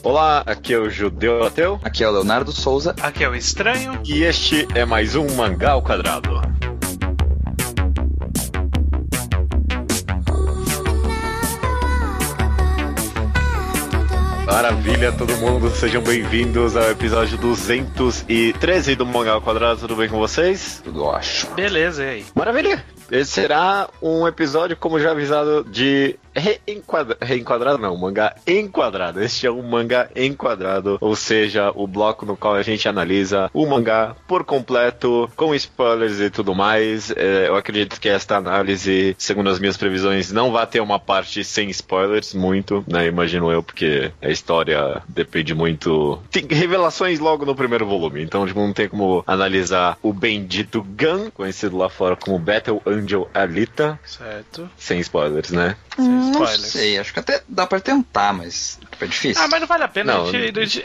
Olá, aqui é o Judeu Ateu. Aqui é o Leonardo Souza. Aqui é o Estranho. E este é mais um Mangá ao Quadrado. Maravilha, todo mundo, sejam bem-vindos ao episódio 213 do Mangá ao Quadrado. Tudo bem com vocês? Tudo ótimo. Beleza, e aí? Maravilha! Esse será um episódio, como já avisado, de reenquadrado não, mangá enquadrado. Este é um mangá enquadrado, ou seja, o bloco no qual a gente analisa o mangá por completo, com spoilers e tudo mais. Eu acredito que esta análise, segundo as minhas previsões, não vai ter uma parte sem spoilers, muito, né, imagino eu, porque a história depende muito... Tem revelações logo no primeiro volume, então tipo, não tem como analisar o bendito Gun, conhecido lá fora como Battle Angel Alita. Certo. Sem spoilers, né? Sem spoilers. Não sei, acho que até dá pra tentar, mas é difícil. Ah, mas não vale a pena. Não,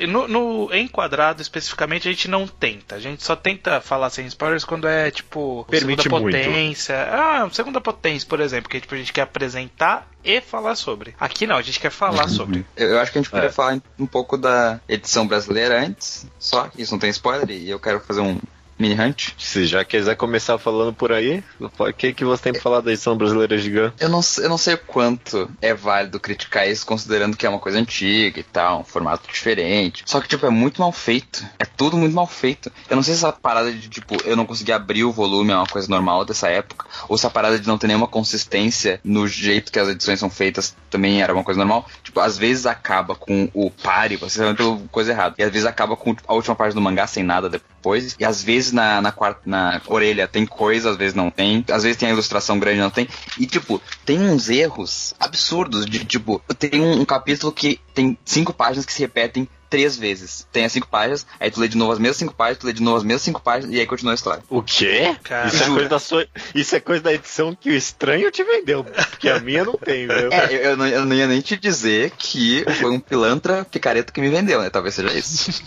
no enquadrado, especificamente, a gente não tenta. A gente só tenta falar sem spoilers quando é, tipo, permite segunda muito. potência. Segunda potência, por exemplo, que tipo, a gente quer apresentar e falar sobre. Aqui não, a gente quer falar sobre. Eu acho que a gente poderia falar um pouco da edição brasileira antes, só que isso não tem spoiler, e eu quero fazer um mini hunt. Se já quiser começar falando por aí, o que você tem pra falar da edição brasileira de Gun? Eu não sei o quanto é válido criticar isso, considerando que é uma coisa antiga e tal, um formato diferente. Só que, tipo, é muito mal feito. É tudo muito mal feito. Eu não sei se essa parada de, tipo, eu não conseguir abrir o volume é uma coisa normal dessa época, ou se a parada de não ter nenhuma consistência no jeito que as edições são feitas também era uma coisa normal. Tipo, às vezes acaba com o pare, você vai pela coisa errada. E às vezes acaba com a última parte do mangá sem nada depois. E às vezes na orelha tem coisa, às vezes não tem. Às vezes tem a ilustração grande, não tem. E, tipo, tem uns erros absurdos de, tipo, tem um capítulo que tem 5 páginas que se repetem 3 vezes. Tem as 5 páginas, aí tu lê de novo as mesmas 5 páginas, tu lê de novo as mesmas 5 páginas, e aí continua a história. O quê? Isso é coisa da edição que o Estranho te vendeu, porque a minha não tem, viu? Eu não ia nem te dizer que foi um pilantra picareta que me vendeu, né? Talvez seja isso.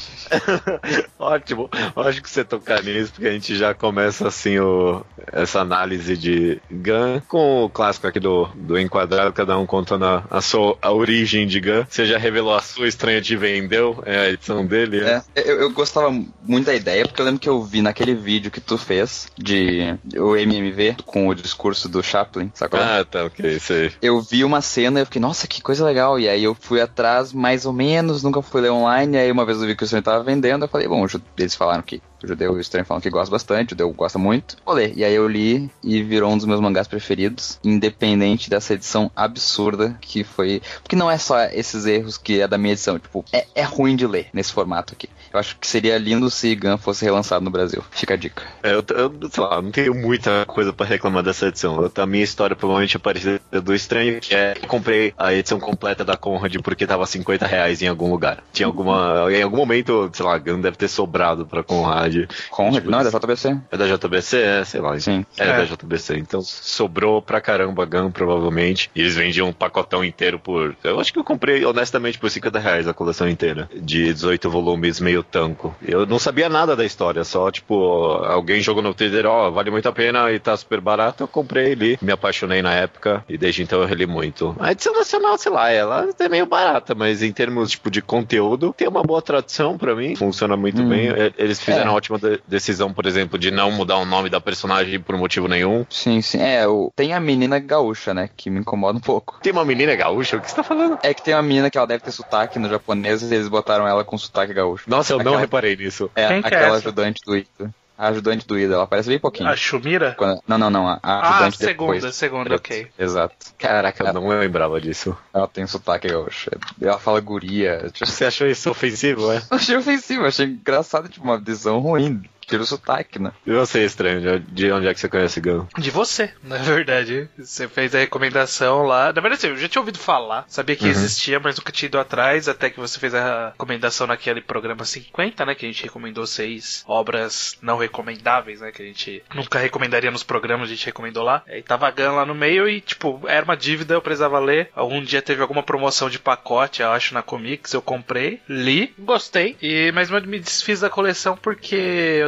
Ótimo. Acho que você tocar nisso, porque a gente já começa assim essa análise de Gun com o clássico aqui do enquadrado, cada um contando a origem de Gun. Você já revelou a sua, Estranho te vendeu. É a edição dele. Eu gostava muito da ideia, porque eu lembro que eu vi naquele vídeo que tu fez de o MMV com o discurso do Chaplin, sacou? Ah, tá, ok, sei. Eu vi uma cena e eu fiquei, nossa, que coisa legal. E aí eu fui atrás, mais ou menos, nunca fui ler online. E aí uma vez eu vi que o Estranho tava vendendo, eu falei, bom, eles falaram que o Judeu e o Estranho falam que gosta bastante, o Judeu gosta muito, vou ler. E aí eu li e virou um dos meus mangás preferidos, independente dessa edição absurda que foi... Porque não é só esses erros que é da minha edição, tipo, é ruim de ler nesse formato aqui. Eu acho que seria lindo se Gun fosse relançado no Brasil. Fica a dica. Eu sei lá, não tenho muita coisa pra reclamar dessa edição. A minha história provavelmente é parecida do Estranho, que é que eu comprei a edição completa da Conrad porque tava R$50 em algum lugar. Tinha em algum momento, sei lá, Gun deve ter sobrado pra Conrad. Conrad? Tipo, não, é da JBC. É da JBC? Sei lá. Sim. Da JBC. Então sobrou pra caramba Gun, provavelmente. E eles vendiam um pacotão inteiro por... Eu acho que eu comprei, honestamente, por R$50 a coleção inteira. De 18 volumes, meio tanco. Eu não sabia nada da história, só, tipo, alguém jogou no Twitter, vale muito a pena e tá super barato. Eu comprei, li, me apaixonei na época e desde então eu reli muito. A edição nacional, sei lá, ela é meio barata, mas em termos, tipo, de conteúdo, tem uma boa tradução pra mim, funciona muito bem. Eles fizeram a ótima decisão, por exemplo, de não mudar o nome da personagem por motivo nenhum. Sim. Tem a menina gaúcha, né, que me incomoda um pouco. Tem uma menina gaúcha? O que você tá falando? É que tem uma menina que ela deve ter sotaque no japonês e eles botaram ela com sotaque gaúcho. Nossa, eu não reparei nisso. Aquela ajudante do Ito. A ajudante do Ida, ela aparece bem pouquinho. A Shumira? Não. A ajudante depois. Segunda, ok. Exato. Caraca, eu não lembrava disso. Ela tem sotaque gaúcho. Ela fala guria. Você achou isso ofensivo, é? Não achei ofensivo, achei engraçado, tipo, uma visão ruim. Tira o sotaque, né? E você, Estranho, de onde é que você conhece Gun? De você, na verdade. Você fez a recomendação lá. Na verdade, eu já tinha ouvido falar. Sabia que existia, mas nunca tinha ido atrás. Até que você fez a recomendação naquele programa 50, né? Que a gente recomendou 6 obras não recomendáveis, né? Que a gente nunca recomendaria nos programas, a gente recomendou lá. E tava Gun lá no meio e, tipo, era uma dívida, eu precisava ler. Algum dia teve alguma promoção de pacote, eu acho, na Comics. Eu comprei, li, gostei. Mas me desfiz da coleção porque eu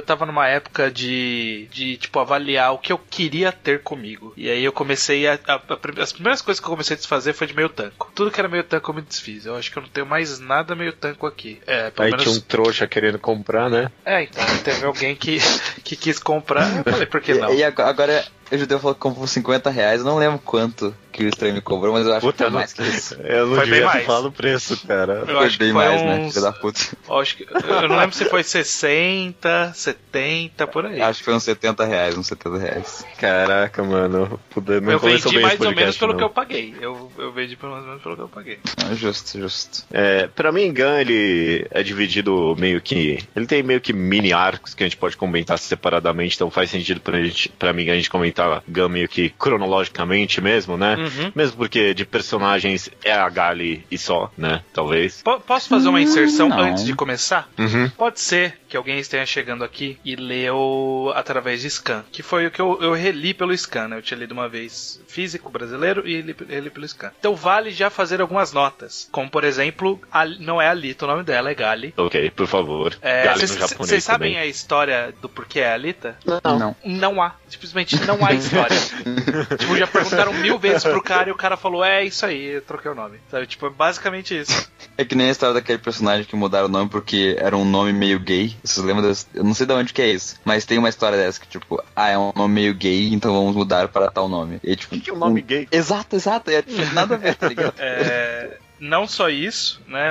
tava numa época de tipo, avaliar o que eu queria ter comigo. E aí eu comecei as primeiras coisas que eu comecei a desfazer foi de meio tanco. Tudo que era meio tanco eu me desfiz. Eu acho que eu não tenho mais nada meio tanco aqui. Aí menos... tinha um trouxa querendo comprar, né? Então teve alguém que quis comprar. Eu falei, por que não? E agora... O Judeu falou que comprou R$50. Eu não lembro quanto que o estranho me cobrou, mas eu acho que foi mais que isso. Eu não devia falar o preço, cara. Eu acho que foi mais, uns... né? Filho da puta. Eu não lembro se foi 60, 70, por aí. Acho que foi uns R$70, uns R$70. Caraca, mano. Eu vendi mais ou menos pelo que eu paguei. Eu vendi pelo menos pelo que eu paguei. Justo. Pra mim, Gun, ele é dividido meio que... Ele tem meio que mini arcos que a gente pode comentar separadamente, então faz sentido pra mim a gente comentar Gun meio que cronologicamente mesmo, né? Uhum. Mesmo porque de personagens é a Gali e só, né? Talvez. Posso fazer uma inserção antes de começar? Uhum. Pode ser que alguém esteja chegando aqui e leu através de Scan, que foi o que eu reli pelo Scan, né? Eu tinha lido uma vez físico brasileiro e reli pelo Scan. Então vale já fazer algumas notas, como por exemplo, não é Alita o nome dela, é Gali. Ok, por favor. Gali no japonês. Vocês sabem a história do porquê é Alita? Não há. Simplesmente não há história. Tipo, já perguntaram 1000 vezes pro cara e o cara falou, isso aí, eu troquei o nome. Sabe? Tipo, é basicamente isso. É que nem a história daquele personagem que mudaram o nome porque era um nome meio gay. Vocês lembram dessa? Eu não sei de onde que é isso, mas tem uma história dessa que, tipo, é um nome meio gay, então vamos mudar para tal nome. E, tipo, que é um nome gay? Exato. Nada a ver, tá ligado? Não só isso, né?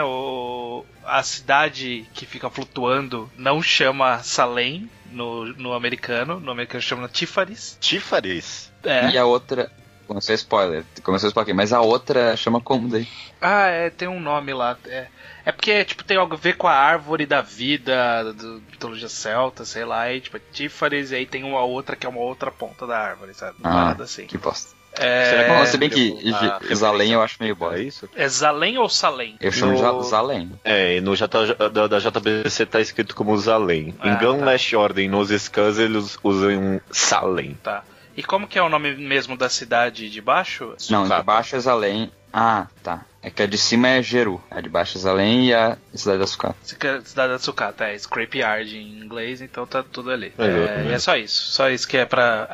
A cidade que fica flutuando não chama Salem no americano. No americano chama Tífaris. Tífaris? E a outra... Começou spoiler aqui, mas a outra chama como daí? Tem um nome lá. É porque, tipo, tem algo a ver com a árvore da vida, da mitologia celta, sei lá, e tipo, Tífaris, e aí tem uma outra que é uma outra ponta da árvore, sabe? Nada assim. Que bosta. Será que se bem que Zalém eu acho meio bosta. É isso? É Zalém ou Salem? Eu chamo de Zalém. No da JBC tá escrito como Zalém. Em Gun Last Order, nos Scans, eles usam Salem. Tá. E como que é o nome mesmo da cidade de baixo? Não, de baixo é Zalém. Tá. É que a de cima é Jeru. A de baixo é Zalém e a cidade da Sucata. Cidade da Sucata, Scrapyard em inglês, então tá tudo ali. E é só isso. Só isso que é pra...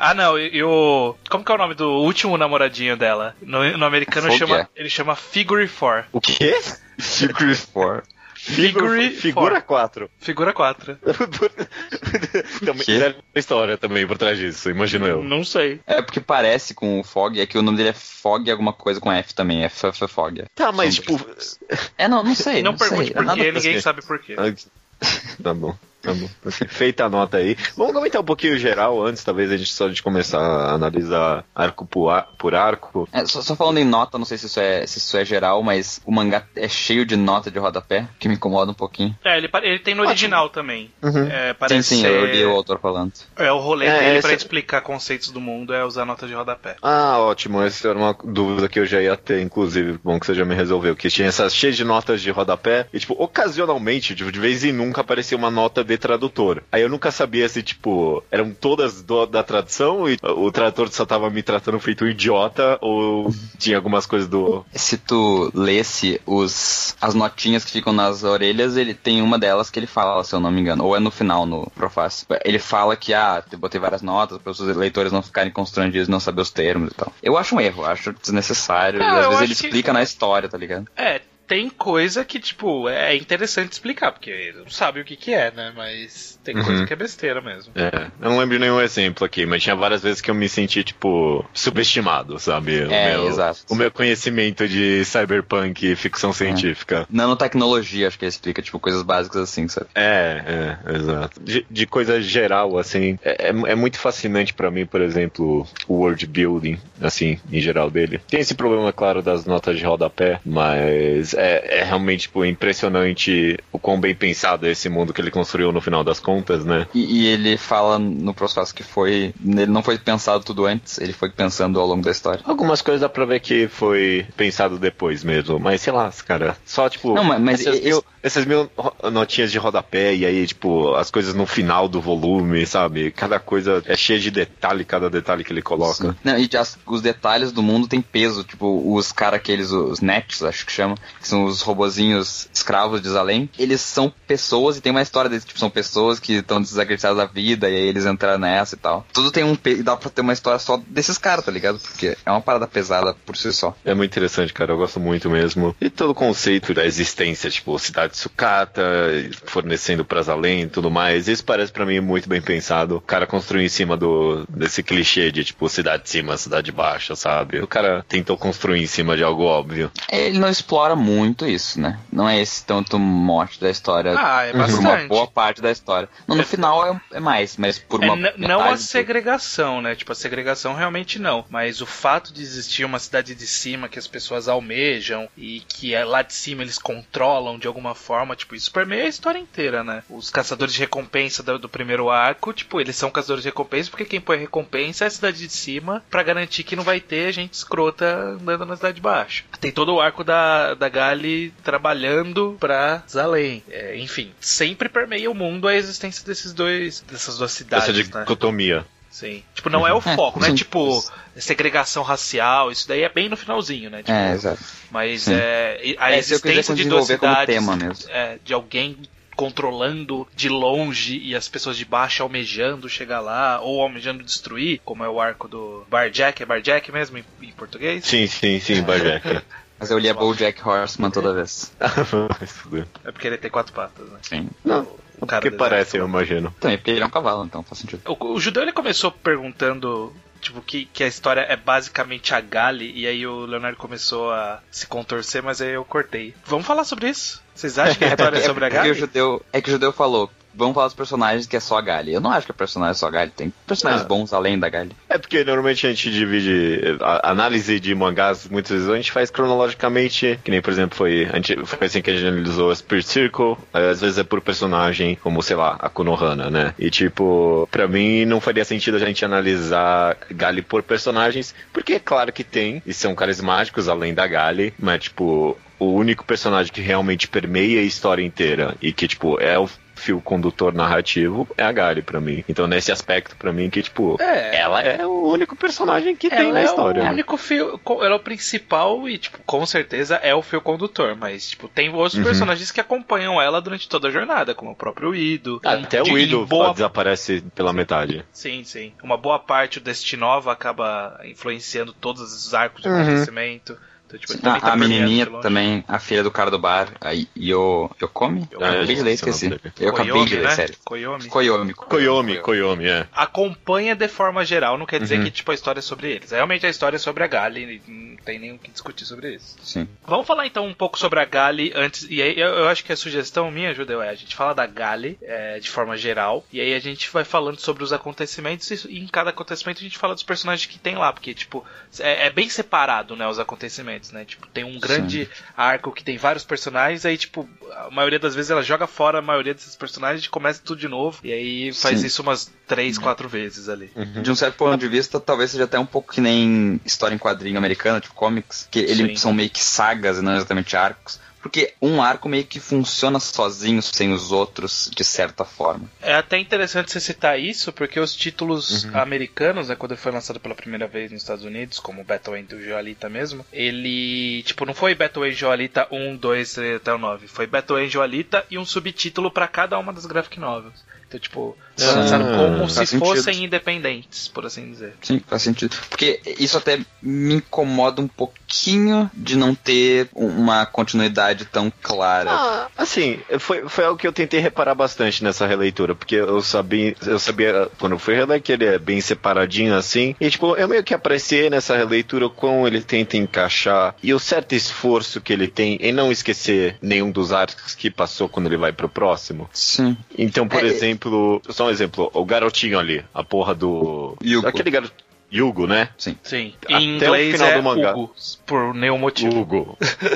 Como que é o nome do último namoradinho dela? No americano ele chama Figure 4. O quê? Figure 4. Figura 4. Figura 4. Também tem história também por trás disso, imagino eu. Não sei. É porque parece com o Fog, é que o nome dele é Fog alguma coisa com F também, é Fog. Tá, mas tipo... Não sei. Não pergunte por quê, ninguém sabe por quê. Tá bom. Feita a nota aí. Vamos comentar um pouquinho geral antes, talvez a gente começar a analisar arco por arco. Só falando em nota, não sei se isso é geral, mas o mangá é cheio de nota de rodapé, que me incomoda um pouquinho. Ele tem no original também. Uhum. Sim, eu li o autor falando. O rolê dele pra explicar conceitos do mundo é usar nota de rodapé. Ótimo, essa era uma dúvida que eu já ia ter, inclusive, bom que você já me resolveu, que tinha essas cheias de notas de rodapé, e tipo, ocasionalmente, de vez em nunca aparecia uma nota de tradutor. Aí eu nunca sabia se, tipo, eram todas da tradução e o tradutor só tava me tratando feito um idiota ou tinha algumas coisas do... Se tu lesse as notinhas que ficam nas orelhas, ele tem uma delas que ele fala, se eu não me engano, ou é no final, no prefácio. Ele fala que, eu botei várias notas para os leitores não ficarem constrangidos, não saber os termos e tal. Eu acho um erro, acho desnecessário, e às vezes ele explica na história, tá ligado? Tem coisa que, tipo, é interessante explicar, porque não sabe o que é, né? Mas tem coisa que é besteira mesmo. Eu não lembro de nenhum exemplo aqui, mas tinha várias vezes que eu me senti, tipo, subestimado, sabe? Exato. O meu conhecimento de cyberpunk e ficção científica. Nanotecnologia, acho que ele explica, tipo, coisas básicas assim, sabe? Exato. De coisa geral, assim, é muito fascinante pra mim, por exemplo, o world building, assim, em geral dele. Tem esse problema, claro, das notas de rodapé, mas... É realmente, tipo, impressionante o quão bem pensado é esse mundo que ele construiu no final das contas, né? E ele fala no processo que ele não foi pensado tudo antes, ele foi pensando ao longo da história. Algumas coisas dá pra ver que foi pensado depois mesmo, mas sei lá, cara, só tipo... Não, mas essas 1000 notinhas de rodapé e aí, tipo, as coisas no final do volume, sabe? Cada coisa é cheia de detalhe, cada detalhe que ele coloca. Sim. Não, e os detalhes do mundo tem peso, tipo, os caras os nets, acho que chama, que que são os robozinhos escravos de Zalem, eles são pessoas e tem uma história deles, tipo, são pessoas que estão desacreditadas da vida e aí eles entraram nessa e tal. Tudo tem e dá pra ter uma história só desses caras, tá ligado? Porque é uma parada pesada por si só. É muito interessante, cara, eu gosto muito mesmo. E todo o conceito da existência, tipo, cidade sucata, fornecendo pra Zalem e tudo mais, isso parece pra mim muito bem pensado. O cara construiu em cima desse clichê de, tipo, cidade de cima, cidade baixa, sabe? O cara tentou construir em cima de algo óbvio. Ele não explora muito isso, né? Não é esse tanto mote da história. É bastante. Por uma boa parte da história. No final é mais, mas por uma não a segregação, né? Tipo, a segregação realmente não. Mas o fato de existir uma cidade de cima que as pessoas almejam e que lá de cima eles controlam de alguma forma, tipo, isso permeia a história inteira, né? Os caçadores de recompensa do primeiro arco, tipo, eles são caçadores de recompensa porque quem põe recompensa é a cidade de cima pra garantir que não vai ter gente escrota andando na cidade de baixo. Tem todo o arco da Gali trabalhando pra Zalem. Enfim, sempre permeia o mundo a existência dessas duas cidades. Essa dicotomia. Né? Sim. Tipo, não é o foco, não é tipo segregação racial, isso daí é bem no finalzinho, né? Tipo, exato. Mas a existência de duas cidades, tema mesmo. De alguém controlando de longe e as pessoas de baixo almejando chegar lá, ou almejando destruir, como é o arco do Barjack, é Barjack mesmo em português? Sim, Barjack. Mas eu li a BoJack Horseman toda vez. É porque ele tem 4 patas, né? Sim. Não, o que parece, eu imagino. Também porque ele é um cavalo, então faz sentido. O Judeu, ele começou perguntando, tipo, que a história é basicamente a Gali, e aí o Leonardo começou a se contorcer, mas aí eu cortei. Vamos falar sobre isso? Vocês acham que a história é sobre a Gali? Que o Judeu falou, vamos falar dos personagens que é só a Gali. Eu não acho que a personagem é só a Gali, tem personagens bons além da Gali. É porque normalmente a gente divide a análise de mangás, muitas vezes a gente faz cronologicamente, que nem, por exemplo, foi assim que a gente analisou a Spirit Circle, às vezes é por personagem, como, sei lá, a Konohana, né? E, tipo, pra mim não faria sentido a gente analisar Gali por personagens, porque é claro que tem, e são carismáticos além da Gali, mas, tipo, o único personagem que realmente permeia a história inteira e que, tipo, é o fio condutor narrativo é a Gali pra mim. Então nesse aspecto pra mim que tipo ela é o único personagem que tem na história. O único fio, ela é o principal e tipo com certeza é o fio condutor, mas tipo tem outros personagens que acompanham ela durante toda a jornada, como o próprio Ido. Até o Ido desaparece pela metade. Sim. Uma boa parte do Destinova acaba influenciando todos os arcos de acontecimento. Então, tipo, a menininha também, a filha do cara do bar, a Yokomi? Eu acabei de ler, esqueci. Eu acabei de ler, sério. Koyomi, é. Acompanha de forma geral, não quer dizer que tipo, a história é sobre eles. Realmente a história é sobre a Gali, não tem nem o que discutir sobre isso. Sim. Vamos falar então um pouco sobre a Gali antes, e aí eu acho que a sugestão minha, Judeu, a gente fala da Gali de forma geral, e aí a gente vai falando sobre os acontecimentos, e em cada acontecimento a gente fala dos personagens que tem lá, porque tipo, é bem separado, né, os acontecimentos. Né? Tipo, tem um grande arco que tem vários personagens, aí tipo, a maioria das vezes ela joga fora a maioria desses personagens e começa tudo de novo, e aí faz isso umas 3, 4 vezes ali. De um certo ponto de vista, talvez seja até um pouco que nem história em quadrinho americana, tipo comics, que eles são meio que sagas e não exatamente arcos. Porque um arco meio que funciona sozinho, sem os outros, de certa forma. É até interessante você citar isso, porque os títulos americanos, né, quando foi lançado pela primeira vez nos Estados Unidos, como Battle Angel Alita mesmo, ele, tipo, não foi Battle Angel Alita 1, 2, 3 até o 9, foi Battle Angel Alita e um subtítulo pra cada uma das graphic novels. Então, tipo, lançaram como se fossem independentes, por assim dizer. Sim, faz sentido. Porque isso até me incomoda um pouquinho de não ter uma continuidade tão clara. Assim, foi algo que eu tentei reparar bastante nessa releitura, porque eu sabia quando eu fui reler que ele é bem separadinho assim, e tipo, eu meio que apreciei nessa releitura como ele tenta encaixar, e o certo esforço que ele tem em não esquecer nenhum dos arcos que passou quando ele vai pro próximo. Sim. Então, por exemplo, só um exemplo, o garotinho ali, a porra do... Yugo. Aquele garoto... Yugo, né? Sim. Em inglês o final do mangá. Hugo, por nenhum motivo. Hugo.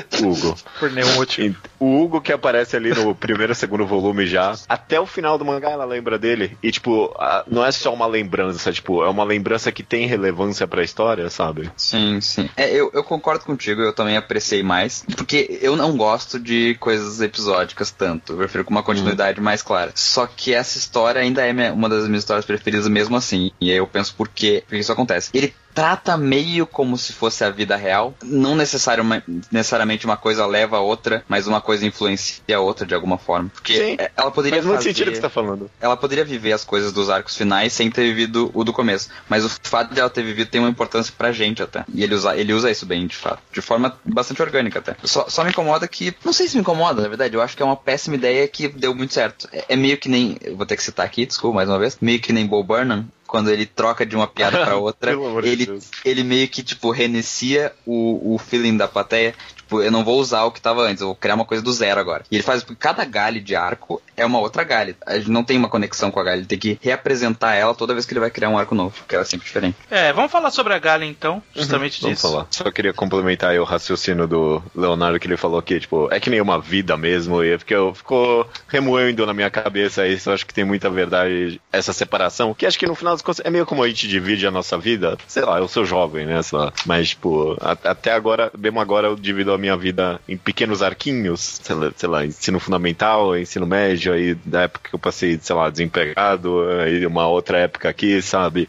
Por nenhum motivo. O Hugo que aparece ali no primeiro e segundo volume já. Até o final do mangá ela lembra dele. E, tipo, não é só uma lembrança, tipo, é uma lembrança que tem relevância pra história, sabe? Sim. Eu concordo contigo, eu também apreciei mais. Porque eu não gosto de coisas episódicas tanto. Eu prefiro com uma continuidade mais clara. Só que essa história ainda é uma das minhas histórias preferidas mesmo assim. E aí eu penso por que isso acontece. Ele trata meio como se fosse a vida real. Não necessariamente uma coisa leva a outra, mas uma coisa influencia a outra de alguma forma. Porque ela poderia faz muito sentido o que você tá falando. Ela poderia viver as coisas dos arcos finais sem ter vivido o do começo. Mas o fato de ela ter vivido tem uma importância pra gente até. E ele usa isso bem, de fato. De forma bastante orgânica até. Só me incomoda que... Não sei se me incomoda, na verdade. Eu acho que é uma péssima ideia que deu muito certo. É meio que nem... Eu vou ter que citar aqui, desculpa, mais uma vez. Meio que nem Bo Burnham. Quando ele troca de uma piada pra outra, ele meio que, tipo, reinicia o feeling da plateia. Tipo, eu não vou usar o que tava antes, eu vou criar uma coisa do zero agora. E ele faz, porque cada galho de arco é uma outra galha. A gente não tem uma conexão com a galha, ele tem que reapresentar ela toda vez que ele vai criar um arco novo, porque ela é sempre diferente. Vamos falar sobre a galha então, justamente disso. Vamos falar. Só queria complementar aí o raciocínio do Leonardo, que ele falou que, tipo, é que nem uma vida mesmo, e porque ficou remoendo na minha cabeça isso. Eu acho que tem muita verdade essa separação, que acho que no final das contas é meio como a gente divide a nossa vida. Sei lá, eu sou jovem, né? Sei lá. Mas, tipo, até agora, mesmo agora eu divido a minha vida em pequenos arquinhos, sei lá, ensino fundamental, ensino médio, aí da época que eu passei, sei lá, desempregado, aí uma outra época aqui, sabe?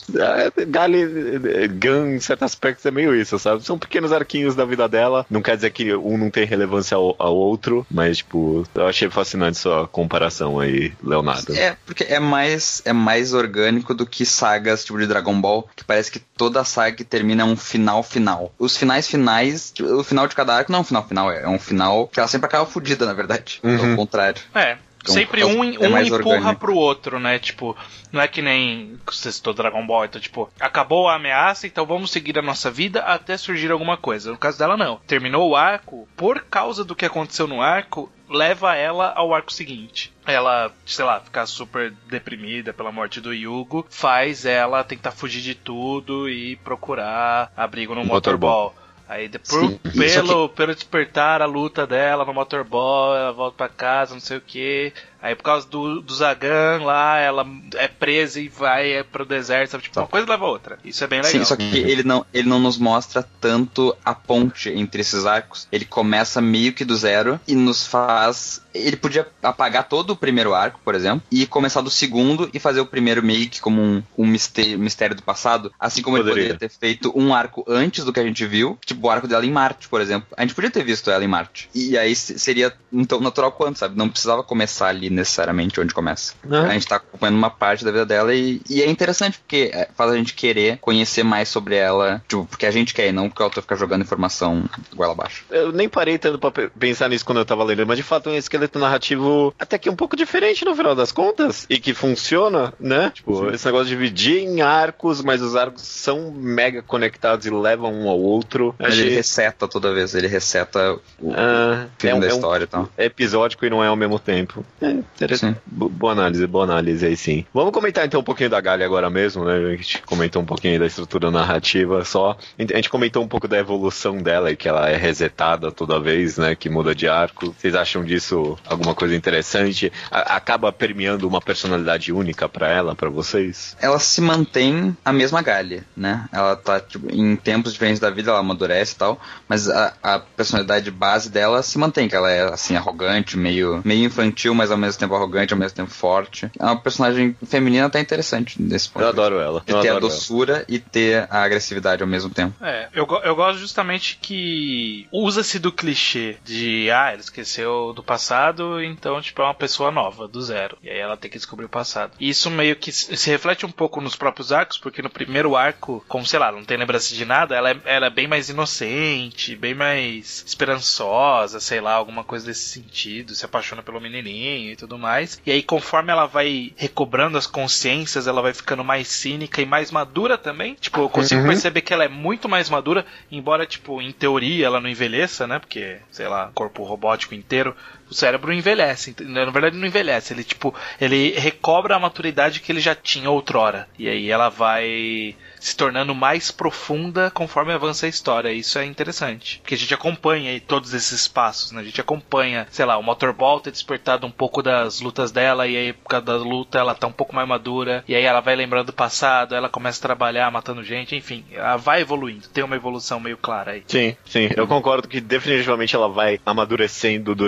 Gun, em certos aspectos, é meio isso, sabe? São pequenos arquinhos da vida dela, não quer dizer que um não tem relevância ao outro, mas, tipo, eu achei fascinante sua comparação aí, Leonardo. Porque é mais orgânico do que sagas, tipo, de Dragon Ball, que parece que toda saga que termina é um final. Os finais, tipo, o final de cada arco não é um final, é um final que ela sempre acaba fodida, na verdade. Ao contrário. Então, sempre um empurra pro outro, né? Tipo, não é que nem você citou Dragon Ball, então, tipo, acabou a ameaça, então vamos seguir a nossa vida até surgir alguma coisa. No caso dela, não. Terminou o arco, por causa do que aconteceu no arco, leva ela ao arco seguinte. Ela, sei lá, ficar super deprimida pela morte do Yugo, faz ela tentar fugir de tudo e procurar abrigo no motorball. Aí depois, pelo despertar a luta dela no motorball, ela volta pra casa, não sei o que. Aí por causa do Zagan lá, ela é presa e vai pro deserto, sabe? Tipo, uma coisa leva a outra. Isso é bem legal. Sim, só que ele não nos mostra tanto a ponte entre esses arcos. Ele começa meio que do zero e nos faz... Ele podia apagar todo o primeiro arco, por exemplo, e começar do segundo e fazer o primeiro meio que como um mistério do passado. Assim como ele poderia ter feito um arco antes do que a gente viu, tipo o arco dela em Marte, por exemplo. A gente podia ter visto ela em Marte. E aí seria tão natural quanto, sabe? Não precisava começar ali necessariamente onde começa. A gente tá acompanhando uma parte da vida dela e é interessante porque faz a gente querer conhecer mais sobre ela, tipo, porque a gente quer e não porque o autor fica jogando informação goela abaixo. Eu nem parei tanto pra pensar nisso quando eu tava lendo, mas de fato é um esqueleto narrativo até que um pouco diferente no final das contas e que funciona, né? Tipo, esse negócio de dividir em arcos, mas os arcos são mega conectados e levam um ao outro. Mas ele reseta toda vez, ele reseta o fim da história e tal. É episódico e não é ao mesmo tempo. Interessante. Boa análise aí, sim. Vamos comentar então um pouquinho da Galha agora mesmo, né? A gente comentou um pouquinho da estrutura narrativa só. A gente comentou um pouco da evolução dela e que ela é resetada toda vez, né? Que muda de arco. Vocês acham disso alguma coisa interessante? Acaba permeando uma personalidade única pra ela, pra vocês? Ela se mantém a mesma Galha, né? Ela tá, tipo, em tempos diferentes da vida, ela amadurece e tal, mas a personalidade base dela se mantém, que ela é, assim, arrogante, meio infantil, mas ao mesmo tempo arrogante, ao mesmo tempo forte. É uma personagem feminina até interessante nesse ponto. Eu adoro ela. De ter a doçura e ter a agressividade ao mesmo tempo. Eu gosto justamente que usa-se do clichê de, ele esqueceu do passado, então, tipo, é uma pessoa nova, do zero. E aí ela tem que descobrir o passado. E isso meio que se reflete um pouco nos próprios arcos, porque no primeiro arco, como, sei lá, não tem lembrança de nada, ela é bem mais inocente, bem mais esperançosa, sei lá, alguma coisa desse sentido, se apaixona pelo menininho e tudo mais. E aí, conforme ela vai recobrando as consciências, ela vai ficando mais cínica e mais madura também. Tipo, eu consigo perceber que ela é muito mais madura, embora, tipo, em teoria ela não envelheça, né? Porque, sei lá, corpo robótico inteiro, o cérebro envelhece. Na verdade, não envelhece. Ele recobra a maturidade que ele já tinha outrora. E aí ela vai se tornando mais profunda conforme avança a história. Isso é interessante. Porque a gente acompanha aí todos esses passos, né? A gente acompanha, sei lá, o Motorball ter despertado um pouco das lutas dela, e aí por causa da luta ela tá um pouco mais madura, e aí ela vai lembrando do passado, ela começa a trabalhar matando gente, enfim, ela vai evoluindo. Tem uma evolução meio clara aí. Sim. Eu concordo que definitivamente ela vai amadurecendo durante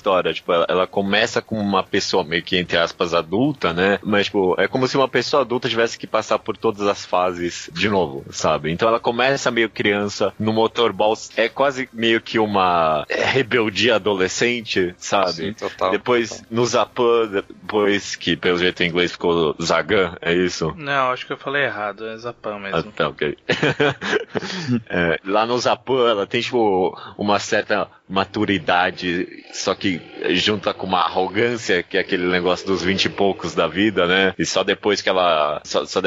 história. Tipo, ela começa com uma pessoa meio que, entre aspas, adulta, né? Mas, tipo, é como se uma pessoa adulta tivesse que passar por todas as fases de novo, sabe? Então ela começa meio criança no motorball, é quase meio que uma rebeldia adolescente, sabe? Sim, total. Depois, no Zapan, depois que pelo jeito em inglês ficou Zagan, é isso? Não, acho que eu falei errado, é Zapan mesmo. Ah, tá, ok. Lá no Zapan, ela tem, tipo, uma certa maturidade, só que junta com uma arrogância, que é aquele negócio dos 20 e poucos da vida, né? E só depois que ela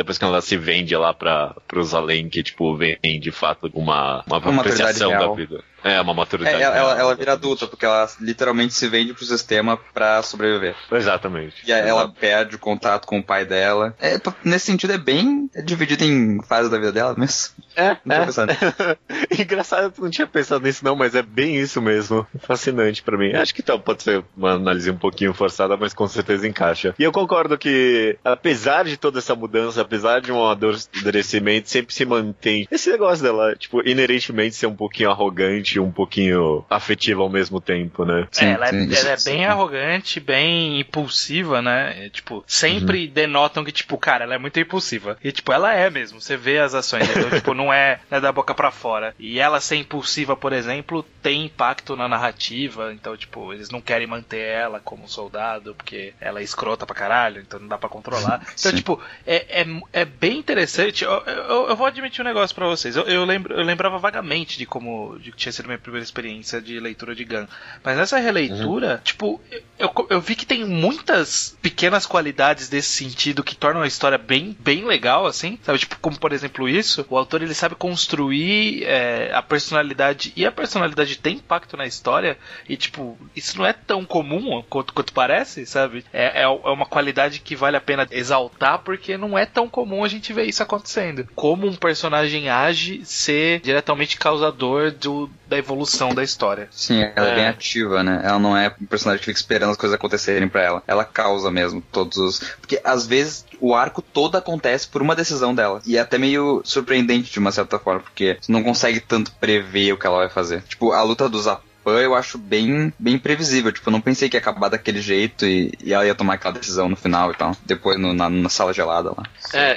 se vende lá pros além que, tipo, vem de fato uma apreciação da vida. É, uma maturidade. Ela vira adulta, porque ela literalmente se vende pro sistema pra sobreviver. Exatamente. E aí ela perde o contato com o pai dela. Nesse sentido, é bem dividido em fases da vida dela mesmo. Não tô pensando. Engraçado, eu não tinha pensado nisso não, mas é bem isso mesmo. Fascinante pra mim. Acho que pode ser uma análise um pouquinho forçada, mas com certeza encaixa. E eu concordo que, apesar de toda essa mudança, apesar de um amadurecimento, sempre se mantém esse negócio dela, tipo, inerentemente ser um pouquinho arrogante, um pouquinho afetiva ao mesmo tempo, né? Ela é bem arrogante, bem impulsiva, né? Tipo, sempre denotam que, tipo, cara, ela é muito impulsiva. E, tipo, ela é mesmo. Você vê as ações. Então, tipo, não é da boca pra fora. E ela ser impulsiva, por exemplo, tem impacto na narrativa. Então, tipo, eles não querem manter ela como soldado, porque ela é escrota pra caralho, então não dá pra controlar. Então, tipo, é bem interessante. Eu vou admitir um negócio pra vocês. Eu lembrava vagamente de que tinha sido minha primeira experiência de leitura de Gun. Mas nessa releitura, tipo, eu vi que tem muitas pequenas qualidades desse sentido que tornam a história bem legal, assim, sabe? Tipo, como por exemplo isso, o autor ele sabe construir a personalidade, e a personalidade tem impacto na história, e tipo, isso não é tão comum quanto parece, sabe? É uma qualidade que vale a pena exaltar, porque não é tão comum a gente ver isso acontecendo. Como um personagem age ser diretamente causador da evolução da história. Sim, ela é bem ativa, né? Ela não é um personagem que fica esperando as coisas acontecerem pra ela. Ela causa mesmo todos os... Porque às vezes o arco todo acontece por uma decisão dela. E é até meio surpreendente de uma certa forma, porque você não consegue tanto prever o que ela vai fazer. Tipo, a luta dos eu acho bem previsível. Tipo, eu não pensei que ia acabar daquele jeito e ela ia tomar aquela decisão no final e tal. Depois na sala gelada lá.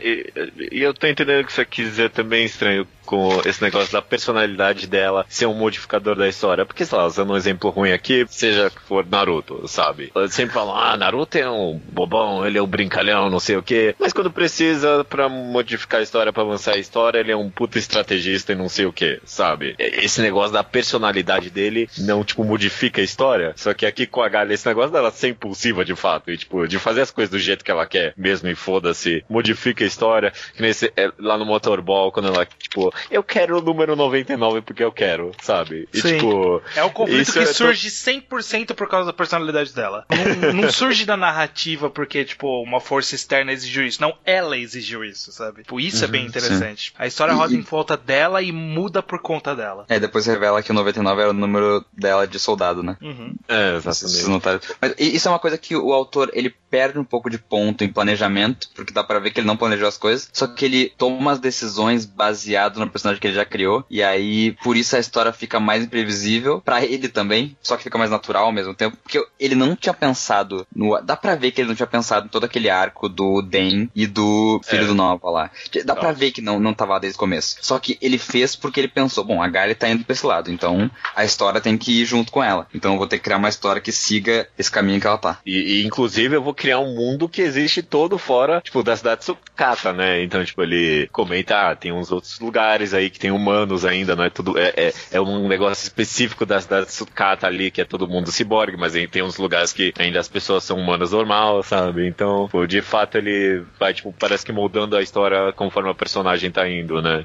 E eu tô entendendo o que você quis dizer também, estranho, com esse negócio da personalidade dela ser um modificador da história. Porque, sei lá, usando um exemplo ruim aqui, seja que for Naruto, sabe? Eles sempre falam, Naruto é um bobão, ele é um brincalhão, não sei o quê. Mas quando precisa pra modificar a história, pra avançar a história, ele é um puta estrategista e não sei o quê, sabe? Esse negócio da personalidade dele não, tipo, modifica a história. Só que aqui com a Galha, esse negócio dela ser impulsiva, de fato, e, tipo, de fazer as coisas do jeito que ela quer mesmo, e foda-se, modifica a história. Que nesse, lá no Motorball, quando ela, tipo, eu quero o número 99 porque eu quero, sabe? E, sim, tipo, é o conflito que surge 100% por causa da personalidade dela. Não surge da narrativa porque, tipo, uma força externa exigiu isso. Não, ela exigiu isso, sabe? Tipo, isso é bem interessante. Sim. A história roda em volta dela e muda por conta dela. Depois revela que o 99 era o número dela de soldado, né? Exatamente. Mas isso é uma coisa que o autor, ele perde um pouco de ponto em planejamento, porque dá pra ver que ele não planejou as coisas, só que ele toma umas decisões baseado no personagem que ele já criou, e aí por isso a história fica mais imprevisível pra ele também, só que fica mais natural ao mesmo tempo, porque ele não tinha pensado dá pra ver que ele não tinha pensado em todo aquele arco do Den e do filho do Nova lá. Dá pra ver que não tava lá desde o começo. Só que ele fez porque ele pensou, bom, a Galha tá indo pra esse lado, então a história tem que ir junto com ela. Então eu vou ter que criar uma história que siga esse caminho que ela tá. E inclusive eu vou criar um mundo que existe todo fora, tipo, da cidade de Sukata, né? Então, tipo, ele comenta, tem uns outros lugares aí que tem humanos ainda, não é tudo... É um negócio específico da cidade de Sukata ali, que é todo mundo ciborgue, mas aí tem uns lugares que ainda as pessoas são humanas normais, sabe? Então, pô, de fato ele vai, tipo, parece que moldando a história conforme a personagem tá indo, né?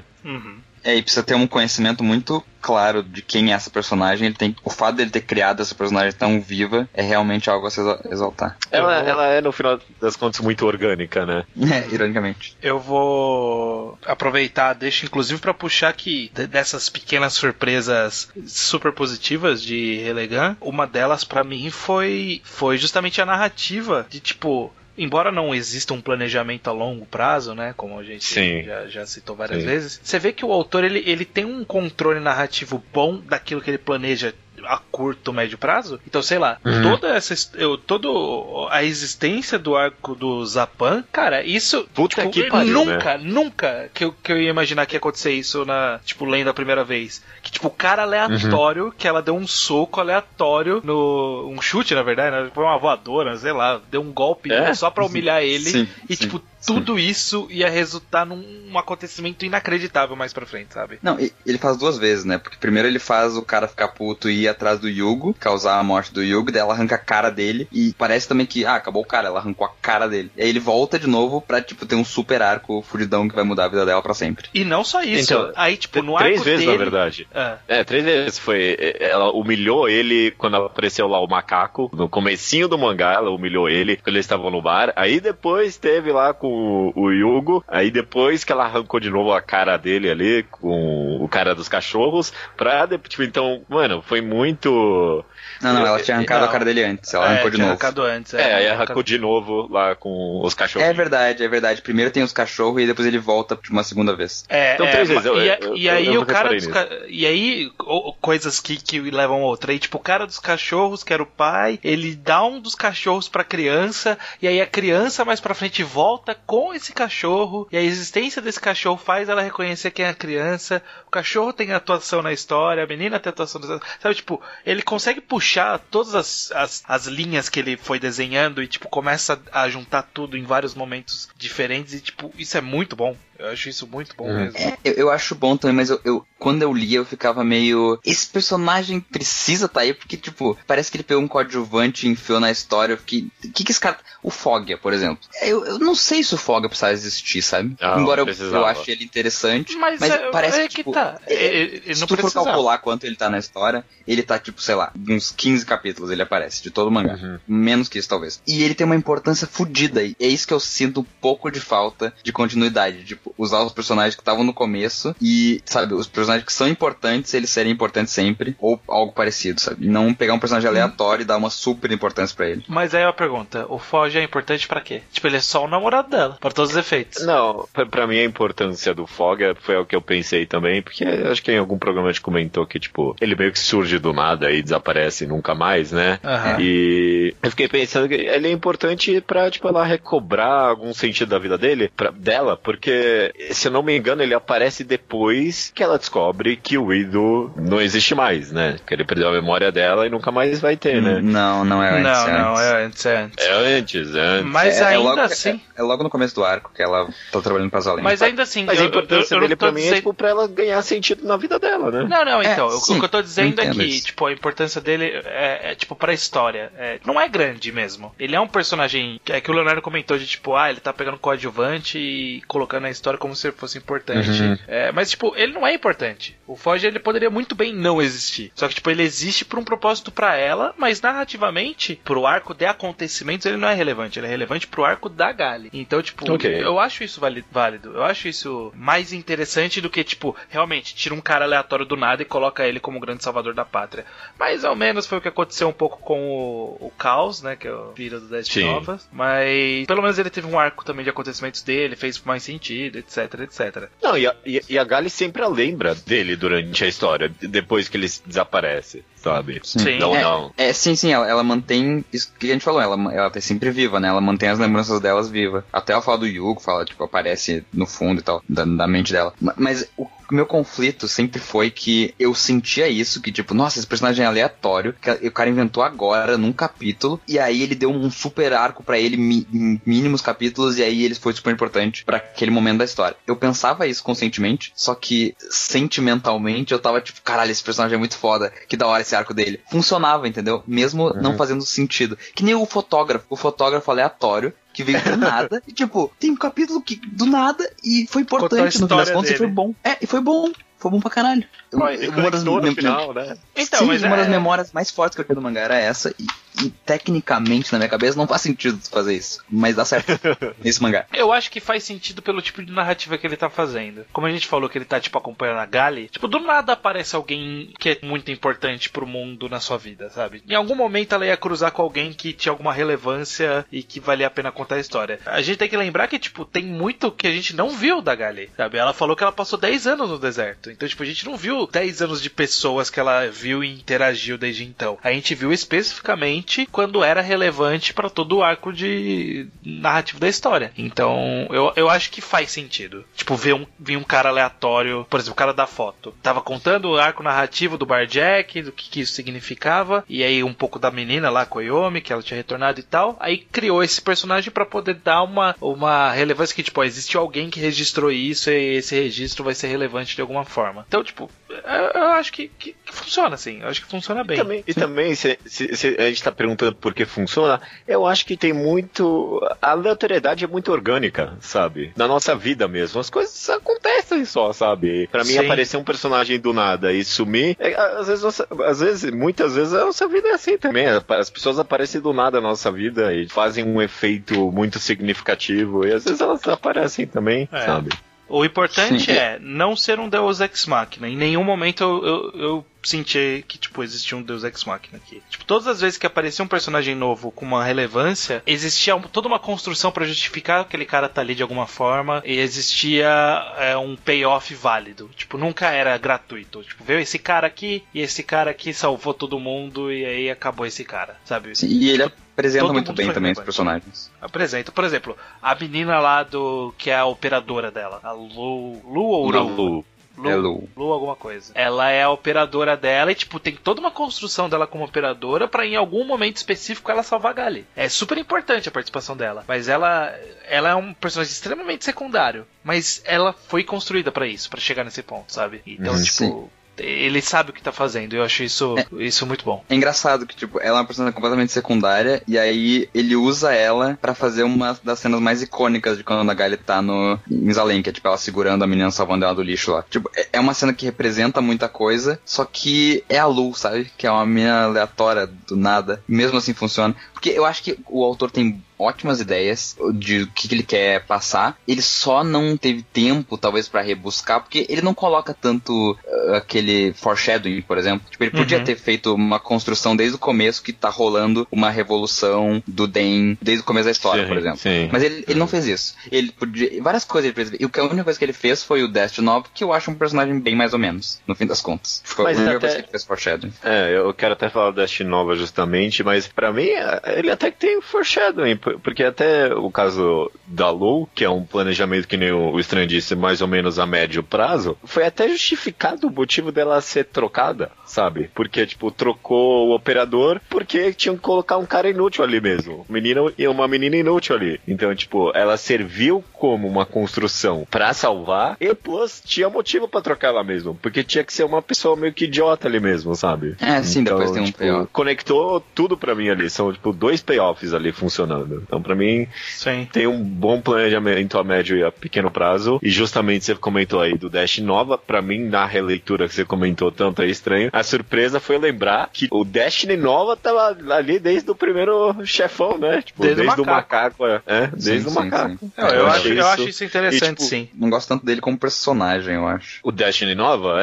E precisa ter um conhecimento muito claro de quem é essa personagem. O fato dele ter criado essa personagem tão viva é realmente algo a se exaltar. Ela é, no final das contas, muito orgânica, né? Ironicamente. Eu vou aproveitar, deixo inclusive pra puxar que dessas pequenas surpresas super positivas de Relegant, uma delas pra mim foi justamente a narrativa de, tipo... Embora não exista um planejamento a longo prazo, né, como a gente já citou várias vezes, você vê que o autor ele tem um controle narrativo bom daquilo que ele planeja a curto, médio prazo. Então, sei lá, toda a existência do arco do Zapan, cara, isso... Puta tipo, que pariu, nunca que eu ia imaginar que ia acontecer isso lendo a primeira vez. Que, tipo, o cara aleatório, que ela deu um soco aleatório um chute, na verdade, né? Foi uma voadora, sei lá, deu um golpe só pra humilhar ele. Tipo, tudo isso ia resultar num acontecimento inacreditável mais pra frente, sabe? Não, ele faz 2 vezes, né? Porque primeiro ele faz o cara ficar puto e ir atrás do Yugo, causar a morte do Yugo, daí ela arranca a cara dele, e parece também que, acabou o cara, ela arrancou a cara dele. E aí ele volta de novo pra, tipo, ter um super arco fudidão que vai mudar a vida dela pra sempre. E não só isso. Então, aí, tipo, no arco 3 vezes, dele... na verdade. 3 vezes foi... Ela humilhou ele quando apareceu lá o macaco, no comecinho do mangá, ela humilhou ele quando eles estavam no bar. Aí depois teve lá com o Yugo, aí depois que ela arrancou de novo a cara dele ali, com o cara dos cachorros, tipo, então, mano, foi muito... Não, ela tinha arrancado a cara dele antes, ela arrancou de novo. Arrancado antes, aí arrancou de novo lá com os cachorros. É verdade. Primeiro tem os cachorros e depois ele volta de uma segunda vez. Então 3 vezes. E aí o cara dos e aí coisas que levam a outra. Aí, tipo, o cara dos cachorros, que era o pai, ele dá um dos cachorros pra criança, e aí a criança mais pra frente volta com esse cachorro, e a existência desse cachorro faz ela reconhecer quem é a criança. O cachorro tem atuação na história, a menina tem atuação na história. Sabe, tipo, ele consegue puxar todas as linhas que ele foi desenhando e, tipo, começa a juntar tudo em vários momentos diferentes e, tipo, isso é muito bom. Eu acho isso muito bom mesmo. Eu acho bom também, mas quando eu lia eu ficava meio... Esse personagem precisa tá aí, porque, tipo, parece que ele pegou um coadjuvante e enfiou na história. Eu fiquei... O que esse cara... O Foggia, por exemplo. Eu não sei se o Foggia precisava existir, sabe? Embora eu ache ele interessante. Mas parece que, tipo... Tá. Ele se não tu for precisava. calcular quanto ele tá na história, ele tá, tipo, sei lá, uns 15 capítulos ele aparece, de todo o mangá. Menos que isso, talvez. E ele tem uma importância fodida. E é isso que eu sinto um pouco de falta de continuidade. Tipo, usar os personagens que estavam no começo e, sabe, os personagens que são importantes, eles serem importantes sempre, ou algo parecido, sabe? Não pegar um personagem aleatório e dar uma super importância pra ele. Mas aí a pergunta, o Foggia é importante pra quê? Tipo, ele é só o namorado dela, pra todos os efeitos. Não, pra mim a importância do Foggia foi o que eu pensei também, porque acho que em algum programa a gente comentou que, tipo, ele meio que surge do nada e desaparece nunca mais, né? E eu fiquei pensando que ele é importante pra, tipo, ela recobrar algum sentido da vida dela, porque, se eu não me engano, ele aparece depois que ela descobre que o Ido não existe mais, né? Que ele perdeu a memória dela e nunca mais vai ter, né? Não é antes. Não, é antes. É antes. Mas ainda assim... É logo no começo do arco que ela tá trabalhando com as além. Mas ainda assim... Mas a importância dele pra mim é, tipo, pra ela ganhar sentido na vida dela, né? Não, então, o que eu tô dizendo é que, isso. tipo, a importância dele é tipo, pra história. Não é grande mesmo. Ele é um personagem que o Leonardo comentou de, tipo, ele tá pegando coadjuvante e colocando na história como se fosse importante. Mas, tipo, ele não é importante. O Foggia, ele poderia muito bem não existir. Só que, tipo, ele existe por um propósito pra ela, mas narrativamente, pro arco de acontecimentos, ele não é relevante. Ele é relevante pro arco da Gali. Então, tipo, eu acho isso válido. Eu acho isso mais interessante do que, tipo, realmente, tira um cara aleatório do nada e coloca ele como o grande salvador da pátria. Mais ou menos foi o que aconteceu um pouco com o Caos, né, que é o filho do Dez Novas. Mas, pelo menos ele teve um arco também de acontecimentos dele, fez mais sentido, etc. Não, e a Gali sempre lembra dele durante a história, depois que ele desaparece, sabe? Sim. Não. Sim, ela mantém isso que a gente falou, ela tá sempre viva, né? Ela mantém as lembranças delas vivas. Até ela fala do Yugo, fala, tipo, aparece no fundo e tal, da mente dela. Mas o meu conflito sempre foi que eu sentia isso, que tipo, nossa, esse personagem é aleatório, que o cara inventou agora, num capítulo, e aí ele deu um super arco pra ele, em mínimos capítulos, e aí ele foi super importante pra aquele momento da história. Eu pensava isso conscientemente, só que sentimentalmente eu tava tipo, caralho, esse personagem é muito foda, que da hora esse arco dele. Funcionava, entendeu? Mesmo não fazendo sentido. Que nem o fotógrafo aleatório, que veio do nada, e tipo, tem um capítulo que do nada, e foi importante no fim das contas, e foi bom. E foi bom. Foi bom pra caralho. Uma das final, né? Então, sim, mas uma das memórias mais fortes que eu tenho do mangá era essa, tecnicamente, na minha cabeça, não faz sentido fazer isso. Mas dá certo nesse mangá. Eu acho que faz sentido pelo tipo de narrativa que ele tá fazendo. Como a gente falou que ele tá, tipo, acompanhando a Gali, tipo, do nada aparece alguém que é muito importante pro mundo na sua vida, sabe? Em algum momento ela ia cruzar com alguém que tinha alguma relevância e que valia a pena contar a história. A gente tem que lembrar que, tipo, tem muito que a gente não viu da Gali, sabe? Ela falou que ela passou 10 anos no deserto. Então, tipo, a gente não viu 10 anos de pessoas que ela viu e interagiu desde então. A gente viu especificamente quando era relevante pra todo o arco de narrativo da história. Então, eu acho que faz sentido. Tipo, ver um cara aleatório, por exemplo, o cara da foto. Tava contando o arco narrativo do Barjack, do que isso significava, e aí um pouco da menina lá, Koyomi, que ela tinha retornado e tal. Aí criou esse personagem pra poder dar uma relevância que, tipo, existiu alguém que registrou isso e esse registro vai ser relevante de alguma forma. Então, tipo, eu acho que funciona, assim. Eu acho que funciona bem. E também, se a gente tá perguntando por que funciona, eu acho que tem muito... A aleatoriedade é muito orgânica, sabe? Na nossa vida mesmo. As coisas acontecem só, sabe? Pra mim, Sim. aparecer um personagem do nada e sumir, muitas vezes a nossa vida é assim também. As pessoas aparecem do nada na nossa vida e fazem um efeito muito significativo. E às vezes elas aparecem também, sabe? O importante Sim. é não ser um Deus Ex Machina. Em nenhum momento eu senti que, tipo, existia um Deus Ex Machina aqui. Tipo, todas as vezes que aparecia um personagem novo com uma relevância, existia toda uma construção pra justificar que aquele cara tá ali de alguma forma, e existia um payoff válido. Tipo, nunca era gratuito. Tipo, veio esse cara aqui, e esse cara aqui salvou todo mundo, e aí acabou esse cara, sabe? Sim, e ele apresenta todo muito mundo bem foi também os relevante. personagens. Apresenta, por exemplo, a menina lá que é a operadora dela, a Lu ou Ru? É Lu. Lu alguma coisa. Ela é a operadora dela e, tipo, tem toda uma construção dela como operadora pra em algum momento específico ela salvar a Gali. É super importante a participação dela. Mas ela é um personagem extremamente secundário. Mas ela foi construída pra isso, pra chegar nesse ponto, sabe? Então, tipo... Sim. Ele sabe o que tá fazendo, eu acho isso muito bom. É engraçado que, tipo, ela é uma personagem completamente secundária, e aí ele usa ela pra fazer uma das cenas mais icônicas de quando a Gali tá em Zalem, que é, tipo, ela segurando a menina, salvando ela do lixo lá. Tipo, é uma cena que representa muita coisa, só que é a Lu, sabe? Que é uma menina aleatória do nada. Mesmo assim funciona. Porque eu acho que o autor tem ótimas ideias de o que ele quer passar. Ele só não teve tempo, talvez, pra rebuscar, porque ele não coloca tanto aquele foreshadowing, por exemplo. Tipo, ele podia ter feito uma construção desde o começo que tá rolando uma revolução do Den desde o começo da história, por exemplo. Sim. Mas ele não fez isso. Ele podia... Várias coisas ele fez. E a única coisa que ele fez foi o Destiny 9, que eu acho um personagem bem mais ou menos, no fim das contas. Foi a única coisa que ele fez foreshadowing. Eu quero até falar da Destiny Nova justamente, mas pra mim ele até que tem foreshadowing, porque até o caso da Lu, que é um planejamento que nem o Estranho disse, mais ou menos a médio prazo, foi até justificado o motivo dela ser trocada, sabe? Porque, tipo, trocou o operador porque tinham que colocar um cara inútil ali mesmo. Uma menina inútil ali. Então, tipo, ela serviu como uma construção pra salvar e, plus, tinha motivo pra trocar ela mesmo. Porque tinha que ser uma pessoa meio que idiota ali mesmo, sabe? Sim, então, depois tem um payoff. Conectou tudo pra mim ali. São, tipo, 2 payoffs ali funcionando. Então, pra mim, Sim. tem um bom planejamento a médio e a pequeno prazo. E justamente você comentou aí do Dash Nova. Pra mim, na releitura que você comentou tanto aí, Estranho, a surpresa foi lembrar que o Destiny Nova tava ali desde o primeiro chefão, né? Tipo, desde o macaco. Desde o macaco. Sim. Eu acho isso interessante, tipo, sim. Não gosto tanto dele como personagem, eu acho. O Destiny Nova,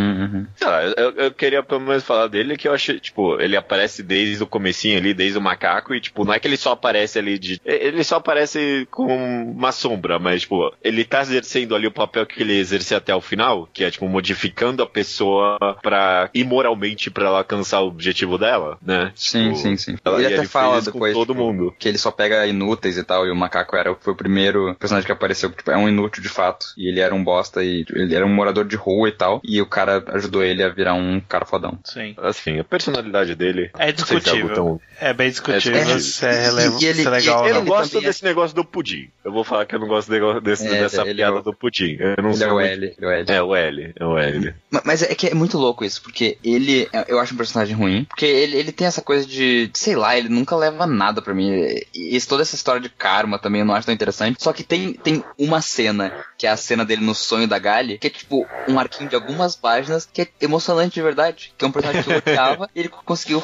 Sei lá, eu queria pelo menos falar dele, que eu achei, tipo, ele aparece desde o comecinho ali, desde o macaco, e tipo, não é que ele só aparece ali ele só aparece com uma sombra, mas tipo, ele tá exercendo ali o papel que ele exercia até o final, que é tipo, modificando a pessoa imoralmente pra ela alcançar o objetivo dela, né? Sim, tipo, sim. Ele até fala depois todo mundo. que ele só pega inúteis e tal, e o macaco foi o primeiro personagem que apareceu, tipo, é um inútil de fato, e ele era um bosta, e ele era um morador de rua e tal, e o cara ajudou ele a virar um cara fodão. Sim. Assim, a personalidade dele É discutível. É bem discutível. Se é relevante, se é legal ou eu não. não gosto desse negócio do pudim. Eu vou falar que eu não gosto dessa piada do pudim. Eu não Ele sei é o L. É o L. Mas é que é muito louco isso, porque porque eu acho um personagem ruim, porque ele tem essa coisa de, sei lá, ele nunca leva nada pra mim. E toda essa história de karma também eu não acho tão interessante. Só que tem uma cena, que é a cena dele no sonho da Gali, que é tipo um arquinho de algumas páginas, que é emocionante de verdade, que é um personagem que eu odiava, e ele conseguiu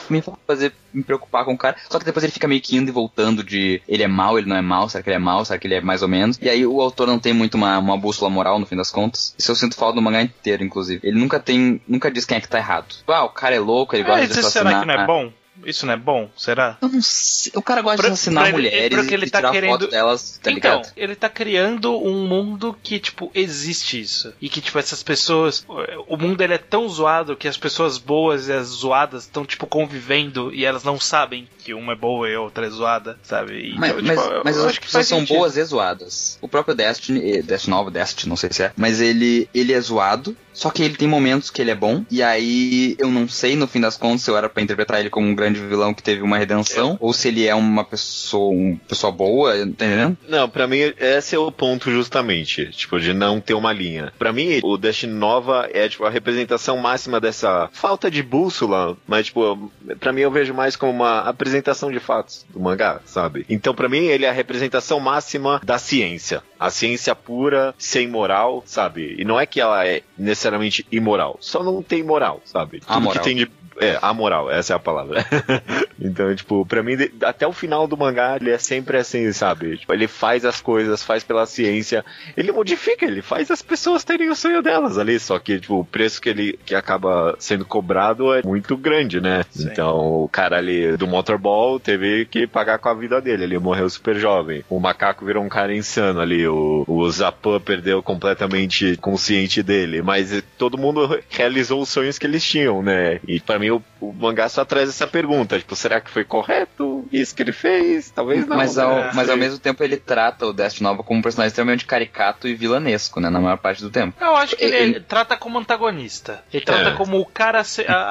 me preocupar com o cara, só que depois ele fica meio que indo e voltando de ele é mau, ele não é mau, será que ele é mau, será que ele é mais ou menos, e aí o autor não tem muito uma bússola moral no fim das contas. Isso eu sinto falta do mangá inteiro, inclusive. Ele nunca diz quem é que tá errado. O cara é louco, ele gosta de assassinar. Será que não é bom? Isso não é bom? Será? Eu não sei. O cara gosta de assassinar mulheres ele e tirar foto delas, tá ligado? Então, ele tá criando um mundo que, tipo, existe isso. E que, tipo, essas pessoas... O mundo, ele é tão zoado que as pessoas boas e as zoadas estão, tipo, convivendo e elas não sabem que uma é boa e a outra é zoada, sabe? Então, mas eu acho que pessoas são boas e zoadas. O próprio Destiny, não sei se é, mas ele é zoado, só que ele tem momentos que ele é bom, e aí eu não sei, no fim das contas, se eu era pra interpretar ele como um grande vilão que teve uma redenção, ou se ele é uma pessoa boa, tá entendendo? Não, pra mim, esse é o ponto justamente, tipo, de não ter uma linha. Pra mim, o Destiny Nova é, tipo, a representação máxima dessa falta de bússola, mas, tipo, pra mim eu vejo mais como uma apresentação de fatos do mangá, sabe? Então, pra mim, ele é a representação máxima da ciência. A ciência pura, sem moral, sabe? E não é que ela é necessariamente imoral, só não tem moral, sabe? Tudo que tem de... amoral, essa é a palavra. Então, tipo, pra mim, até o final do mangá, ele é sempre assim, sabe? Tipo, ele faz as coisas, faz pela ciência, ele modifica, ele faz as pessoas terem o sonho delas ali, só que, tipo, o preço que acaba sendo cobrado é muito grande, né? Sim. Então, o cara ali do Motorball teve que pagar com a vida dele, ele morreu super jovem. O macaco virou um cara insano ali, o Zapan perdeu completamente consciente dele, mas todo mundo realizou os sonhos que eles tinham, né? E pra mim, o mangá só traz essa pergunta, tipo, será que foi correto isso que ele fez? Talvez não. Mas ao mesmo tempo ele trata o Destiny Nova como um personagem extremamente caricato e vilanesco, né, na maior parte do tempo. Eu acho que ele trata como antagonista. Ele trata como o cara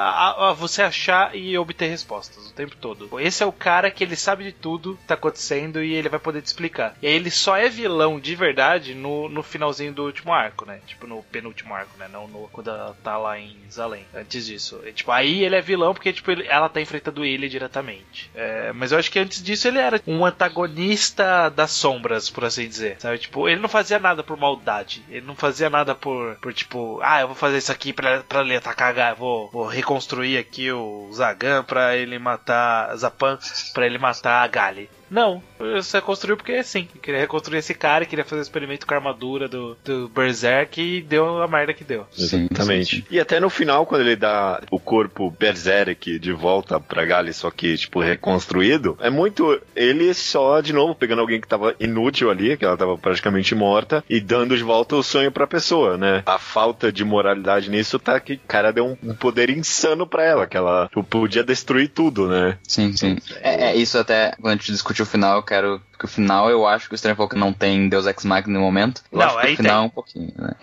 você achar e obter respostas o tempo todo. Esse é o cara que ele sabe de tudo que tá acontecendo e ele vai poder te explicar. E aí ele só é vilão de verdade no finalzinho do último arco, né? Tipo, no penúltimo arco, né? Não quando ela tá lá em Zalem. Antes disso. E, tipo, aí ele é vilão porque, tipo, ela tá enfrentando ele diretamente. Mas eu acho que antes disso ele era um antagonista das sombras, por assim dizer. Sabe? Tipo, ele não fazia nada por maldade. Ele não fazia nada por tipo, eu vou fazer isso aqui pra ele atacar, vou reconstruir aqui o Zagan pra ele matar Zapan, pra ele matar a Gali. Não, você construiu porque sim, queria reconstruir esse cara, queria fazer um experimento com a armadura do Berserk e deu a merda que deu. Exatamente. Sim. E até no final, quando ele dá o corpo Berserk de volta pra Gali, só que, tipo, reconstruído, é muito ele só, de novo, pegando alguém que tava inútil ali, que ela tava praticamente morta, e dando de volta o sonho pra pessoa, né? A falta de moralidade nisso tá que o cara deu um poder insano pra ela, que ela podia destruir tudo, né? Sim. Isso até, quando a gente discutiu o final, eu quero... Porque o final eu acho que o Estranho falou que não tem Deus Ex Machina no momento. Eu acho que o final é um pouquinho, né?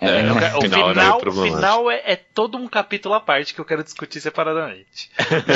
O final é todo um capítulo à parte que eu quero discutir separadamente.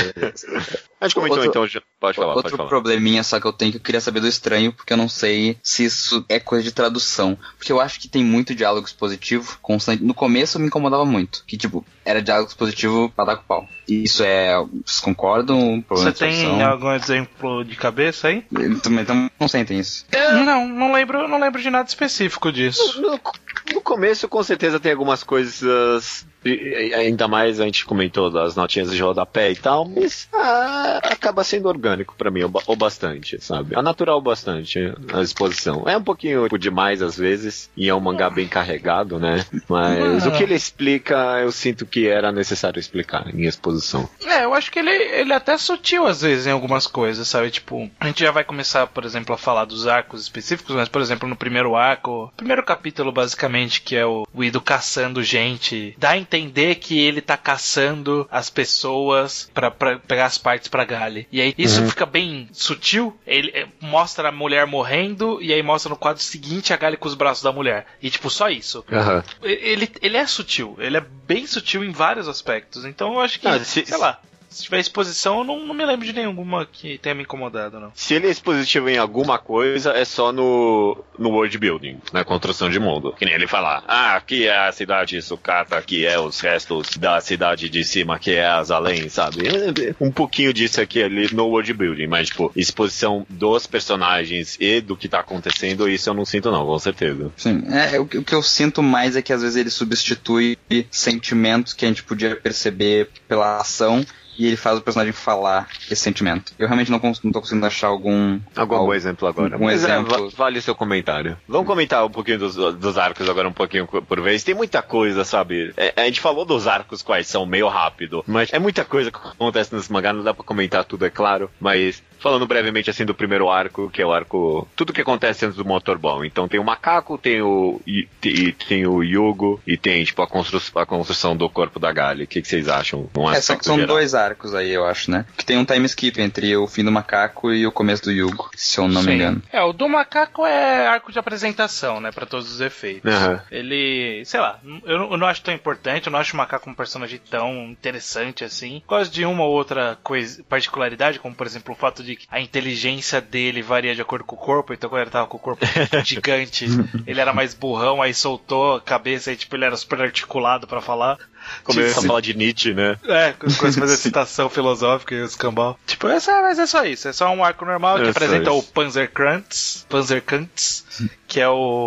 A gente comentou então, pode falar. Outro probleminha só que eu queria saber do Estranho, porque eu não sei se isso é coisa de tradução. Porque eu acho que tem muito diálogo expositivo constante. No começo me incomodava muito. Que, tipo, era diálogo expositivo pra dar com pau. Isso vocês concordam? Você tem algum exemplo de cabeça aí? Então não sentem isso. Não lembro de nada específico disso. No começo, com certeza, tem algumas coisas... Ainda mais a gente comentou das notinhas de rodapé e tal, mas acaba sendo orgânico pra mim, ou bastante, sabe? É natural bastante a exposição. É um pouquinho demais às vezes, e é um mangá bem carregado, né? Mas o que ele explica, eu sinto que era necessário explicar em exposição. Eu acho que ele é até sutil às vezes em algumas coisas, sabe? Tipo, a gente já vai começar, por exemplo, a falar dos arcos específicos, mas, por exemplo, no primeiro arco, primeiro capítulo, basicamente, que é o Ido caçando gente, dá a entender que ele tá caçando as pessoas pra pegar as partes pra Gali. E aí isso fica bem sutil. Ele mostra a mulher morrendo e aí mostra no quadro seguinte a Gali com os braços da mulher. E tipo, só isso. Ele é sutil. Ele é bem sutil em vários aspectos. Então eu acho que, sei lá, Se tiver exposição, eu não me lembro de nenhuma que tenha me incomodado, não. Se ele é expositivo em alguma coisa, é só no world building, na construção de mundo. Que nem ele falar, aqui é a cidade sucata, aqui é os restos da cidade de cima, que é as além, sabe? Um pouquinho disso aqui ali no world building, mas, tipo, exposição dos personagens e do que tá acontecendo, isso eu não sinto não, com certeza. Sim, o que eu sinto mais é que às vezes ele substitui sentimentos que a gente podia perceber pela ação e ele faz o personagem falar esse sentimento. Eu realmente não tô conseguindo achar algum bom exemplo agora. Um exemplo. Vale o seu comentário. Vamos comentar um pouquinho dos arcos agora, um pouquinho por vez. Tem muita coisa, sabe? A gente falou dos arcos quais são meio rápido, mas é muita coisa que acontece nesse mangá, não dá pra comentar tudo, é claro, mas... Falando brevemente assim do primeiro arco, que é o arco... Tudo que acontece antes do motorball. Então tem o macaco, tem o Yugo e tem tipo a construção do corpo da Gali. O que vocês acham? São dois arcos aí, eu acho, né? Que tem um time skip entre o fim do macaco e o começo do Yugo, se eu não me engano. O do macaco é arco de apresentação, né? Pra todos os efeitos. Uhum. Ele, sei lá, eu não acho tão importante, eu não acho o macaco um personagem tão interessante assim. Gosto de uma ou outra particularidade, como por exemplo o fato de que a inteligência dele varia de acordo com o corpo, então quando ele tava com o corpo gigante, ele era mais burrão, aí soltou a cabeça e tipo, ele era super articulado pra falar. Começa a falar de Nietzsche, né? Começa a fazer citação filosófica e os cambal. Tipo, mas é só isso. É só um arco normal que apresenta o Panzerkrantz, que é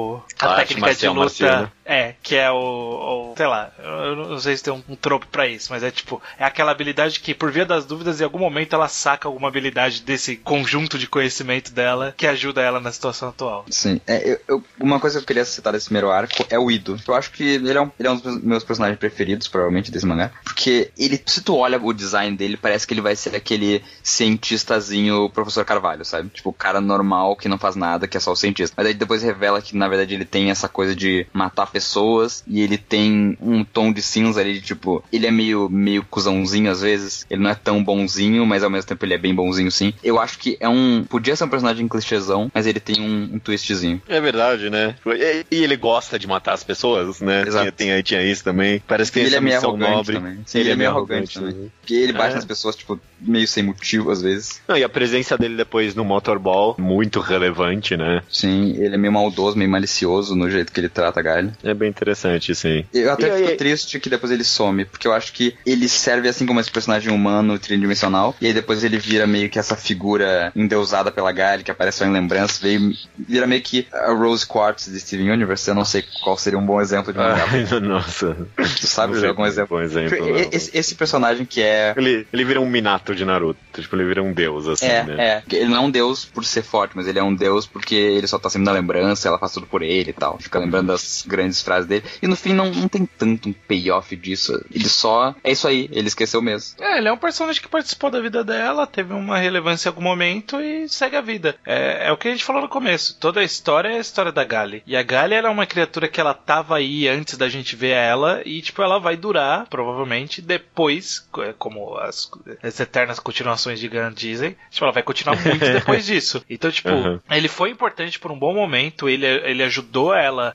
a técnica de luta. Marciano. Que é sei lá, eu não sei se tem um trope pra isso, mas é tipo, é aquela habilidade que, por via das dúvidas, em algum momento ela saca alguma habilidade desse conjunto de conhecimento dela que ajuda ela na situação atual. Sim, uma coisa que eu queria citar desse primeiro arco é o Ido. Eu acho que ele é um dos meus personagens preferidos, provavelmente, desse mangá, porque se tu olha o design dele, parece que ele vai ser aquele cientistazinho professor Carvalho, sabe? Tipo, o cara normal que não faz nada, que é só o cientista. Mas aí depois revela que, na verdade, ele tem essa coisa de matar pessoas, e ele tem um tom de cinza ali, de, tipo, ele é meio cuzãozinho às vezes, ele não é tão bonzinho, mas ao mesmo tempo ele é bem bonzinho sim. Eu acho que podia ser um personagem clichêzão, mas ele tem um twistzinho. É verdade, né? E ele gosta de matar as pessoas, né? Exato. Tinha isso também. Parece que ele é meio arrogante também. Sim, ele é meio arrogante também. Porque ele bate nas pessoas, tipo, meio sem motivo, às vezes. Não, e a presença dele depois no Motorball, muito relevante, né? Sim, ele é meio maldoso, meio malicioso no jeito que ele trata a Gali. É bem interessante, sim. Eu até fico triste que depois ele some, porque eu acho que ele serve assim como esse personagem humano tridimensional, e aí depois ele vira meio que essa figura endeusada pela Gali, que aparece só em lembrança, vira meio que a Rose Quartz de Steven Universe. Eu não sei qual seria um bom exemplo de mangá. Nossa. Tu sabe algum exemplo? Bom exemplo esse personagem que é... Ele vira um Minato de Naruto. Tipo, ele vira um deus, assim, né? Ele não é um deus por ser forte, mas ele é um deus porque ele só tá sempre na lembrança, ela faz tudo por ele e tal. Fica lembrando das grandes frases dele. E no fim não tem tanto um payoff disso. Ele só... É isso aí, ele esqueceu mesmo. Ele é um personagem que participou da vida dela, teve uma relevância em algum momento e segue a vida. É o que a gente falou no começo. Toda a história é a história da Gali. E a Gali era uma criatura que ela tava aí antes da gente ver ela e, tipo, ela vai durar, provavelmente, depois, como as eternas continuações de Gun dizem, tipo, ela vai continuar muito depois disso. Então, tipo, ele foi importante por um bom momento, ele ajudou ela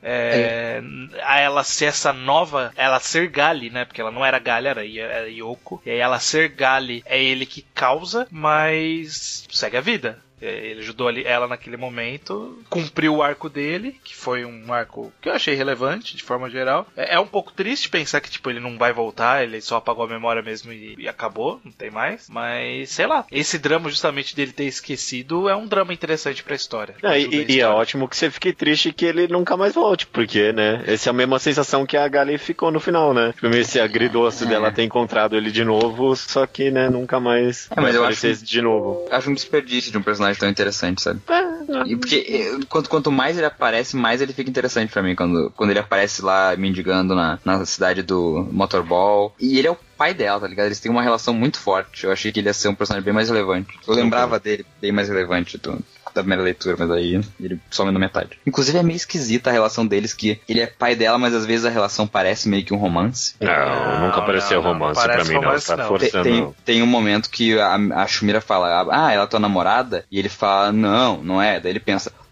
a ela ser essa nova, ela ser Gali, né? Porque ela não era Gali, era Yoko. E aí ela ser Gali é ele que causa, mas segue a vida. Ele ajudou ela naquele momento, cumpriu o arco dele, que foi um arco que eu achei relevante, de forma geral. É um pouco triste pensar que, tipo, ele não vai voltar, ele só apagou a memória mesmo e acabou, não tem mais. Mas, sei lá, esse drama justamente dele ter esquecido é um drama interessante pra história. E é ótimo que você fique triste que ele nunca mais volte, porque, né, essa é a mesma sensação que a Gali ficou no final, né? Tipo, esse agridoce dela ter encontrado ele de novo, só que, né, nunca mais vai aparecer de novo. Acho um desperdício de um personagem tão interessante, sabe? E porque quanto mais ele aparece, mais ele fica interessante pra mim. Quando ele aparece lá mendigando na cidade do Motorball. E ele é o pai dela, tá ligado? Eles têm uma relação muito forte. Eu achei que ele ia ser um personagem bem mais relevante. Eu lembrava dele bem mais relevante da primeira leitura, mas aí ele some na metade. Inclusive é meio esquisita a relação deles, que ele é pai dela, mas às vezes a relação parece meio que um romance. Não, nunca pareceu romance pra mim, não. Tá forçando. Tem um momento que a Shumira fala, ela é tua namorada? E ele fala, não é. Daí ele pensa,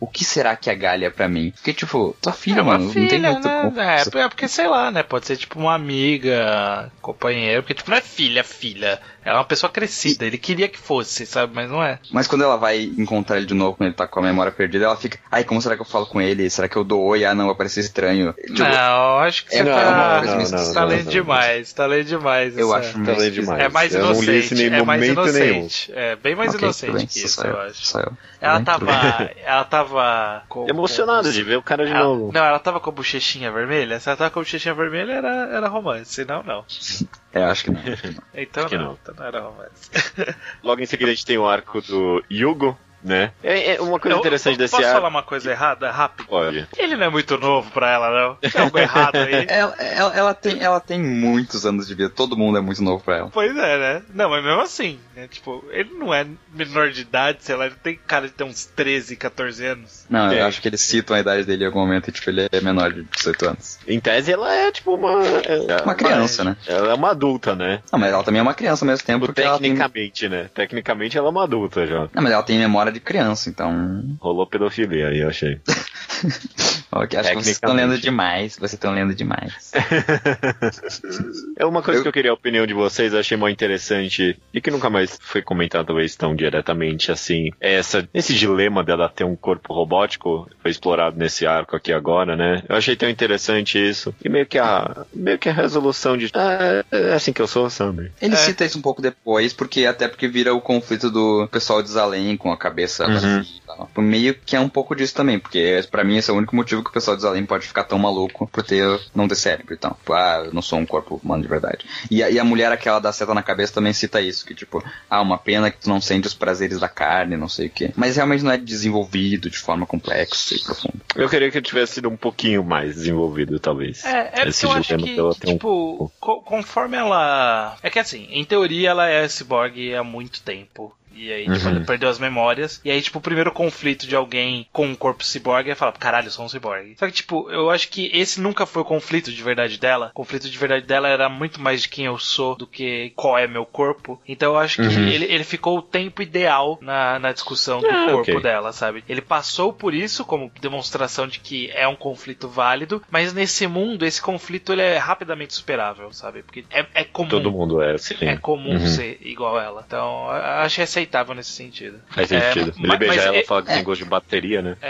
o que será que a Galia é pra mim? Porque, tipo, tua filha, é uma mano, filha, não tem muito como. né? É porque, sei lá, né? Pode ser tipo uma amiga, companheira, porque tipo, não é filha. Ela é uma pessoa crescida, ele queria que fosse, sabe? Mas não é. Mas quando ela vai encontrar ele de novo, quando ele tá com a memória perdida, ela fica, ai, como será que eu falo com ele? Será que eu dou oi? Ah, não, vai parecer estranho. Tipo, não, acho que você tá lendo demais, tá lendo demais. Eu acho tá lendo demais. É mais eu inocente, não li isso em é mais momento inocente. nenhum. É bem mais Ok, inocente bem, que isso, só eu acho. Só eu. Ela tava Emocionada de ver o cara de novo. Não, ela tava com a bochechinha vermelha. Se ela tava com a bochechinha vermelha, era romance. Senão, não. Acho que não. Então que não. Então não era romance. Logo em seguida a gente tem o arco do Yugo, né? É uma coisa interessante desse arco. Posso arco. falar uma coisa errada, rápido? Pode. Ele não é muito novo pra ela, não. Tem algo errado aí. Ela tem muitos anos de vida. Todo mundo é muito novo pra ela. Pois é, né? Não, mas mesmo assim, né? Tipo, ele não é menor de idade, sei lá, ele tem cara de ter uns 13, 14 anos. Não, eu acho que eles citam a idade dele em algum momento e, tipo, ele é menor de 18 anos. Em tese, ela é, tipo, uma criança, né? Ela é uma adulta, né? Não, mas ela também é uma criança ao mesmo tempo. Porque tecnicamente, né? Tecnicamente, ela é uma adulta já. Não, mas ela tem memória de criança, então... Rolou pedofilia aí, eu achei. Ok, acho que vocês estão lendo demais. Vocês estão lendo demais. É uma coisa que eu queria a opinião de vocês, eu achei muito interessante e que nunca mais foi comentado, talvez tão diretamente assim. Esse dilema dela ter um corpo robótico foi explorado nesse arco aqui agora, né? Eu achei tão interessante isso. E meio que a resolução de é assim que eu sou, sabe? Ele cita isso um pouco depois, porque vira o conflito do pessoal de Zalem com a cabeça vazia e tal. Meio que é um pouco disso também, porque pra mim esse é o único motivo que o pessoal de Zalem pode ficar tão maluco por não ter cérebro, então. Tipo, eu não sou um corpo humano de verdade. E a mulher aquela da seta na cabeça também cita isso, que tipo, uma pena que tu não sente os prazeres da carne, não sei o quê. Mas realmente não é desenvolvido de forma complexa e profunda. Eu queria que ele tivesse sido um pouquinho mais desenvolvido, talvez. Esse eu acho que tipo, conforme ela... É que assim, em teoria ela é ciborgue há muito tempo. E aí, tipo, ele perdeu as memórias. E aí, tipo, o primeiro conflito de alguém com um corpo ciborgue é falar, caralho, eu sou um ciborgue. Só que, tipo, eu acho que esse nunca foi o conflito de verdade dela. O conflito de verdade dela era muito mais de quem eu sou do que qual é meu corpo. Então eu acho que ele ficou o tempo ideal na discussão do corpo dela, sabe? Ele passou por isso como demonstração de que é um conflito válido, mas nesse mundo, esse conflito ele é rapidamente superável, sabe? Porque é comum. Todo mundo é, sim. É comum ser igual a ela. Então, eu acho aceitável nesse sentido. Faz sentido. Ele beijar ela e falar que tem gosto de bateria, né?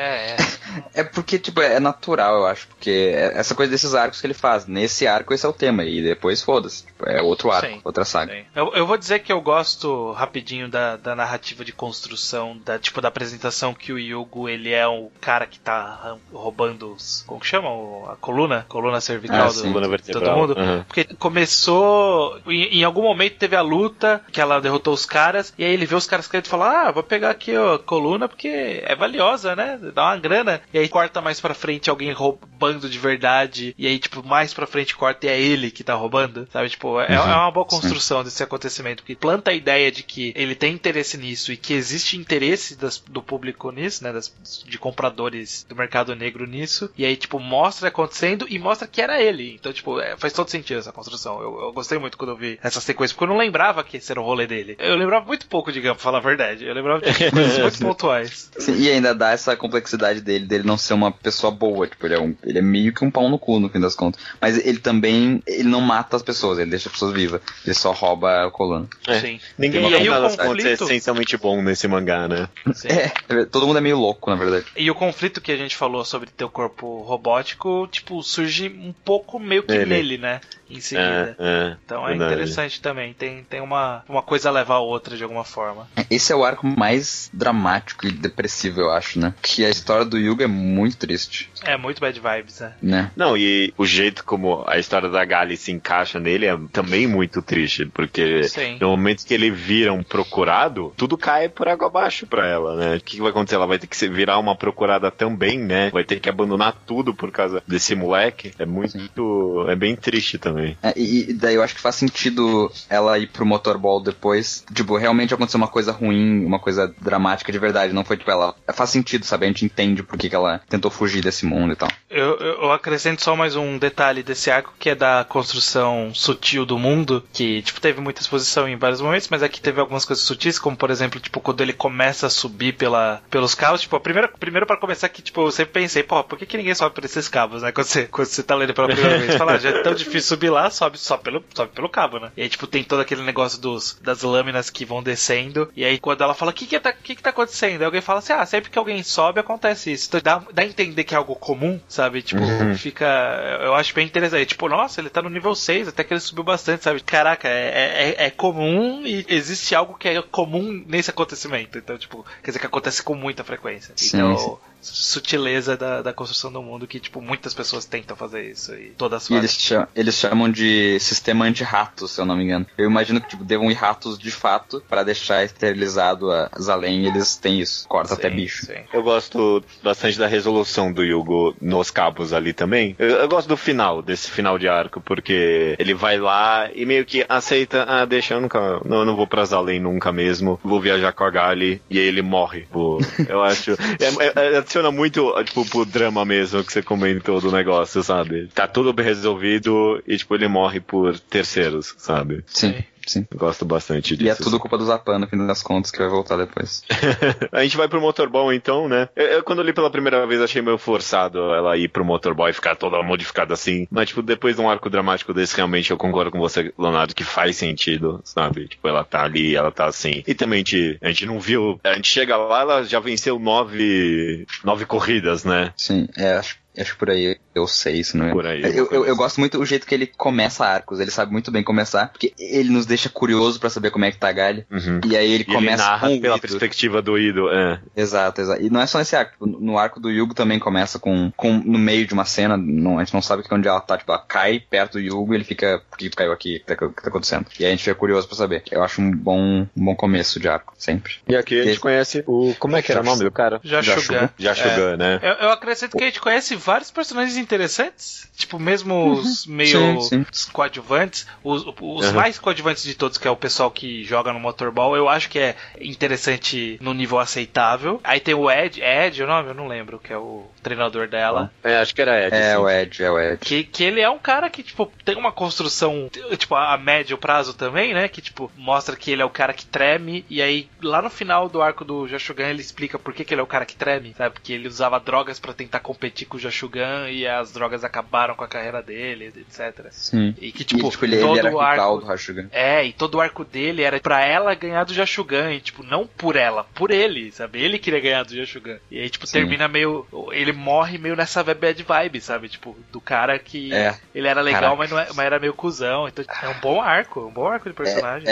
É porque, tipo, é natural, eu acho. Porque essa coisa desses arcos que ele faz. Nesse arco, esse é o tema. E depois, foda-se. Tipo, é outro arco, outra saga. Sim. Eu vou dizer que eu gosto, rapidinho, da narrativa de construção, da apresentação que o Yugo, ele é o cara que tá roubando os... Como que chama? A coluna? Coluna cervical de todo mundo. Porque começou... Em algum momento teve a luta, que ela derrotou os caras, e aí ele vê os caras querendo falar, vou pegar aqui a coluna porque é valiosa, né? Dá uma grana. E aí corta mais pra frente alguém roubando de verdade, e aí, tipo, mais pra frente corta e é ele que tá roubando, sabe? Tipo, é uma boa construção desse acontecimento, porque planta a ideia de que ele tem interesse nisso e que existe interesse do público nisso, né? De compradores do mercado negro nisso, e aí, tipo, mostra acontecendo e mostra que era ele. Então, tipo, faz todo sentido essa construção. Eu gostei muito quando eu vi essa sequência, porque eu não lembrava que esse era o rolê dele. Eu lembrava muito pouco de Gun, pra falar a verdade. Eu lembrava de coisas muito pontuais. Sim, e ainda dá essa complexidade dele não ser uma pessoa boa, tipo, ele é meio que um pau no cu, no fim das contas. Mas ele não mata as pessoas, ele deixa as pessoas vivas. Ele só rouba a coluna. Sim. Ninguém e aí o conflito... é essencialmente bom nesse mangá, né? Sim. Todo mundo é meio louco, na verdade. E o conflito que a gente falou sobre ter o corpo robótico, tipo, surge um pouco meio que nele, né? Em seguida. Então é interessante também. Tem uma coisa a levar a outra de alguma forma. Esse é o arco mais dramático e depressivo, eu acho, né? Que a história do Yuga é muito triste. É muito bad vibes, né? Não, e o jeito como a história da Gali se encaixa nele é também muito triste, porque no momento que ele vira um procurado, tudo cai por água abaixo pra ela, né? O que vai acontecer? Ela vai ter que virar uma procurada também, né? Vai ter que abandonar tudo por causa desse moleque. É bem triste também. E daí eu acho que faz sentido ela ir pro motorball depois. Tipo, realmente aconteceu uma coisa ruim ruim, uma coisa dramática de verdade. Não foi tipo, ela faz sentido, sabe? A gente entende por que ela tentou fugir desse mundo e tal. Eu acrescento só mais um detalhe desse arco, que é da construção sutil do mundo, que, tipo, teve muita exposição em vários momentos, mas aqui teve algumas coisas sutis, como, por exemplo, tipo, quando ele começa a subir pelos cabos, tipo, primeiro pra começar que, tipo, eu sempre pensei, pô, por que ninguém sobe por esses cabos, né? Quando você tá lendo pela primeira vez, fala, já é tão difícil subir lá, sobe pelo cabo, né? E aí, tipo, tem todo aquele negócio das lâminas que vão descendo, e aí quando ela fala, o que tá acontecendo? Aí alguém fala assim, sempre que alguém sobe, acontece isso. Então dá a entender que é algo comum, sabe? Tipo, eu acho bem interessante. Tipo, nossa, ele tá no nível 6, até que ele subiu bastante, sabe? Caraca, é comum e existe algo que é comum nesse acontecimento. Então, tipo, quer dizer que acontece com muita frequência. Sim, então, sim. Sutileza da construção do mundo que, tipo, muitas pessoas tentam fazer isso e todas E fazem. eles chamam de sistema anti-ratos, se eu não me engano. Eu imagino que, tipo, devam ir ratos de fato pra deixar esterilizado as além, eles têm isso. Corta até bicho. Sim. Eu gosto bastante da resolução do Yugo nos cabos ali também. Eu gosto do final, desse final de arco, porque ele vai lá e meio que aceita, deixa, eu não vou pras além nunca mesmo, vou viajar com a Gali, e aí ele morre. Pô, eu acho... adiciona muito, tipo, pro drama mesmo que você comentou do negócio, sabe? Tá tudo bem resolvido e, tipo, ele morre por terceiros, sabe? Sim. Sim. Gosto bastante disso. E é tudo culpa do Zapan, no fim das contas, que vai voltar depois. A gente vai pro Motorball então, né? Eu quando li pela primeira vez achei meio forçado ela ir pro Motorball e ficar toda modificada assim. Mas, tipo, depois de um arco dramático desse, realmente eu concordo com você, Leonardo, que faz sentido, sabe? Tipo, ela tá ali, ela tá assim. E também a gente não viu... A gente chega lá, ela já venceu 9 corridas, né? Sim, acho que por aí eu sei isso, não é? Por aí. Eu gosto muito do jeito que ele começa arcos. Ele sabe muito bem começar, porque ele nos deixa curioso pra saber como é que tá a Gali. E aí ele começa ele narra com pela Ido. perspectiva do Ido, Exato. E não é só nesse arco. No arco do Yugo também começa com no meio de uma cena, a gente não sabe onde ela tá. Tipo, ela cai perto do Yugo e ele fica, por que tu caiu aqui? O que tá acontecendo? E aí a gente fica curioso pra saber. Eu acho um bom começo de arco, sempre. E aqui a gente conhece como é que era o nome do cara? Jashugan, né? Eu acrescento que a gente conhece vários personagens interessantes, tipo, mesmo os meio coadjuvantes, os mais coadjuvantes de todos, que é o pessoal que joga no Motorball, eu acho que é interessante no nível aceitável. Aí tem o Ed, o nome? Eu não lembro, que é o treinador dela. Acho que era Ed. É o Ed. Que ele é um cara que, tipo, tem uma construção, tipo, a médio prazo também, né, que, tipo, mostra que ele é o cara que treme, e aí, lá no final do arco do Jashugan, ele explica por que ele é o cara que treme, sabe, porque ele usava drogas pra tentar competir com o Jashugan, e as drogas acabaram com a carreira dele, etc. Sim. E que, tipo, ele era todo o arco do Jashugan. e todo o arco dele era pra ela ganhar do Jashugan, e, tipo, não por ela, por ele, sabe, ele queria ganhar do Jashugan. E aí, tipo, termina meio, ele morre meio nessa bad vibe, sabe, tipo, do cara que ele era legal, mas era meio cuzão, então é um bom arco de personagem.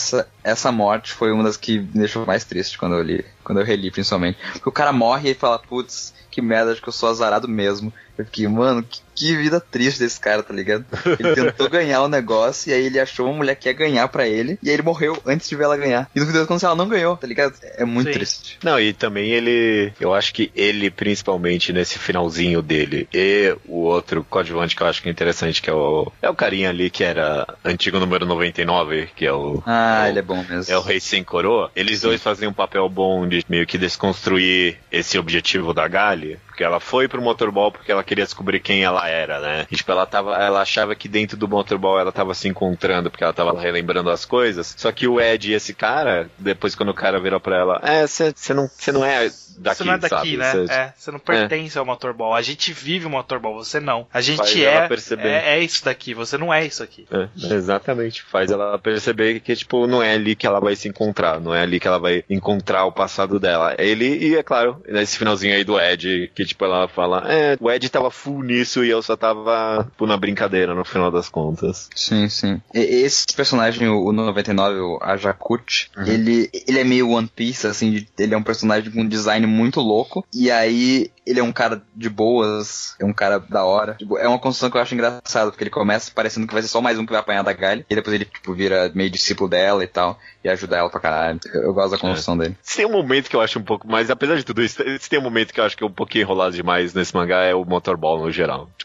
Essa morte foi uma das que me deixou mais triste quando eu reli, principalmente. Porque o cara morre e fala, putz, que merda, acho que eu sou azarado mesmo. Eu fiquei, mano, que vida triste desse cara, tá ligado? Ele tentou ganhar o negócio e aí ele achou uma mulher que ia ganhar pra ele e aí ele morreu antes de ver ela ganhar. E no fim das contas ela não ganhou, tá ligado? É muito triste. Não, e também eu acho que ele, principalmente nesse finalzinho dele, e o outro coadjuvante que eu acho que é interessante, que é o carinha ali que era antigo número 99, que é o... ele é bom mesmo. É o Rei Sem Coroa. Eles dois fazem um papel bom de meio que desconstruir esse objetivo da Gali, porque ela foi pro Motorball porque ela queria descobrir quem ela era, né? E, tipo, ela achava que dentro do Motorball ela tava se encontrando, porque ela tava relembrando as coisas. Só que o Ed e esse cara, depois quando o cara virou pra ela, você não é daqui, você não é daqui, sabe? Né? Você não pertence ao Motorball. A gente vive o Motorball, você não. A gente faz ela perceber. É isso daqui, você não é isso aqui. Exatamente. Faz ela perceber que, tipo, não é ali que ela vai se encontrar, não é ali que ela vai encontrar o passado dela. E é claro, nesse finalzinho aí do Ed, que, tipo, ela fala, o Ed tava full nisso e eu só tava, tipo, na brincadeira, no final das contas. Sim. Esse personagem, o 99, o Ajakut, ele é meio One Piece, assim, ele é um personagem com um design muito louco, e aí ele é um cara de boas, é um cara da hora. Tipo, é uma construção que eu acho engraçada, porque ele começa parecendo que vai ser só mais um que vai apanhar da Gali, e depois ele, tipo, vira meio discípulo dela e tal, e ajuda ela pra caralho. Eu gosto da construção dele. Se tem um momento que eu acho um pouco mais, apesar de tudo isso, se tem um momento que eu acho que é um pouquinho enrolado demais nesse mangá, é o Motorball no geral. Tipo,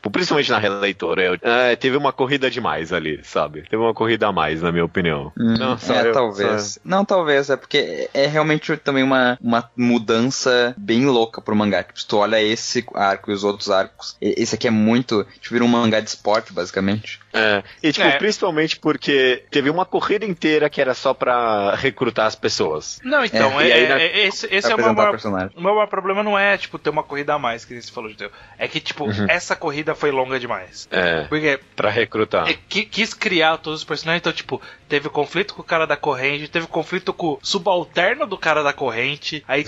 tipo, principalmente na releitora, teve uma corrida demais ali, sabe? Teve uma corrida a mais, na minha opinião. Talvez. Não, talvez, é porque é realmente também uma mudança bem louca pro mangá. Tipo, se tu olha esse arco e os outros arcos, esse aqui é muito, tipo, vira um mangá de esporte, basicamente. E tipo, principalmente porque teve uma corrida inteira que era só pra recrutar as pessoas. Não, então, esse é o maior problema, não é, tipo, ter uma corrida a mais, que você falou, Judeu. É que, tipo, essa corrida foi longa demais. Porque pra recrutar. Quis criar todos os personagens, então, tipo, teve conflito com o cara da corrente, teve conflito com o subalterno do cara da corrente, aí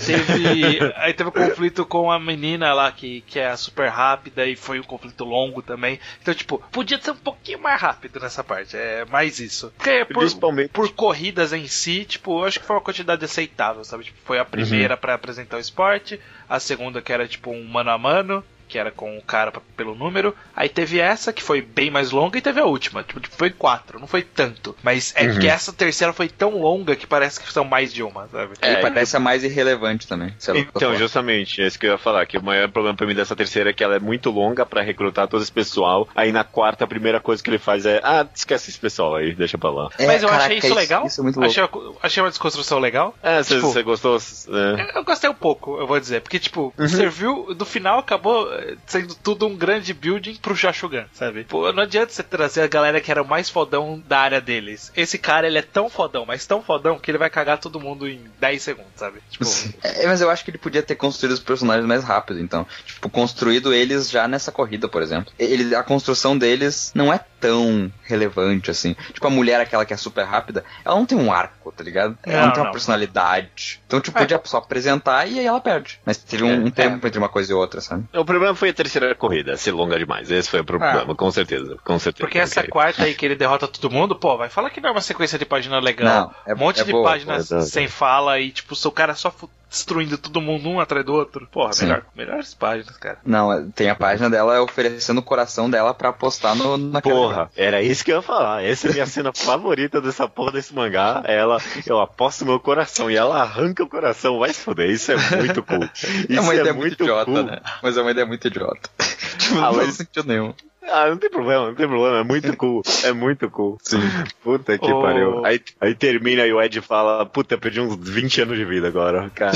teve conflito com a menina lá, que é a super rápida, e foi um conflito longo também. Então, tipo, podia ser um pouquinho mais rápido nessa parte, é mais isso. Porque por corridas em si, tipo, eu acho que foi uma quantidade aceitável, sabe? Tipo, foi a primeira pra apresentar o esporte, a segunda que era tipo um mano a mano, que era com o cara pelo número. Aí teve essa, que foi bem mais longa, e teve a última. Tipo, foi 4, não foi tanto. Mas é que essa terceira foi tão longa que parece que são mais de uma, sabe? E parece a mais irrelevante também. Então, justamente, é isso que eu ia falar, que o maior problema pra mim dessa terceira é que ela é muito longa pra recrutar todo esse pessoal. Aí na quarta, a primeira coisa que ele faz é, esquece esse pessoal aí, deixa pra lá. Mas eu achei isso legal. Isso é muito louco. Achei uma desconstrução legal. Você gostou? Eu gostei um pouco, eu vou dizer. Porque, tipo, serviu, no final acabou sendo tudo um grande building pro Jashugan, sabe? Pô, não adianta você trazer a galera que era o mais fodão da área deles. Esse cara, ele é tão fodão, mas tão fodão, que ele vai cagar todo mundo em 10 segundos, sabe? Tipo... mas eu acho que ele podia ter construído os personagens mais rápido, então. Tipo, construído eles já nessa corrida, por exemplo. A construção deles não é tão relevante, assim. Tipo, a mulher, aquela que é super rápida, ela não tem um arco, tá ligado? Ela não tem uma personalidade. Então, tipo, podia só apresentar e aí ela perde. Mas teve um tempo entre uma coisa e outra, sabe? O problema foi a terceira corrida, ser longa demais. Esse foi o problema, com certeza. Porque essa quarta aí que ele derrota todo mundo, pô, vai falar que não é uma sequência de página legal. Não, um monte de páginas sem fala e, tipo, o cara só destruindo todo mundo um atrás do outro. Porra, melhores páginas, cara. Não, tem a página dela oferecendo o coração dela pra apostar na Porra, era isso que eu ia falar. Essa é a minha cena favorita dessa porra desse mangá. Eu aposto meu coração e ela arranca o coração. Vai se foder, isso é muito cool. Isso é uma ideia muito idiota, cool. né? Mas é uma ideia muito idiota. Tipo, não faz sentido nenhum. Não tem problema, é muito cool, é muito cool. Sim. Puta que pariu. Aí termina e o Ed fala, puta, eu perdi uns 20 anos de vida agora, cara.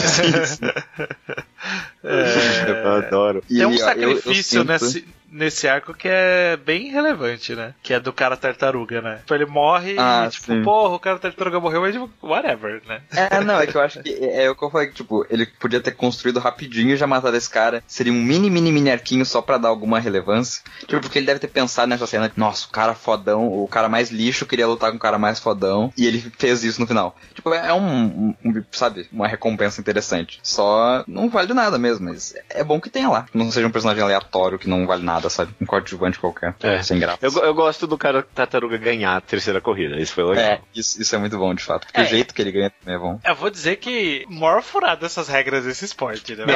Eu adoro. Tem um sacrifício nesse arco que é bem relevante, né? Que é do cara tartaruga, né? Tipo, ele morre e, tipo, porra, o cara tartaruga morreu, mas tipo, whatever, né? É que eu acho que é o que eu falei, que, tipo, ele podia ter construído rapidinho e já matado esse cara. Seria um mini arquinho só pra dar alguma relevância. Tipo, porque ele deve ter pensado nessa cena, nossa, o cara fodão, o cara mais lixo queria lutar com o cara mais fodão, e ele fez isso no final. Tipo, é sabe, uma recompensa interessante. Só não vale nada mesmo, mas é bom que tenha lá. Não seja um personagem aleatório que não vale nada, sabe? Um coadjuvante qualquer. Sem graça. Eu gosto do cara tartaruga ganhar a terceira corrida. Isso foi legal. Isso é muito bom, de fato. Porque o jeito que ele ganha também é bom. Eu vou dizer que maior furada essas regras desse esporte, né?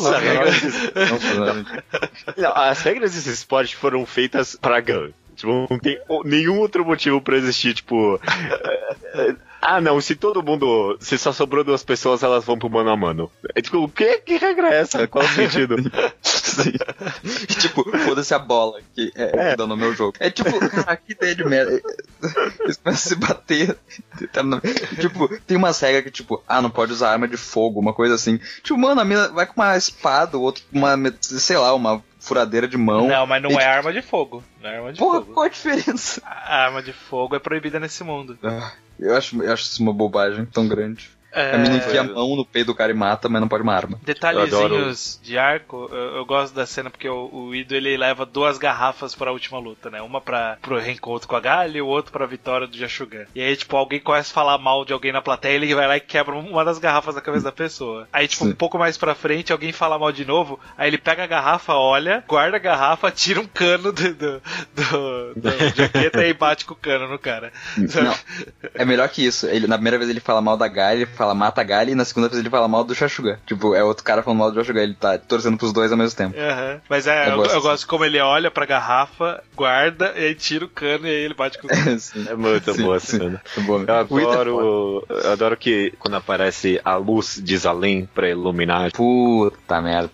As regras desse esporte foram feitas pra Gun. Tipo, não tem nenhum outro motivo pra existir, tipo... não, se só sobrou 2 pessoas, elas vão pro mano a mano. É tipo, que regra é essa? Qual o sentido? E, tipo, foda-se a bola que dá no meu jogo. É tipo, cara, que ideia de merda. Eles começam a se bater. Tipo, tem umas regras que, tipo, não pode usar arma de fogo, uma coisa assim. Tipo, mano, a mina vai com uma espada, o outro com uma, sei lá, uma furadeira de mão. Não, mas não é arma de fogo. Não é arma de fogo. Qual a diferença? A arma de fogo é proibida nesse mundo. Eu acho isso uma bobagem tão grande. A mina enfia a mão no peito do cara e mata, mas não pode uma arma. Detalhezinhos de arco, eu gosto da cena porque o Ido, ele leva 2 garrafas pra última luta, né? Uma pro reencontro com a Galha e o outro pra vitória do Jashugan. E aí, tipo, alguém começa a falar mal de alguém na plateia, ele vai lá e quebra uma das garrafas da cabeça da pessoa. Aí, tipo, um pouco mais pra frente, alguém fala mal de novo, aí ele pega a garrafa, olha, guarda a garrafa, tira um cano do jaqueta e bate com o cano no cara. Não, é melhor que isso. Na primeira vez ele fala mal da Galha, ele fala mata a Galha, e na segunda vez ele fala mal do Jashugan. Tipo, é outro cara falando mal do Jashugan, ele tá torcendo pros 2 ao mesmo tempo. Mas eu gosto de como ele olha pra garrafa, guarda, e aí tira o cano e aí ele bate com o cano. É muito boa a cena. Eu adoro que quando aparece a luz diz além pra iluminar. Puta merda.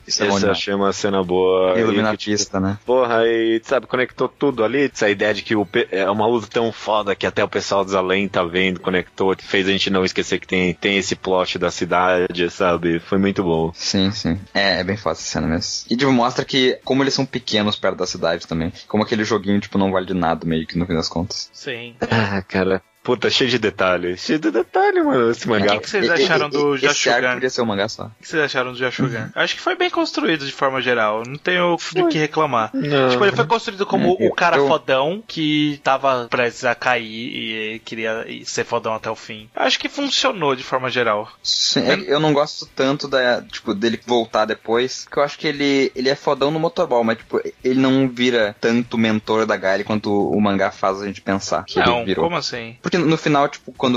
Isso é bom Essa eu demais. achei uma cena boa. Iluminar E a pista, né? Porra, e sabe, conectou tudo ali. Essa ideia de que é uma luta tão foda que até o pessoal dos além tá vendo, conectou, fez a gente não esquecer que tem esse plot da cidade, sabe? Foi muito bom. Sim, sim. É bem fácil essa cena mesmo. E tipo, mostra que como eles são pequenos perto da cidade também. Como aquele joguinho, tipo, não vale de nada, meio que no fim das contas. Sim. Ah, cara. Puta, cheio de detalhe. Cheio de detalhe, mano, esse O mangá. que vocês acharam do Esse arco Jashugan? podia ser um mangá só. O que vocês acharam do Jashugan? Acho que foi bem construído de forma geral. Não tenho do que reclamar. Não. Tipo, ele foi construído como É, o cara eu- fodão que tava prestes a cair e queria ser fodão até o fim. Acho que funcionou de forma geral. Sim, eu não gosto tanto dele voltar depois, porque eu acho que ele é fodão no motorball, mas tipo, ele não vira tanto mentor da Gaile quanto o mangá faz a gente pensar que Não, ele virou. como assim? Porque no final, tipo, quando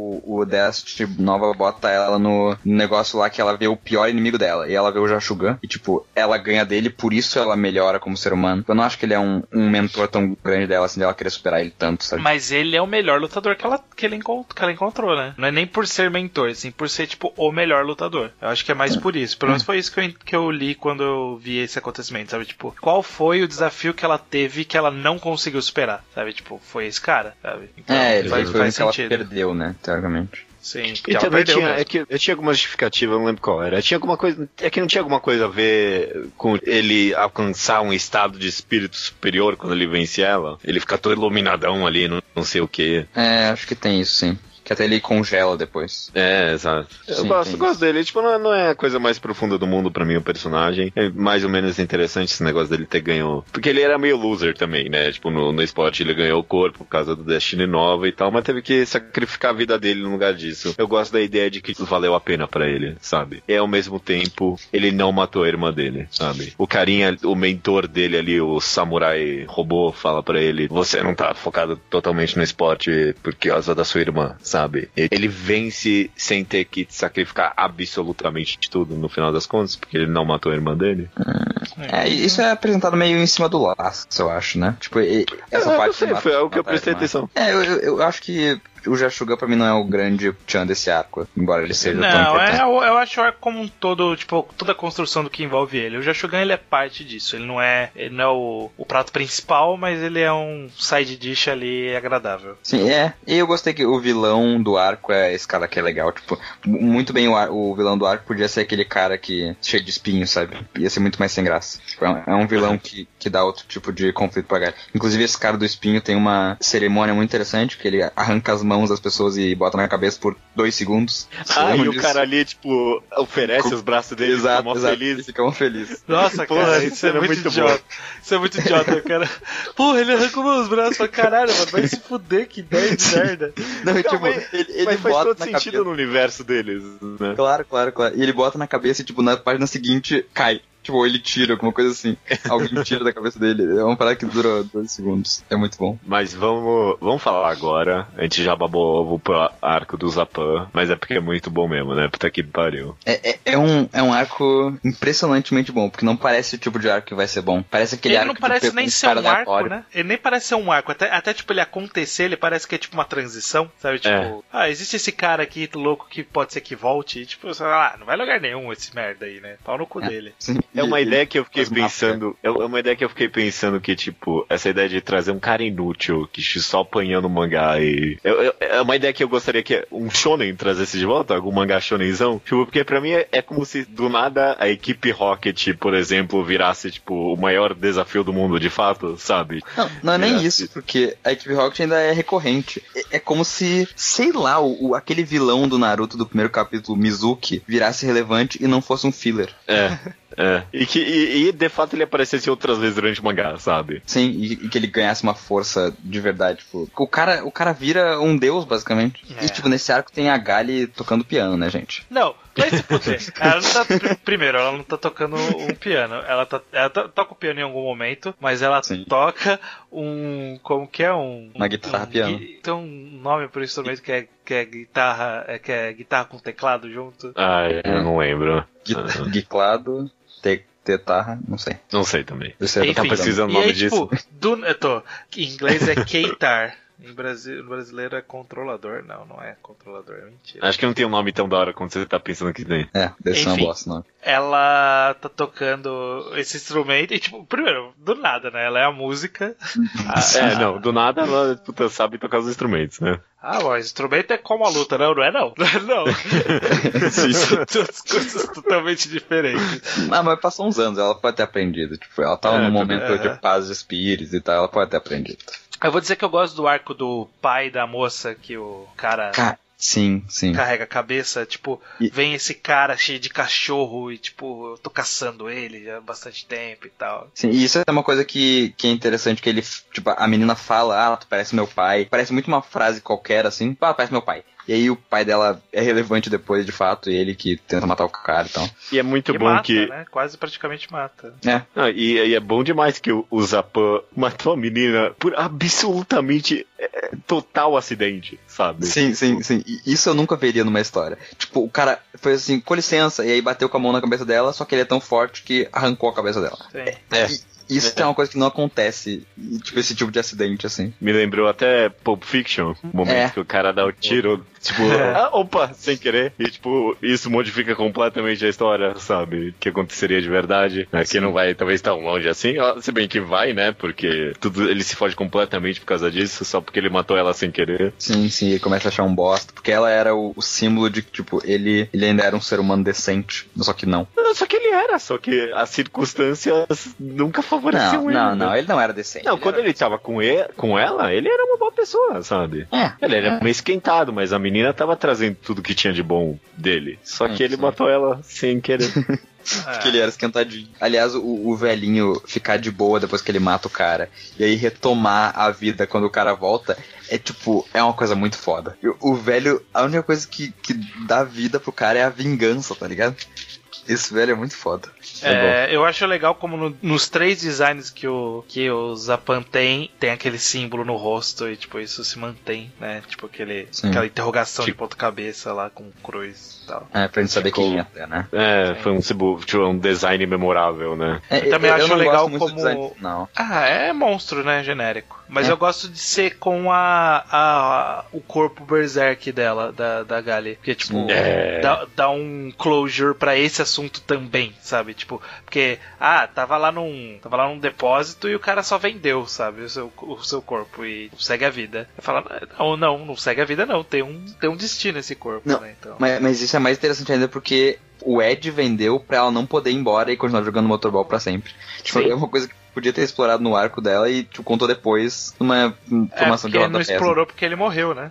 o Dest Nova bota ela no negócio lá que ela vê o pior inimigo dela, e ela vê o Jashugan, e tipo, ela ganha dele, por isso ela melhora como ser humano. Eu não acho que ele é um mentor tão grande dela, assim, dela querer superar ele tanto, sabe? Mas ele é o melhor lutador que ela encontrou, né? Não é nem por ser mentor, sim por ser, tipo, o melhor lutador. Eu acho que é mais por isso. Pelo menos foi isso que eu li quando eu vi esse acontecimento, sabe? Tipo, qual foi o desafio que ela teve que ela não conseguiu superar, sabe? Tipo, foi esse cara, sabe? Então, Ele faz foi o que ela sentido. perdeu, né, teoricamente. Sim, porque E ela também perdeu tinha, mesmo. eu tinha alguma justificativa, eu não lembro qual era. Tinha alguma coisa, é que não tinha alguma coisa a ver com ele alcançar um estado de espírito superior quando ele vence ela? Ele fica todo iluminadão ali, não sei o que. Acho que tem isso, sim. Que até ele congela depois. É, exato. Eu Sim, gosto dele. Tipo, não é a coisa mais profunda do mundo pra mim, o personagem. É mais ou menos interessante esse negócio dele ter ganho. Porque ele era meio loser também, né? Tipo, no esporte ele ganhou o corpo por causa do Destiny Nova e tal, mas teve que sacrificar a vida dele no lugar disso. Eu gosto da ideia de que valeu a pena pra ele, sabe? E ao mesmo tempo, ele não matou a irmã dele, sabe? O carinha, o mentor dele ali, o samurai robô, fala pra ele: você não tá focado totalmente no esporte por causa da sua irmã, sabe? Ele vence sem ter que sacrificar absolutamente tudo no final das contas, porque ele não matou a irmã dele. Isso é apresentado meio em cima do laço, eu acho, né? Tipo, essa Eu parte... não sei, foi algo que eu prestei mas- atenção. Eu acho que o Jashugan pra mim não é o grande tchan desse arco, embora ele seja tão Não, importante. eu acho o arco como um todo, tipo, toda a construção do que envolve ele. O Jashugan, ele é parte disso. Ele não é o prato principal, mas ele é um side dish ali agradável. Sim, E eu gostei que o vilão do arco é esse cara que é legal. Tipo, muito bem o vilão do arco podia ser aquele cara que cheio de espinhos, sabe? Ia ser muito mais sem graça. Tipo, é um vilão que dá outro tipo de conflito pra galera. Inclusive, esse cara do espinho tem uma cerimônia muito interessante, que ele arranca as mãos das pessoas e bota na cabeça por 2 segundos. E o cara ali, tipo, oferece os braços dele e fica mó feliz. Fica mó feliz. Nossa, Porra, cara, isso isso é era muito muito idiota. Isso é muito idiota, cara. Porra, ele arrancou meus braços pra caralho, mano. Vai se fuder, que ideia de merda. Não, tipo, mas ele Mas faz bota todo na sentido cabeça. no universo deles, né? Claro. E ele bota na cabeça e, tipo, na página seguinte, cai. Tipo, ou ele tira, alguma coisa assim. Alguém tira da cabeça dele. É uma parada que dura 2 segundos. É muito bom. Mas vamos falar agora. A gente já babou ovo pro arco do Zapan, mas é porque é muito bom mesmo, né? Puta que pariu. É um arco impressionantemente bom, porque não parece o tipo de arco que vai ser bom. Parece aquele Ele arco não que parece pegou nem um ser cara um arco, aleatório. né? Ele nem parece ser um arco. Até tipo, ele acontecer, ele parece que é tipo uma transição, sabe? Tipo, existe esse cara aqui louco que pode ser que volte. E, tipo, sei lá, não vai lugar nenhum esse merda aí, né? Pau no cu dele. Sim, É uma ideia que eu fiquei faz pensando. É uma ideia que eu fiquei pensando que, tipo, essa ideia de trazer um cara inútil que só apanhando mangá e. É uma ideia que eu gostaria que um shonen trazesse de volta, algum mangá shonenzão. Tipo, porque pra mim é como se do nada a equipe Rocket, por exemplo, virasse, tipo, o maior desafio do mundo de fato, sabe? Não é nem Virasse- isso, porque a equipe Rocket ainda é recorrente. É como se, sei lá, aquele vilão do Naruto do primeiro capítulo, Mizuki, virasse relevante e não fosse um filler. E de fato ele aparecesse outras vezes durante o mangá, sabe? Sim, e que ele ganhasse uma força de verdade. Tipo, o cara vira um deus, basicamente. E, tipo, nesse arco tem a Gali tocando piano, né, gente? Não, vai se fuder. Ela não tá. Primeiro, ela não tá tocando um piano. Ela toca o piano em algum momento, mas ela Sim. toca um. Como que é? Uma guitarra piano. Tem um nome pro instrumento que é guitarra. Que é guitarra com teclado junto. Eu não lembro. Guiclado, tetarra, não sei. Não sei também. Você tá Enfim, precisando precisando e nome aí, disso. tipo, em inglês é keitar. No brasileiro é controlador. Não é controlador, é mentira. Acho que não tem um nome tão da hora quanto você tá pensando que tem. Deve ser uma bosta, não. Ela tá tocando esse instrumento e, tipo, primeiro, do nada, né? Ela é a música. Não, do nada ela sabe tocar os instrumentos, né? O instrumento é como a luta, não é não? Não. São duas coisas totalmente diferentes. Não, mas passou uns anos, ela pode ter aprendido. Tipo, ela tava num momento de paz de espíritos e tal, ela pode ter aprendido. Eu vou dizer que eu gosto do arco do pai da moça, que o cara... Sim. Carrega a cabeça, tipo, vem esse cara cheio de cachorro e, tipo, eu tô caçando ele já há bastante tempo e tal. Sim, e isso é uma coisa que é interessante, que ele, tipo, a menina fala, tu parece meu pai. Parece muito uma frase qualquer, assim, parece meu pai. E aí o pai dela é relevante depois, de fato, e ele que tenta matar o cara e tal. E é muito bom mata, que... né? Quase praticamente mata. E é bom demais que o Zapan matou a menina por absolutamente total acidente, sabe? Sim. E isso eu nunca veria numa história. Tipo, o cara foi assim, com licença, e aí bateu com a mão na cabeça dela, só que ele é tão forte que arrancou a cabeça dela. Sim. Isso é uma coisa que não acontece, tipo, esse tipo de acidente, assim. Me lembrou até Pulp Fiction, o momento que o cara dá o tiro, tipo, opa, sem querer. E, tipo, isso modifica completamente a história, sabe? Que aconteceria de verdade. Aqui não vai, talvez, tão longe assim. Se bem que vai, né? Porque ele se fode completamente por causa disso, só porque ele matou ela sem querer. Sim, ele começa a achar um bosta. Porque ela era o símbolo de que, tipo, ele ainda era um ser humano decente. Só que não. Só que ele era, só que as circunstâncias nunca favoreciam ele. Não, ele não era decente. Não, quando ele tava com ela, ele era uma boa pessoa, sabe? Ele era meio esquentado, mas a menina tava trazendo tudo que tinha de bom dele. Só que ele matou ela sem querer. Porque ele era esquentadinho. Aliás, o velhinho ficar de boa depois que ele mata o cara e aí retomar a vida quando o cara volta é uma coisa muito foda. O velho, a única coisa que dá vida pro cara é a vingança, tá ligado? Esse velho é muito foda. Eu acho legal como nos 3 designs que o Zapan tem aquele símbolo no rosto e, tipo, isso se mantém, né? Tipo, aquela interrogação de ponta-cabeça lá com cruz e tal. Pra gente saber quem é, né? Foi um símbolo, tipo, um design memorável, né? Eu também acho legal como... Design, não. É monstro, né? Genérico. Mas eu gosto de ser com o corpo berserk dela, da Gali. Porque, tipo, dá um closure pra esse assunto também, sabe? Tipo, porque, tava lá num depósito e o cara só vendeu, sabe? O seu corpo e segue a vida. Eu falo, não segue a vida não. Tem um destino esse corpo, não, né? Então... mas isso é mais interessante ainda porque o Ed vendeu pra ela não poder ir embora e continuar jogando motorball pra sempre. Tipo, é uma coisa que podia ter explorado no arco dela e tipo, contou depois numa informação de rodapé. Ele não explorou porque ele morreu, né?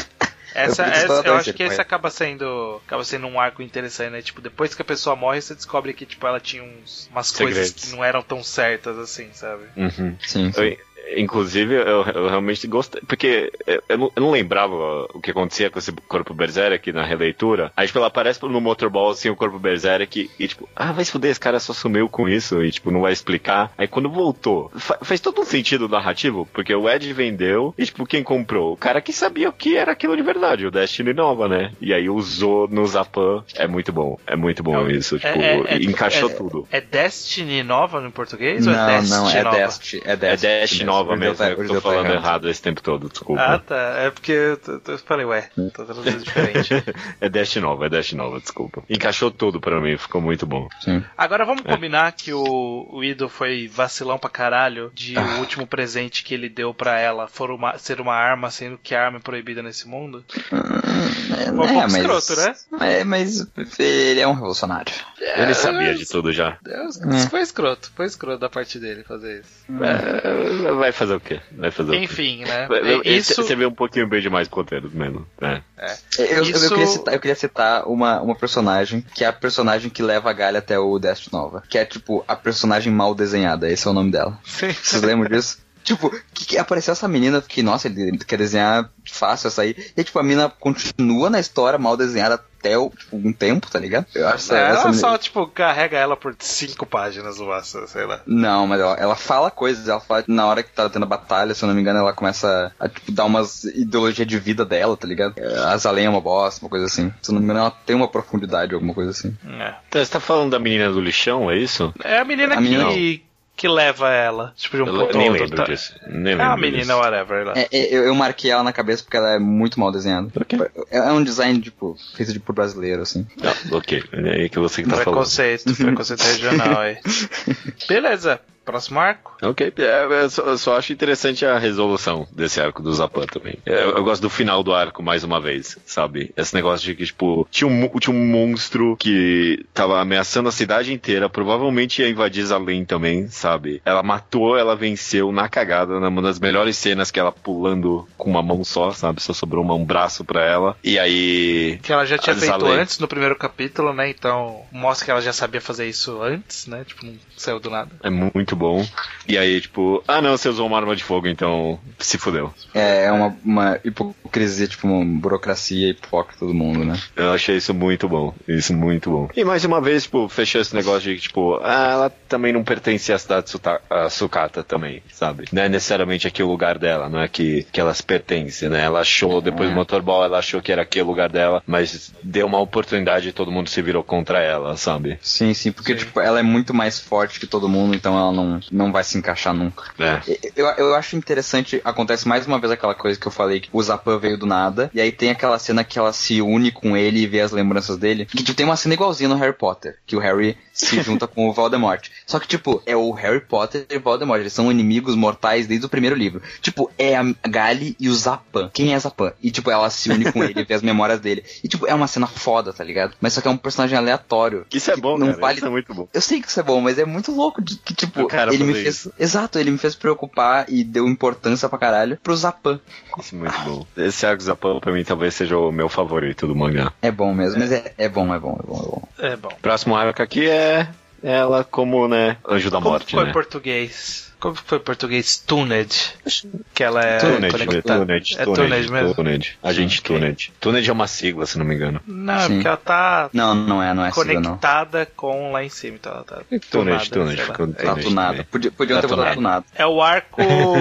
Eu acho que esse acaba sendo um arco interessante, né? Tipo, depois que a pessoa morre, você descobre que tipo, ela tinha umas coisas que não eram tão certas assim, sabe? Uhum. Sim. Inclusive, eu realmente gostei, porque eu não lembrava o que acontecia com esse corpo Berserk na releitura. Aí, tipo, ela aparece no Motorball, assim, o corpo Berserk, e tipo, vai se fuder, esse cara só sumiu com isso, e tipo, não vai explicar. Aí, quando voltou, faz todo um sentido narrativo, porque o Ed vendeu, e tipo, quem comprou? O cara que sabia o que era aquilo de verdade, o Destiny Nova, né? E aí usou no Zapan. É muito bom isso, tipo, encaixou tudo. É Destiny Nova no português? Não, ou é Destiny não, Nova? É Destiny Nova mesmo, eu tô falando errado esse tempo todo, desculpa. Tá, é porque eu falei, tô traduzindo diferente. É Destiny Nova, desculpa. Encaixou tudo pra mim, ficou muito bom. Sim. Agora vamos combinar que o Ido foi vacilão pra caralho de o último presente que ele deu pra ela ser uma arma, sendo que a arma é proibida nesse mundo? Foi um pouco escroto, né? Mas ele é um revolucionário. Ele sabia de tudo já. Foi escroto da parte dele fazer isso. Vai fazer o quê? Enfim, né? Você vê um pouquinho bem demais pro roteiro mesmo. Eu queria citar uma personagem, que é a personagem que leva a Galha até o Destiny Nova. Que é, tipo, a personagem mal desenhada. Esse é o nome dela. Vocês lembram disso? Tipo, que apareceu essa menina que, nossa, ele quer desenhar fácil essa aí. E, tipo, a menina continua na história mal desenhada até um tempo, tá ligado? Eu acho ela menina... só, tipo, carrega ela por 5 páginas no máximo, sei lá. Não, mas ela fala coisas, ela fala na hora que tá tendo a batalha, se eu não me engano, ela começa a tipo, dar umas ideologia de vida dela, tá ligado? As além é uma bosta, uma coisa assim. Se eu não me engano, ela tem uma profundidade, alguma coisa assim. Então, você tá falando da menina do lixão, é isso? É a menina que leva ela? Tipo, de um ponto nem ao outro. lembro disso. Nem É lembro uma menina, disso. whatever. Lá. Eu marquei ela na cabeça porque ela é muito mal desenhada. Ok. É um design, tipo, feito por brasileiro, assim. Não, ok. É aí que você que tá falando. Preconceito regional aí. Beleza. Próximo arco? Ok, eu só acho interessante a resolução desse arco do Zapan também. Eu gosto do final do arco, mais uma vez, sabe? Esse negócio de que, tipo, tinha um monstro que tava ameaçando a cidade inteira, provavelmente ia invadir Zalem também, sabe? Ela matou, ela venceu na cagada, numa das melhores cenas que ela pulando com uma mão só, sabe? Só sobrou um braço pra ela. E aí... Que ela já tinha feito Zalem antes no primeiro capítulo, né? Então, mostra que ela já sabia fazer isso antes, né? Tipo, não saiu do nada. É muito bom. E aí, tipo, não, você usou uma arma de fogo, então se fudeu. É uma hipocrisia, tipo, uma burocracia hipócrita do mundo, né? Eu achei isso muito bom. Isso muito bom. E mais uma vez, tipo, fechou esse negócio de que, tipo, ela também não pertence à cidade de Sukata também, sabe? Não é necessariamente aqui o lugar dela, não é que elas pertencem, né? Ela achou, depois do Motorball, ela achou que era aqui o lugar dela, mas deu uma oportunidade e todo mundo se virou contra ela, sabe? Sim, porque, tipo, ela é muito mais forte que todo mundo, então ela não vai se encaixar nunca. Eu acho interessante, acontece mais uma vez aquela coisa que eu falei, que o Zapan veio do nada, e aí tem aquela cena que ela se une com ele e vê as lembranças dele, que tipo, tem uma cena igualzinha no Harry Potter, que o Harry se junta com o Voldemort. Só que, tipo, é o Harry Potter e o Voldemort, eles são inimigos mortais desde o primeiro livro. Tipo, é a Gali e o Zapan. Quem é Zapan? E, tipo, ela se une com ele e vê as memórias dele. E, tipo, é uma cena foda, tá ligado? Mas só que é um personagem aleatório. Isso é bom, não cara. vale... Isso é muito bom. Eu sei que isso é bom, mas é muito louco que, tipo, ele me fez... Isso. Exato, ele me fez preocupar e deu importância pra caralho pro Zapan. Isso é muito bom. Esse arco Zapan, pra mim, talvez seja o meu favorito do mangá. É bom mesmo, mas é bom. É bom. Próximo arco aqui é ela como, né, Anjo da Morte, Como foi né? em português? Como foi em português? Tuned. Que ela é Tuned. É Tuned mesmo? Tuned. Agente Tuned. Tuned é uma sigla, se não me engano. Não, Sim. porque ela tá Não é conectada com lá em cima, então ela tá Tuned. Tá tunada. Podiam ter botado tunado. É o arco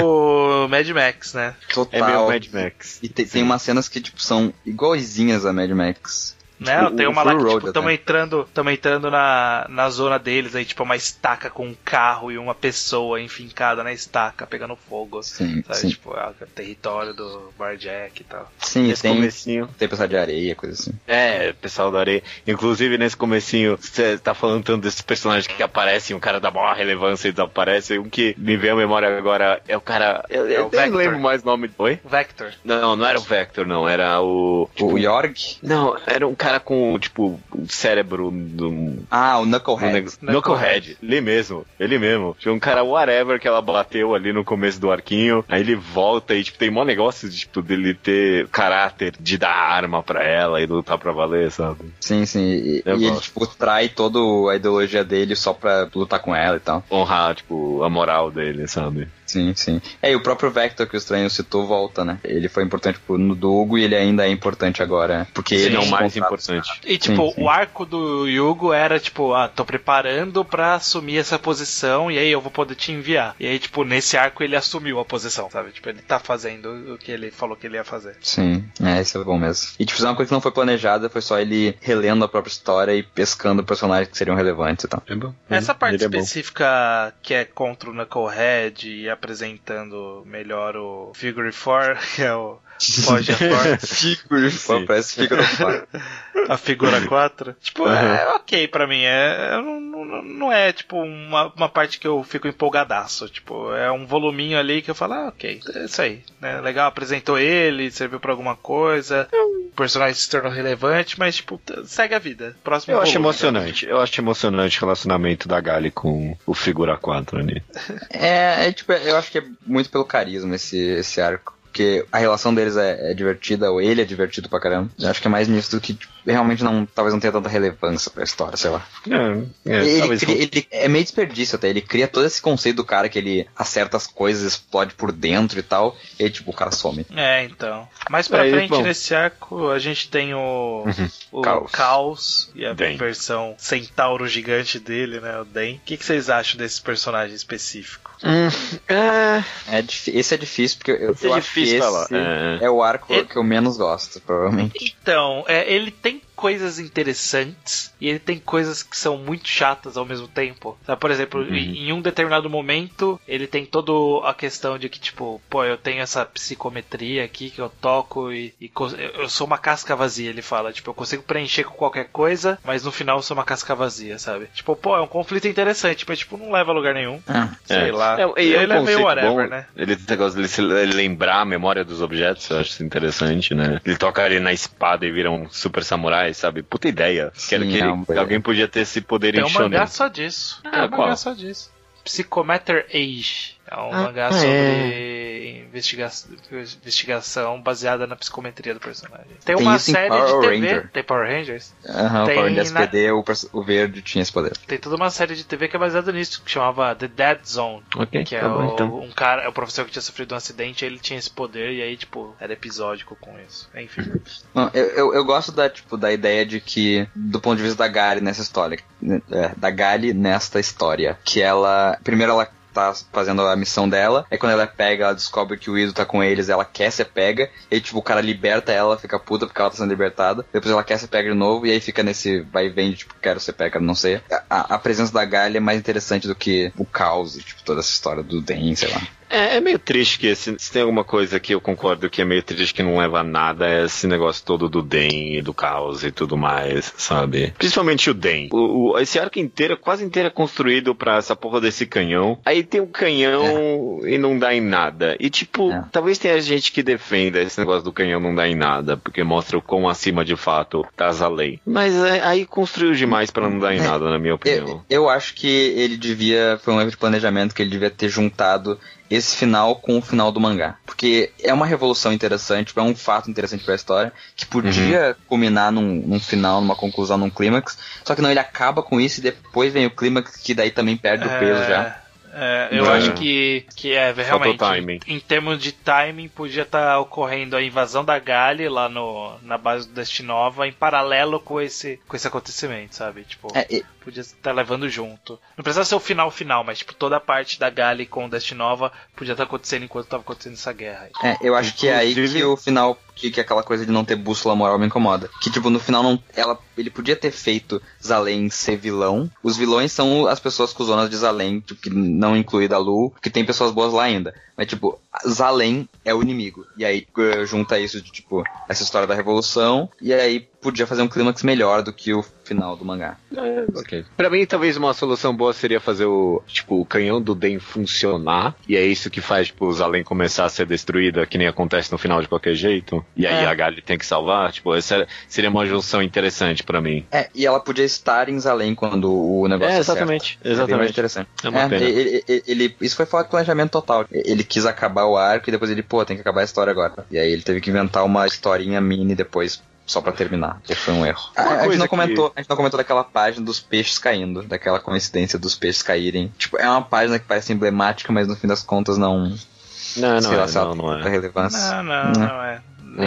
Mad Max, né? Total. É meio Mad Max. E tem umas cenas que, tipo, são igualzinhas a Mad Max. Né? Tem uma lá que, tipo, tamo tamo entrando na zona deles, aí, tipo, uma estaca com um carro e uma pessoa enfincada na estaca, pegando fogo. Sim, sabe? sim. Tipo, é o território do Barjack e tal. Sim, Nesse comecinho. Tem pessoal de areia, coisa assim. Pessoal da areia. Inclusive, nesse comecinho, você tá falando tanto desses personagens que aparecem, um cara dá maior relevância e desaparece. Um que me veio à memória agora é o cara... Eu nem Vector. lembro mais o nome. Oi? Vector. Não era o Vector, não. Era o... O Yorg? Não, era um cara com, tipo, um cérebro do... Ah, o Knucklehead. Knucklehead. Ele mesmo. Tinha um cara whatever que ela bateu ali no começo do arquinho. Aí ele volta e, tipo, tem mó negócio de, tipo, dele ter caráter de dar arma pra ela e lutar pra valer, sabe? Sim. E ele, tipo, trai toda a ideologia dele só pra lutar com ela e tal. Honrar, tipo, a moral dele, sabe? Sim. E o próprio Vector que o Estranho citou volta, né? Ele foi importante no Dogo e ele ainda é importante agora. Porque ele é o mais importante. E, tipo, Sim. o arco do Yugo era, tipo, tô preparando pra assumir essa posição e aí eu vou poder te enviar. E aí, tipo, nesse arco ele assumiu a posição, sabe? Tipo, ele tá fazendo o que ele falou que ele ia fazer. Sim, isso é bom mesmo. E, tipo, uma coisa que não foi planejada, foi só ele relendo a própria história e pescando personagens que seriam relevantes e tal. É bom. Essa parte específica que é contra o Knucklehead e apresentando melhor o Figure 4, que é o Poja 4. Figure 4, parece Figure 4. A figura 4. Tipo, é ok pra mim. Não é, tipo, uma parte que eu fico empolgadaço. Tipo, é um voluminho ali que eu falo, ok, é isso aí. Né? Legal, apresentou ele, serviu pra alguma coisa. O personagem se tornou relevante, mas, tipo, segue a vida. Próximo Eu volume, acho emocionante. Eu acho emocionante o relacionamento da Gali com o Figura 4 ali. Tipo, eu acho que é muito pelo carisma esse arco. Porque a relação deles é divertida, ou ele é divertido pra caramba. Eu acho que é mais nisso do que, tipo, realmente talvez não tenha tanta relevância pra história, sei lá. Ele é meio desperdício até, ele cria todo esse conceito do cara que ele acerta as coisas, explode por dentro e tal, e aí, tipo, o cara some. Então. Mais pra frente nesse arco, a gente tem o Caos e a versão centauro gigante dele, né, o Den. O que vocês acham desse personagem específico? Esse é difícil, porque eu acho que esse falar. é o arco que eu menos gosto, provavelmente. Então, ele tem coisas interessantes e ele tem coisas que são muito chatas ao mesmo tempo. Sabe, por exemplo, em um determinado momento, ele tem toda a questão de que, tipo, pô, eu tenho essa psicometria aqui que eu toco e eu sou uma casca vazia, ele fala. Tipo, eu consigo preencher com qualquer coisa, mas no final eu sou uma casca vazia, sabe? Tipo, pô, é um conflito interessante, mas, tipo, não leva a lugar nenhum. Sei lá. Ele é meio whatever, bom, né? Ele tem negócio de lembrar a memória dos objetos, eu acho isso interessante, né? Ele toca ali na espada e vira um super samurai, sabe? Puta ideia. Quero que alguém podia ter esse poder em Tem um shonen. mangá só disso. Qual? Só disso. Psychometer Age. É um mangá sobre investigação baseada na psicometria do personagem. Tem uma série de TV. Ranger. Tem Power Rangers? O Power Rangers SPD, o verde tinha esse poder. Tem toda uma série de TV que é baseada nisso, que chamava The Dead Zone. Que é um cara, é o professor que tinha sofrido um acidente, ele tinha esse poder e aí, tipo, era episódico com isso. Enfim. Não, eu gosto da ideia de que, do ponto de vista da Gali nessa história, nesta história, que ela, primeiro ela tá fazendo a missão dela, aí quando ela é pega, ela descobre que o Ido tá com eles, ela quer ser pega, e aí tipo, o cara liberta ela, fica puta porque ela tá sendo libertada, depois ela quer ser pega de novo, e aí fica nesse vai e vem de tipo, quero ser pega, não sei. A presença da Galia é mais interessante do que o caos, tipo, toda essa história do Den, sei lá. É meio triste que se tem alguma coisa que eu concordo que é meio triste que não leva a nada, é esse negócio todo do Den e do caos e tudo mais, sabe? Principalmente o Den. Esse arco inteiro, quase inteiro é construído pra essa porra desse canhão. Aí tem um canhão e não dá em nada. E tipo, talvez tenha gente que defenda esse negócio do canhão não dar em nada, porque mostra o quão acima de fato tá a lei. Mas aí construiu demais pra não dar em nada, na minha opinião. Eu acho que ele foi um erro de planejamento, que ele devia ter juntado esse final com o final do mangá. Porque é uma revolução interessante, é um fato interessante pra história, que podia culminar num final, numa conclusão, num clímax, só que não, ele acaba com isso e depois vem o clímax, que daí também perde o peso já. Eu acho que realmente, em termos de timing, podia estar ocorrendo a invasão da Gali lá na base do Destinova em paralelo com esse acontecimento, sabe? Tipo, podia estar levando junto. Não precisava ser o final, mas tipo, toda a parte da Gali com o Destinova podia estar acontecendo enquanto estava acontecendo essa guerra. Eu acho que é aí que o final, que aquela coisa de não ter bússola moral me incomoda. Que tipo, no final ele podia ter feito Zalem ser vilão. Os vilões são as pessoas cuzonas de Zalem, tipo, que não incluída a Lu, que tem pessoas boas lá ainda. Mas tipo, Zalem é o inimigo. E aí junta isso de tipo, essa história da revolução, e aí podia fazer um clímax melhor do que o final do mangá. Ok. Pra mim, talvez uma solução boa seria fazer o canhão do Den funcionar, e é isso que faz, tipo, o Zalem começar a ser destruída, que nem acontece no final de qualquer jeito, e aí a Gali tem que salvar, tipo, essa seria uma junção interessante pra mim. E ela podia estar em Zalem quando o negócio exatamente. Exatamente. Mais interessante. É uma pena. Isso foi fora de planejamento total. Ele quis acabar o arco e depois ele, tem que acabar a história agora. E aí ele teve que inventar uma historinha mini depois, só pra terminar. Que foi um erro. A gente não comentou daquela página dos peixes caindo, daquela coincidência dos peixes caírem. Tipo, é uma página que parece emblemática, mas no fim das contas não é relevância. Não é.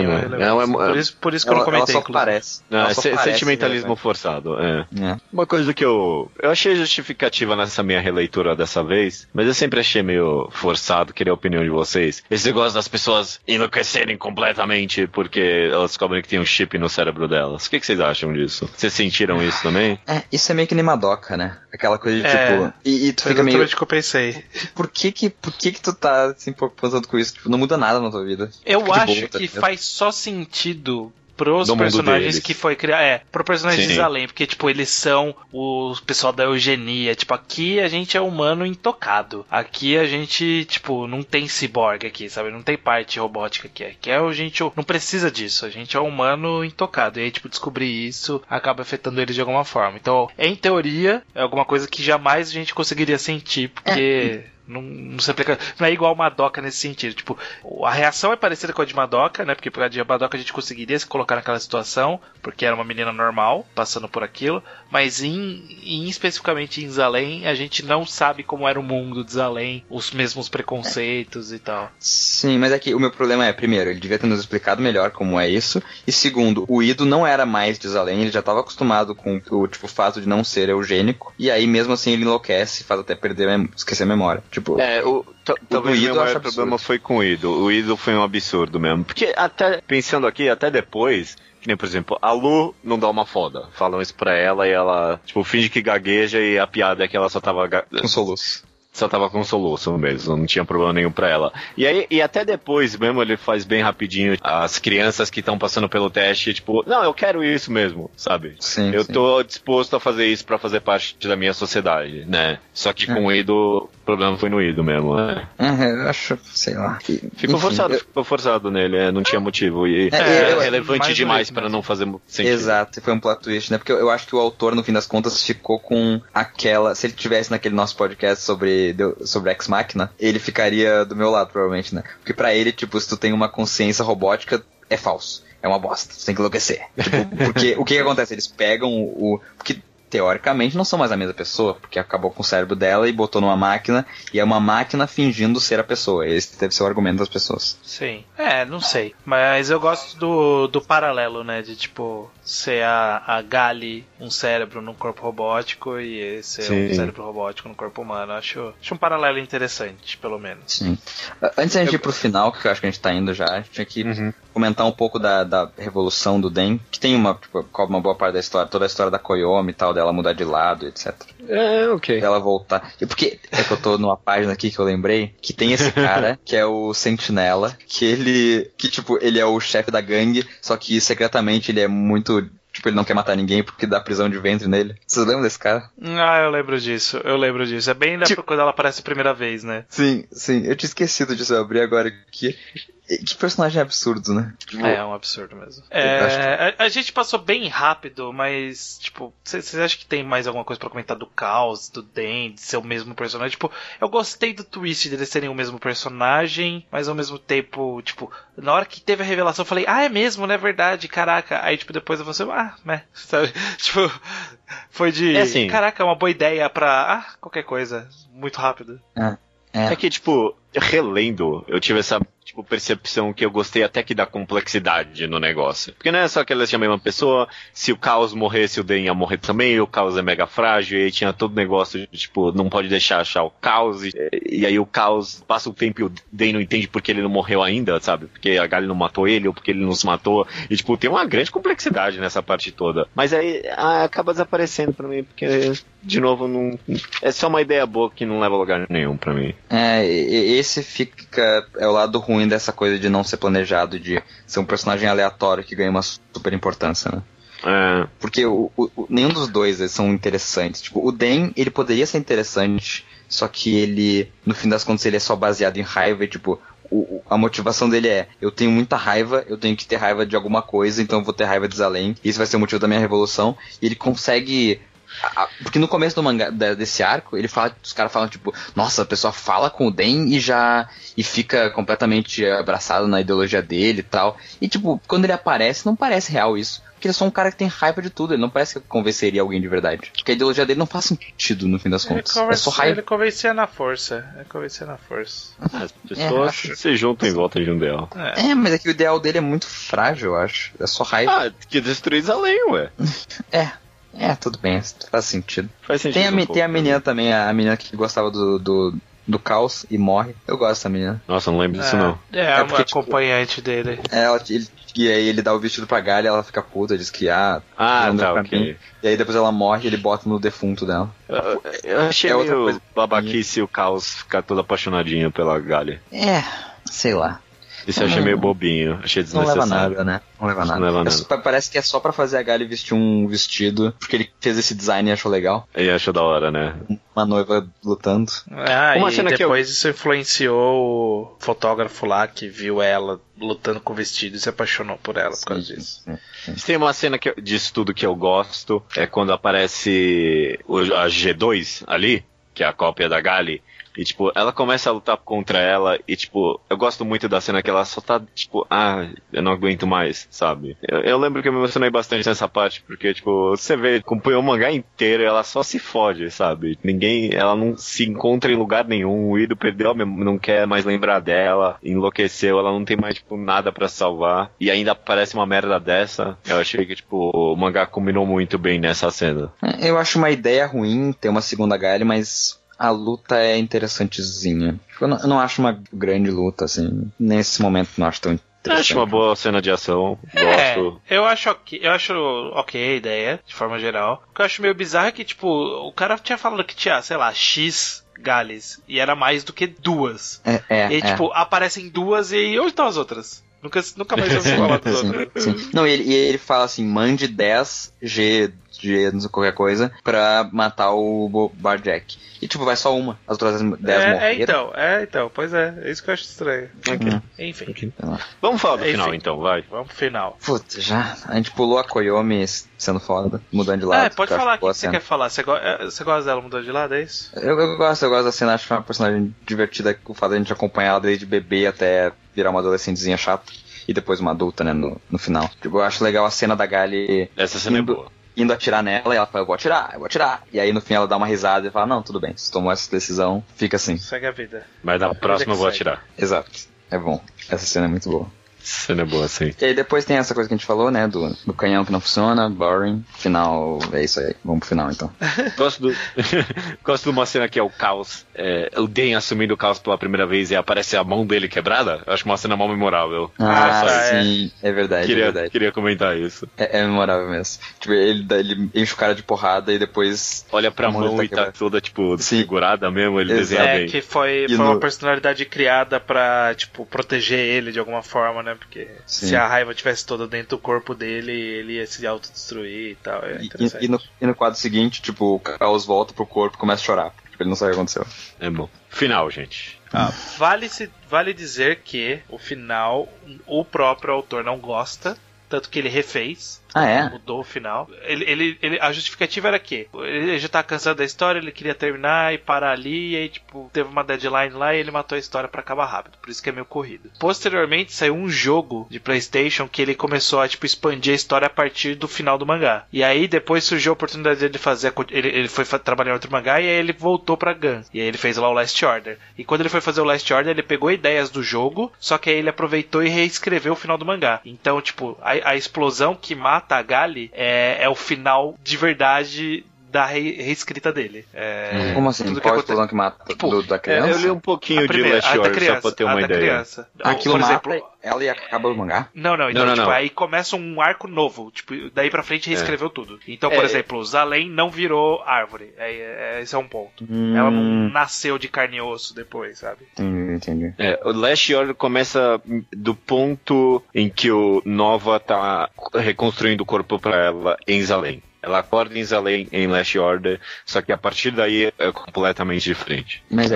Por isso que eu não comentei. Ela só parece. Sentimentalismo forçado. Uma coisa que eu achei justificativa nessa minha releitura dessa vez, mas eu sempre achei meio forçado, queria a opinião de vocês. Esse negócio das pessoas enlouquecerem completamente porque elas descobrem que tem um chip no cérebro delas. O que vocês acham disso? Vocês sentiram isso também? Isso é meio que nem Madoka, né? Aquela coisa de tipo... E tu fica meio... que eu pensei. Por que tu tá se preocupando com isso? Tipo, não muda nada na tua vida. Eu acho que faz só sentido pros personagens que foi criado. Pro personagem de Zalem, porque, tipo, eles são o pessoal da eugenia. Tipo, aqui a gente é humano intocado. Aqui a gente, tipo, não tem ciborgue aqui, sabe? Não tem parte robótica aqui. Aqui a gente não precisa disso. A gente é humano intocado. E aí, tipo, descobrir isso acaba afetando eles de alguma forma. Então, em teoria, é alguma coisa que jamais a gente conseguiria sentir, porque... Não se aplica, não é igual Madoka nesse sentido. Tipo, a reação é parecida com a de Madoka, né? Porque por causa de Madoka a gente conseguiria se colocar naquela situação, porque era uma menina normal, passando por aquilo. Mas especificamente em Zalem, a gente não sabe como era o mundo de Zalem, os mesmos preconceitos e tal. Sim, mas é que o meu problema é, primeiro, ele devia ter nos explicado melhor como é isso. E segundo, o Ido não era mais de Zalem, ele já estava acostumado com o fato de não ser eugênico. E aí, mesmo assim, ele enlouquece e faz até esquecer a memória. Tipo, talvez o Ido meu maior problema foi com o Ido. O Ido foi um absurdo mesmo. Porque até, pensando aqui, até depois... Que nem, por exemplo, a Lu não dá uma foda. Falam isso pra ela e ela, tipo, finge que gagueja e a piada é que ela só tava... com soluço. Só tava com soluço mesmo, não tinha problema nenhum pra ela. E até depois mesmo ele faz bem rapidinho as crianças que estão passando pelo teste, tipo, não, eu quero isso mesmo, sabe? Sim, eu tô disposto a fazer isso pra fazer parte da minha sociedade, né? Só que com o Ido, o problema foi no Ido mesmo, né? Eu acho, sei lá. Ficou forçado nele, não tinha motivo. E era relevante demais pra não fazer sentido. Exato, foi um plot twist, né? Porque eu acho que o autor, no fim das contas, ficou com aquela... Se ele tivesse naquele nosso podcast sobre Ex Machina, ele ficaria do meu lado, provavelmente, né? Porque pra ele, tipo, se tu tem uma consciência robótica, é falso. É uma bosta. Você tem que enlouquecer. Tipo, porque o que acontece? Eles pegam porque teoricamente não são mais a mesma pessoa, porque acabou com o cérebro dela e botou numa máquina, e é uma máquina fingindo ser a pessoa. Esse deve ser o argumento das pessoas. Sim. Não sei. Mas eu gosto do paralelo, né? De, tipo, ser a Gali um cérebro num corpo robótico e ser um cérebro robótico no corpo humano. Acho um paralelo interessante, pelo menos. Sim. Antes da gente ir pro final, que eu acho que a gente tá indo já, a gente tinha que comentar um pouco da revolução do Den, que tem cobre uma boa parte da história, toda a história da Koyomi e tal, dela mudar de lado, etc. Ok. Dela voltar. Porque que eu tô numa página aqui que eu lembrei, que tem esse cara, que é o Sentinela, que tipo, ele é o chefe da gangue, só que secretamente ele é muito... Tipo, ele não quer matar ninguém porque dá prisão de ventre nele. Vocês lembram desse cara? Eu lembro disso. É bem quando ela aparece a primeira vez, né? Sim. Eu tinha esquecido disso, eu abri agora aqui. Que personagem absurdo, né? É um absurdo mesmo. A gente passou bem rápido, mas, tipo, vocês acham que tem mais alguma coisa pra comentar do Caos, do Den, de ser o mesmo personagem? Tipo, eu gostei do twist deles serem o mesmo personagem, mas ao mesmo tempo, tipo, na hora que teve a revelação, eu falei, é mesmo, não é verdade, caraca. Aí, tipo, depois eu falei, sabe? Tipo, foi de, assim, caraca, é uma boa ideia pra, qualquer coisa, muito rápido. É que, tipo, relendo, eu tive essa, tipo, percepção que eu gostei até que da complexidade no negócio. Porque não é só que elas tinham a mesma pessoa, se o Caos morresse, o Den ia morrer também, o Caos é mega frágil, e aí tinha todo o negócio de, tipo, não pode deixar achar o Caos, e aí o Caos passa o tempo e o Den não entende porque ele não morreu ainda, sabe? Porque a Gali não matou ele, ou porque ele não se matou, e, tipo, tem uma grande complexidade nessa parte toda. Mas aí acaba desaparecendo pra mim, porque, de novo, não... é só uma ideia boa que não leva a lugar nenhum pra mim. Esse é o lado ruim dessa coisa de não ser planejado, de ser um personagem aleatório que ganha uma super importância, né? Porque nenhum dos dois são interessantes. Tipo, o Den, ele poderia ser interessante, só que ele, no fim das contas, ele é só baseado em raiva e, tipo, a motivação dele é, eu tenho muita raiva, eu tenho que ter raiva de alguma coisa, então eu vou ter raiva de Zalem, isso vai ser o motivo da minha revolução, e ele consegue... Porque no começo do mangá, desse arco, os caras falam, tipo, nossa, a pessoa fala com o Den e fica completamente abraçado na ideologia dele e tal. E, tipo, quando ele aparece, não parece real isso. Porque ele é só um cara que tem raiva de tudo, ele não parece que convenceria alguém de verdade. Porque a ideologia dele não faz sentido, no fim das contas. É só raiva. Ele convencia na força. As pessoas se juntam em volta de um ideal. Mas é que o ideal dele é muito frágil, eu acho. É só raiva. Que destruir Zalem, ué. Tudo bem, faz sentido. Faz sentido. Tem a menina também, a menina que gostava do Caos e morre. Eu gosto dessa menina. Nossa, não lembro disso não. É uma acompanhante dele. E aí ele dá o vestido pra Gali, ela fica puta, diz que tá, ok. E aí depois ela morre e ele bota no defunto dela. Eu achei meio babaquice o Caos ficar todo apaixonadinho pela Gali. Sei lá. Isso eu achei meio bobinho, achei desnecessário. Não leva nada, né? Não leva nada. Parece que é só pra fazer a Gali vestir um vestido, porque ele fez esse design e achou legal. Ele achou da hora, né? Uma noiva lutando. E depois isso influenciou o fotógrafo lá que viu ela lutando com o vestido e se apaixonou por ela por causa disso. Tem uma cena disso tudo que eu gosto, é quando aparece a G2 ali, que é a cópia da Gali. E, tipo, ela começa a lutar contra ela e, tipo, eu gosto muito da cena que ela só tá, tipo, eu não aguento mais, sabe? Eu lembro que eu me emocionei bastante nessa parte, porque, tipo, você vê, acompanhou o mangá inteiro e ela só se fode, sabe? Ela não se encontra em lugar nenhum, o Ido perdeu, não quer mais lembrar dela, enlouqueceu, ela não tem mais, tipo, nada pra salvar, e ainda aparece uma merda dessa. Eu achei que, tipo, o mangá combinou muito bem nessa cena. Eu acho uma ideia ruim ter uma segunda Gali, mas... A luta é interessantezinha. Eu não acho uma grande luta, assim. Nesse momento não acho tão interessante. Acho uma boa cena de ação. Gosto. Eu acho ok a ideia, de forma geral. O que eu acho meio bizarro é que, tipo, o cara tinha falado que tinha, sei lá, X Gales. E era mais do que 2. E aí, tipo, aparecem 2 e onde estão as outras? Nunca mais ouvi falar das outras. Sim. Não, e ele fala assim, mande 10 G, não sei qualquer coisa, pra matar o Barjack. E tipo, vai só uma, as outras 10 morreram. Então, pois é isso que eu acho estranho. Enfim. Vamos falar do final então, vai. Vamos pro final. Putz, já, a gente pulou a Koyomi sendo foda, mudando de lado. Pode falar o que você quer falar. Você gosta dela mudando de lado, é isso? Eu gosto da cena, acho que é uma personagem divertida, o fato de a gente acompanhar ela desde bebê até virar uma adolescentezinha chata. E depois uma adulta, né, no final. Tipo, eu acho legal a cena da Gali... Essa cena é boa. Indo atirar nela, e ela fala, eu vou atirar. E aí no fim ela dá uma risada e fala, não, tudo bem, se tomou essa decisão, fica assim. Segue a vida. Mas na próxima eu vou atirar. Exato. É bom. Essa cena é muito boa. Cena é boa, sim. E aí depois tem essa coisa que a gente falou, né, do canhão que não funciona, boring. Final, é isso aí. Vamos pro final, então. Gosto de uma cena que é o caos. O Den assumindo o caos pela primeira vez e aparece a mão dele quebrada. Eu acho uma cena mal memorável. Sim. É verdade, Queria comentar isso. É memorável mesmo. Tipo, ele enche o cara de porrada e depois... Olha pra mão e tá toda, tipo, segurada mesmo, ele desenha bem. Que foi uma personalidade criada pra, tipo, proteger ele de alguma forma, né? Porque se a raiva tivesse toda dentro do corpo dele, ele ia se autodestruir e tal. E no quadro seguinte, tipo, o caos volta pro corpo e começa a chorar. Tipo, ele não sabe o que aconteceu. É bom. Final, gente. Vale dizer que o final, o próprio autor não gosta, tanto que ele refez. Mudou o final. A justificativa era que ele já tá cansado da história, ele queria terminar e parar ali, e aí, tipo, teve uma deadline lá e ele matou a história pra acabar rápido. Por isso que é meio corrido. Posteriormente, saiu um jogo de PlayStation que ele começou a, tipo, expandir a história a partir do final do mangá. E aí, depois surgiu a oportunidade de fazer... Ele foi trabalhar em outro mangá e aí ele voltou pra Gun. E aí ele fez lá o Last Order. E quando ele foi fazer o Last Order, ele pegou ideias do jogo, só que aí ele aproveitou e reescreveu o final do mangá. Então, tipo, a explosão que mata a Gali é o final de verdade da reescrita dele. Como assim? Qual a explosão que mata? Tipo, da criança? Eu li um pouquinho de Last Order só pra ter uma ideia. Criança. Aquilo mata ela e acaba o mangá? Não. Então, aí começa um arco novo. Tipo, daí pra frente reescreveu tudo. Então, por exemplo, Zalem não virou árvore. Esse é um ponto. Ela não nasceu de carne e osso depois, sabe? Entendi. O Last Order começa do ponto em que o Nova tá reconstruindo o corpo pra ela em Zalem. Ela acorda em Zalem em Last Order, só que a partir daí é completamente diferente. Mas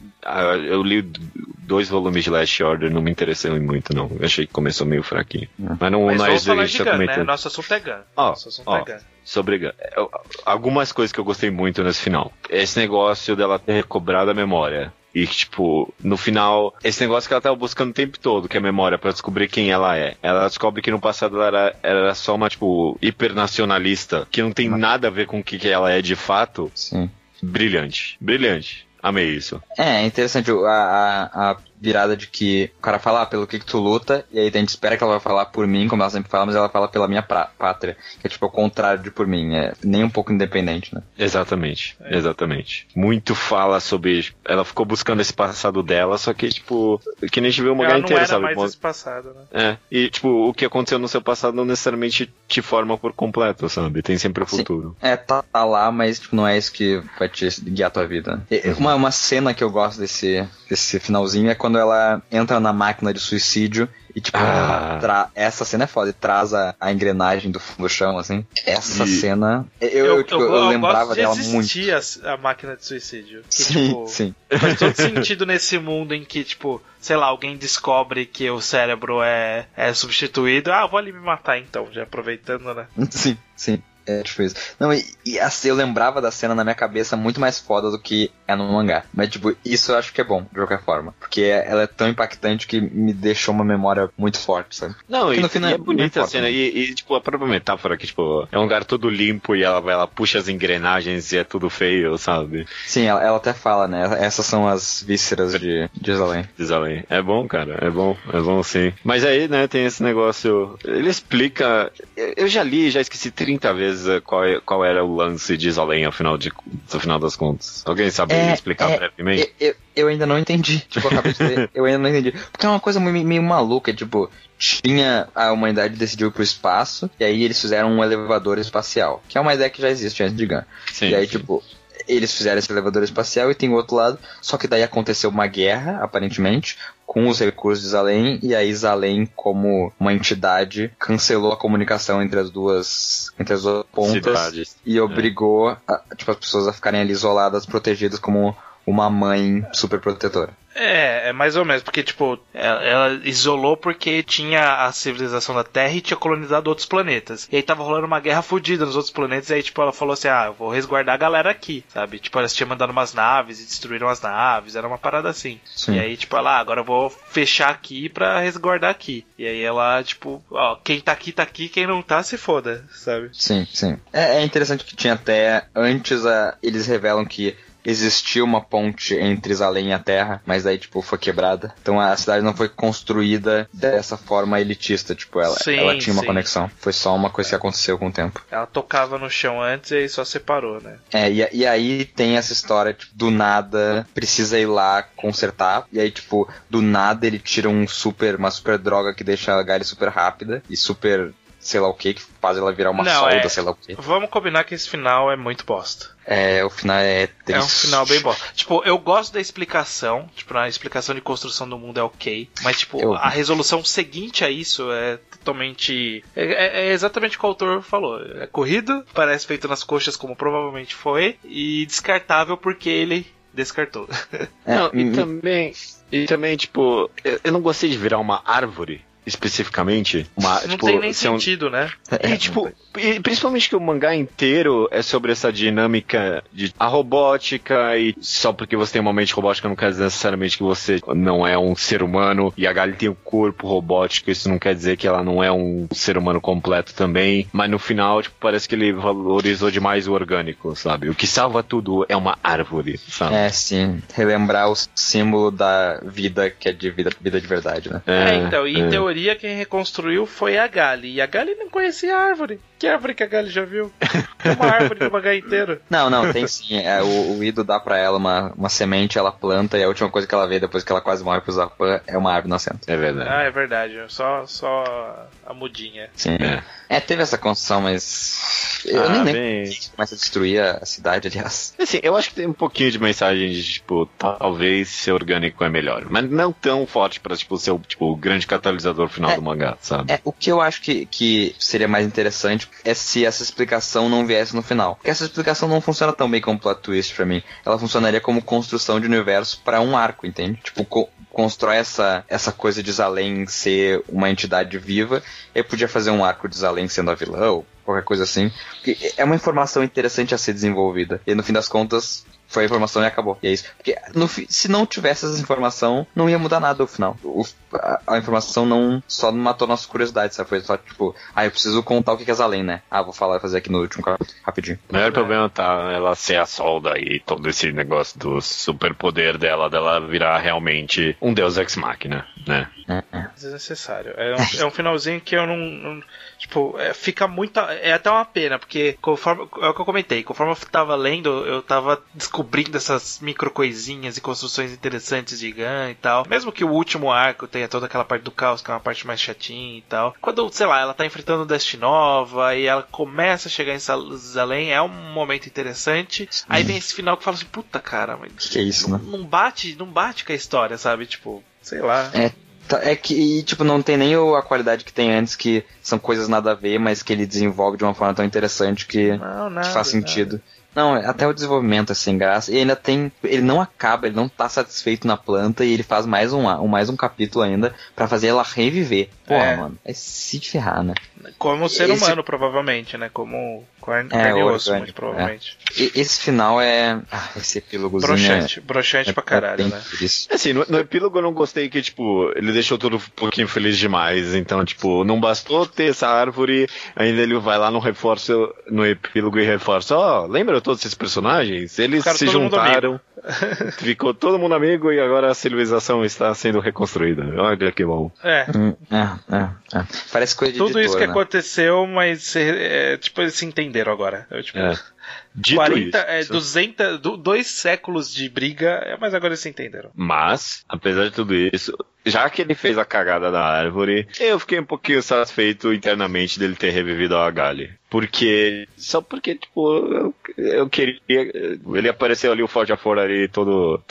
eu li 2 volumes de Last Order, não me interessei muito, não. Eu achei que começou meio fraquinho. Mas vamos falar de Gun, né? Nosso assunto é Gun. Sobre Gun. Algumas coisas que eu gostei muito nesse final. Esse negócio dela ter recobrado a memória. E, tipo, no final, esse negócio que ela tava buscando o tempo todo, que é a memória, pra descobrir quem ela é. Ela descobre que no passado ela era só uma, tipo, hipernacionalista, que não tem nada a ver com o que ela é de fato. Sim. Brilhante. Amei isso. É interessante a virada de que o cara fala pelo que tu luta, e aí a gente espera que ela vai falar por mim, como ela sempre fala, mas ela fala pela minha pátria, que é tipo o contrário de por mim, nem um pouco independente, né? Exatamente. Muito fala sobre... Ela ficou buscando esse passado dela, só que, tipo, que nem a gente viu o mangá inteiro, sabe? Ela não era mais esse passado, né? E, tipo, o que aconteceu no seu passado não necessariamente te forma por completo, sabe? Tem sempre o futuro. Tá lá, mas, tipo, não é isso que vai te guiar a tua vida. Uma cena que eu gosto desse finalzinho é quando ela entra na máquina de suicídio e, tipo, essa cena é foda, e traz a engrenagem do fundo do chão, assim. Essa cena, eu lembrava dela muito. Eu gosto de a máquina de suicídio. Que, sim. Faz todo sentido nesse mundo em que, tipo, sei lá, alguém descobre que o cérebro é substituído. Vou ali me matar então, já aproveitando, né? Sim. É difícil. Não, eu lembrava da cena na minha cabeça muito mais foda do que é no mangá. Mas, tipo, isso eu acho que é bom, de qualquer forma. Porque ela é tão impactante que me deixou uma memória muito forte, sabe? Não, e é bonita a cena. E, tipo, a própria metáfora que, tipo, é um lugar todo limpo e ela puxa as engrenagens e é tudo feio, sabe? Sim, ela até fala, né? Essas são as vísceras de Zalem. É bom, cara. É bom sim. Mas aí, né, tem esse negócio... Ele explica... Eu já esqueci 30 vezes certeza qual era o lance de Zalem no final das contas. Alguém sabe explicar brevemente? Eu ainda não entendi. Tipo, eu acabei de dizer, eu ainda não entendi. Porque é uma coisa meio maluca, tipo, a humanidade decidiu ir pro espaço, e aí eles fizeram um elevador espacial, que é uma ideia que já existe antes de Gun. Sim, e aí, sim. tipo, eles fizeram esse elevador espacial e tem o outro lado, só que daí aconteceu uma guerra, aparentemente, com os recursos de Zalem, e aí Zalem, como uma entidade, cancelou a comunicação entre as duas pontas Cidades. e obrigou as pessoas a ficarem ali isoladas, protegidas como uma mãe super protetora. É mais ou menos, porque, tipo, ela isolou porque tinha a civilização da Terra e tinha colonizado outros planetas. E aí tava rolando uma guerra fodida nos outros planetas, e aí, tipo, ela falou assim, eu vou resguardar a galera aqui, sabe? Tipo, elas tinham mandado umas naves e destruíram as naves, era uma parada assim. Sim. E aí, tipo, agora eu vou fechar aqui pra resguardar aqui. E aí ela, tipo, quem tá aqui, quem não tá, se foda, sabe? Sim. É interessante que tinha até, antes eles revelam que existia uma ponte entre Zalem e a Terra, mas daí, tipo, foi quebrada. Então a cidade não foi construída dessa forma elitista, tipo, ela tinha uma conexão. Foi só uma coisa que aconteceu com o tempo. Ela tocava no chão antes e aí só separou, né? E aí tem essa história, tipo, do nada, precisa ir lá consertar, e aí, tipo, do nada ele tira uma super droga que deixa a Gally super rápida e super... sei lá o que faz ela virar uma solda, sei lá o que. Vamos combinar que esse final é muito bosta. O final é triste. É um final bem bosta. Tipo, eu gosto da explicação. Tipo, a explicação de construção do mundo é ok. Mas, tipo, a resolução seguinte a isso é totalmente... É exatamente o que o autor falou. É corrido, parece feito nas coxas como provavelmente foi, e descartável porque ele descartou. Não, e também, tipo, eu não gostei de virar uma árvore. Especificamente, não tem nem sentido, né? E, tipo, principalmente que o mangá inteiro é sobre essa dinâmica de a robótica, e só porque você tem uma mente robótica não quer dizer necessariamente que você não é um ser humano, e a Gally tem um corpo robótico, isso não quer dizer que ela não é um ser humano completo também, mas no final, tipo, parece que ele valorizou demais o orgânico, sabe? O que salva tudo é uma árvore, sabe? Sim. Relembrar o símbolo da vida, que é de vida de verdade, né? Então, e em teoria quem reconstruiu foi a Gally. E a Gally não conhecia a árvore. Que árvore que a Gally já viu? É uma árvore do mangá inteiro. Não, tem sim. O Ido dá pra ela uma semente, ela planta, e a última coisa que ela vê depois que ela quase morre pro Zapan é uma árvore nascendo. É verdade. É verdade. Só a mudinha. Sim. Teve essa construção, mas... eu nem lembro que começa a destruir a cidade, aliás. Assim, eu acho que tem um pouquinho de mensagem de, tipo, talvez ser orgânico é melhor. Mas não tão forte pra, tipo, ser o grande catalisador final do mangá, sabe? O que eu acho que seria mais interessante é se essa explicação não viesse no final. Porque essa explicação não funciona tão bem como plot twist pra mim. Ela funcionaria como construção de universo pra um arco, entende? Tipo, constrói essa coisa de Zalem ser uma entidade viva, e podia fazer um arco de Zalem sendo a vilã, ou qualquer coisa assim. Porque é uma informação interessante a ser desenvolvida. E no fim das contas... foi a informação e acabou. E é isso. Porque se não tivesse essa informação, não ia mudar nada no final. A informação não só matou nossa curiosidade, sabe? Foi só tipo, eu preciso contar o que é Zalem, né? Vou fazer aqui no último capítulo, rapidinho. O maior problema tá ela ser a solda e todo esse negócio do superpoder dela virar realmente um deus ex-máquina, né? Desnecessário. É um finalzinho que eu não tipo, fica muito... É até uma pena, porque conforme... É o que eu comentei. Conforme eu tava lendo, eu tava descobrindo essas micro coisinhas e construções interessantes de Gun e tal. Mesmo que o último arco tenha toda aquela parte do caos, que é uma parte mais chatinha e tal. Quando, sei lá, ela tá enfrentando Destinova e ela começa a chegar em Zalem, é um momento interessante. Aí vem esse final que fala assim, puta cara, mas... que é isso, né? Não bate com a história, sabe? Tipo, sei lá... É que, tipo, não tem nem a qualidade que tem antes, que são coisas nada a ver, mas que ele desenvolve de uma forma tão interessante que faz sentido. Nada. Não, até o desenvolvimento é sem graça. E ainda tem... ele não acaba, ele não tá satisfeito na planta, e ele faz mais um capítulo ainda pra fazer ela reviver. Mano, é se ferrar, né? Como ser humano, provavelmente, né? Como carne e osso, muito provavelmente. Esse final esse epílogozinho broxante pra caralho, né? Assim, no epílogo eu não gostei que, tipo, ele deixou tudo um pouquinho feliz demais. Então, tipo, não bastou ter essa árvore, ainda ele vai lá no epílogo e reforça. Lembra todos esses personagens? Eles se juntaram. Ficou todo mundo amigo e agora a civilização está sendo reconstruída. Olha que bom. Parece coisa de tudo editor, isso que né? aconteceu, mas tipo, eles se entenderam agora. Tipo, Dito 40, isso, 200, 2 séculos de briga, mas agora eles se entenderam. Mas, apesar de tudo isso, já que ele fez a cagada da árvore, eu fiquei um pouquinho satisfeito internamente dele ter revivido a Gali. Só porque, tipo, eu queria. Ele apareceu ali, o Forjafor ali, todo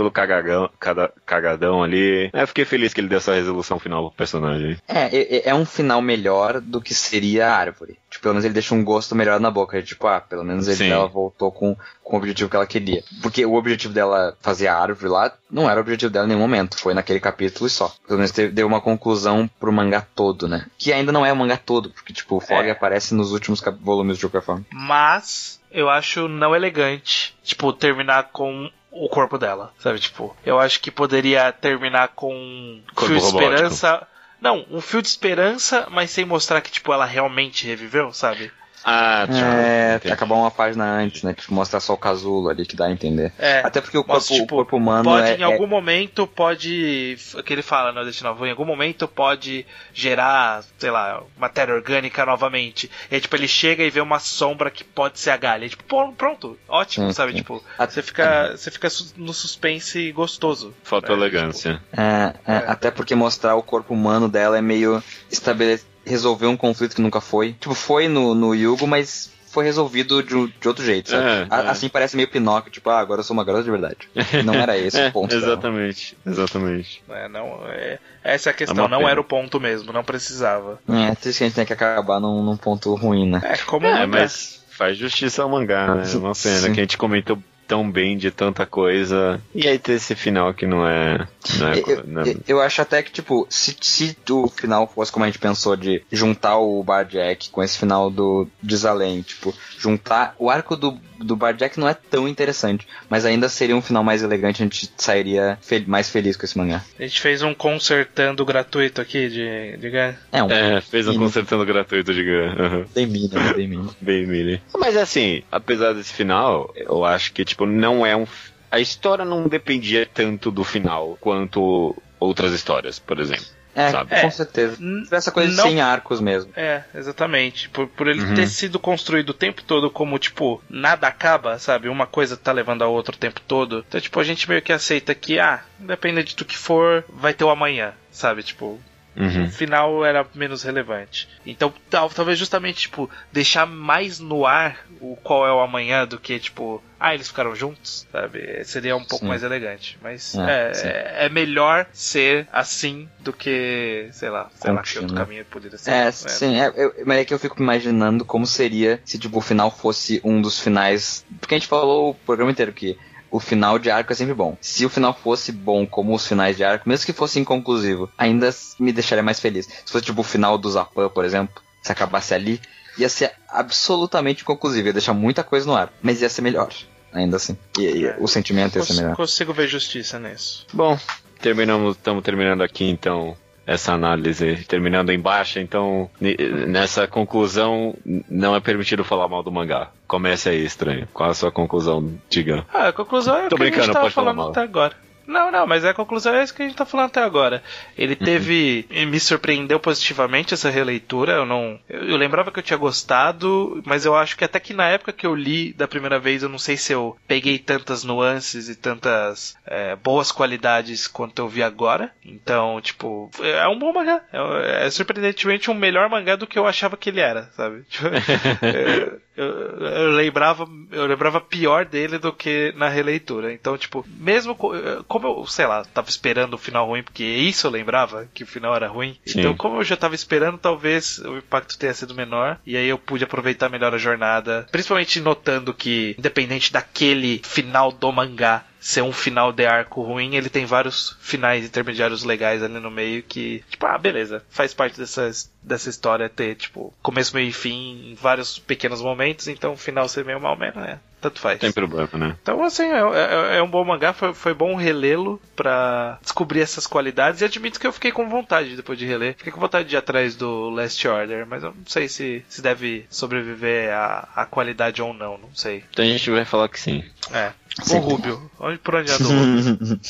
cagadão ali. Eu fiquei feliz que ele deu essa resolução final pro personagem. É um final melhor do que seria a árvore. Tipo, pelo menos ele deixa um gosto melhor na boca. Tipo, pelo menos ela voltou com o objetivo que ela queria. Porque o objetivo dela fazer a árvore lá não era o objetivo dela em nenhum momento. Foi naquele capítulo e só. Pelo menos deu uma conclusão pro mangá todo, né? Que ainda não é o mangá todo, porque, tipo, o Fog aparece nos últimos volumes de qualquer forma. Mas eu acho não elegante, tipo, terminar com o corpo dela, sabe? Tipo, eu acho que poderia terminar com um fio de esperança. Não, um fio de esperança, mas sem mostrar que, tipo, ela realmente reviveu, sabe? Acabar uma página antes, né? Tipo, mostrar só o casulo ali, que dá a entender. Até porque o corpo humano pode, em algum momento, pode... que ele fala no Destino Novo, em algum momento pode gerar, sei lá, matéria orgânica novamente. E aí, tipo, ele chega e vê uma sombra que pode ser a Galha. E, tipo, pronto, ótimo, sabe? Tipo, você fica no suspense gostoso. Falta elegância. Até porque mostrar o corpo humano dela é meio resolver um conflito que nunca foi. Tipo, foi no Yugo, mas foi resolvido de outro jeito, sabe? Assim parece meio Pinóquio, tipo, agora eu sou uma garota de verdade. Não era esse o ponto. Exatamente. Essa é a questão, não era o ponto mesmo, não precisava. Triste que a gente tem que acabar num ponto ruim, né? Mas faz justiça ao mangá, né? Uma pena que a gente comentou tão bem de tanta coisa, e aí ter esse final que não é... Eu acho até que, tipo, se o final fosse como a gente pensou, de juntar o Barjack com esse final do Desalém, tipo, juntar... O arco do Barjack não é tão interessante, mas ainda seria um final mais elegante, a gente sairia mais feliz com esse mangá. A gente fez um consertando gratuito aqui de Gan. Fez um consertando gratuito de Gan. Bem mini. Mas assim, apesar desse final, eu acho que, tipo, não é a história não dependia tanto do final quanto outras histórias, por exemplo. Sabe? Com certeza. Essa coisa de 100 arcos mesmo. Exatamente. Por ele ter sido construído o tempo todo como, tipo, nada acaba, sabe? Uma coisa tá levando a outra o tempo todo. Então, tipo, a gente meio que aceita que, independente do que for, vai ter o amanhã, sabe? Tipo... O final era menos relevante. Então, talvez justamente, tipo, deixar mais no ar o qual é o amanhã do que, tipo, eles ficaram juntos, sabe? Seria um pouco mais elegante. Mas é melhor ser assim do que, sei lá, que outro caminho poderia ser. Mas é que eu fico imaginando como seria se, tipo, o final fosse um dos finais... Porque a gente falou o programa inteiro que o final de arco é sempre bom. Se o final fosse bom como os finais de arco, mesmo que fosse inconclusivo, ainda me deixaria mais feliz. Se fosse tipo o final do Zapan, por exemplo, se acabasse ali, ia ser absolutamente inconclusivo, ia deixar muita coisa no ar, mas ia ser melhor, ainda assim. E o sentimento ia ser melhor. Consigo ver justiça nisso. Bom, estamos terminando aqui então essa análise, terminando em baixa, então nessa conclusão não é permitido falar mal do mangá. Comece aí, estranho. Qual a sua conclusão, Diga? A conclusão é o que a gente tava falando até agora. Não, mas a conclusão é isso que a gente tá falando até agora. Ele me surpreendeu positivamente essa releitura. Eu lembrava que eu tinha gostado, mas eu acho que até que na época que eu li da primeira vez, eu não sei se eu peguei tantas nuances e tantas boas qualidades quanto eu vi agora. Então, tipo, é um bom mangá. É surpreendentemente um melhor mangá do que eu achava que ele era, sabe? Tipo, eu lembrava pior dele do que na releitura. Então, tipo, mesmo como eu, sei lá, tava esperando o final ruim, porque isso eu lembrava, que o final era ruim. Sim. Então, como eu já tava esperando, talvez o impacto tenha sido menor. E aí eu pude aproveitar melhor a jornada. Principalmente notando que, independente daquele final do mangá ser um final de arco ruim, ele tem vários finais intermediários legais ali no meio que, tipo, beleza, faz parte dessa história ter, tipo, começo, meio e fim em vários pequenos momentos, então o final ser meio mal menos, tanto faz. Tem problema, né? Então, assim, é um bom mangá, foi bom relê-lo pra descobrir essas qualidades, e admito que eu fiquei com vontade depois de reler. Fiquei com vontade de ir atrás do Last Order, mas eu não sei se deve sobreviver à qualidade ou não sei. Então a gente vai falar que sim. O Rubio. Por onde anda o Rubio?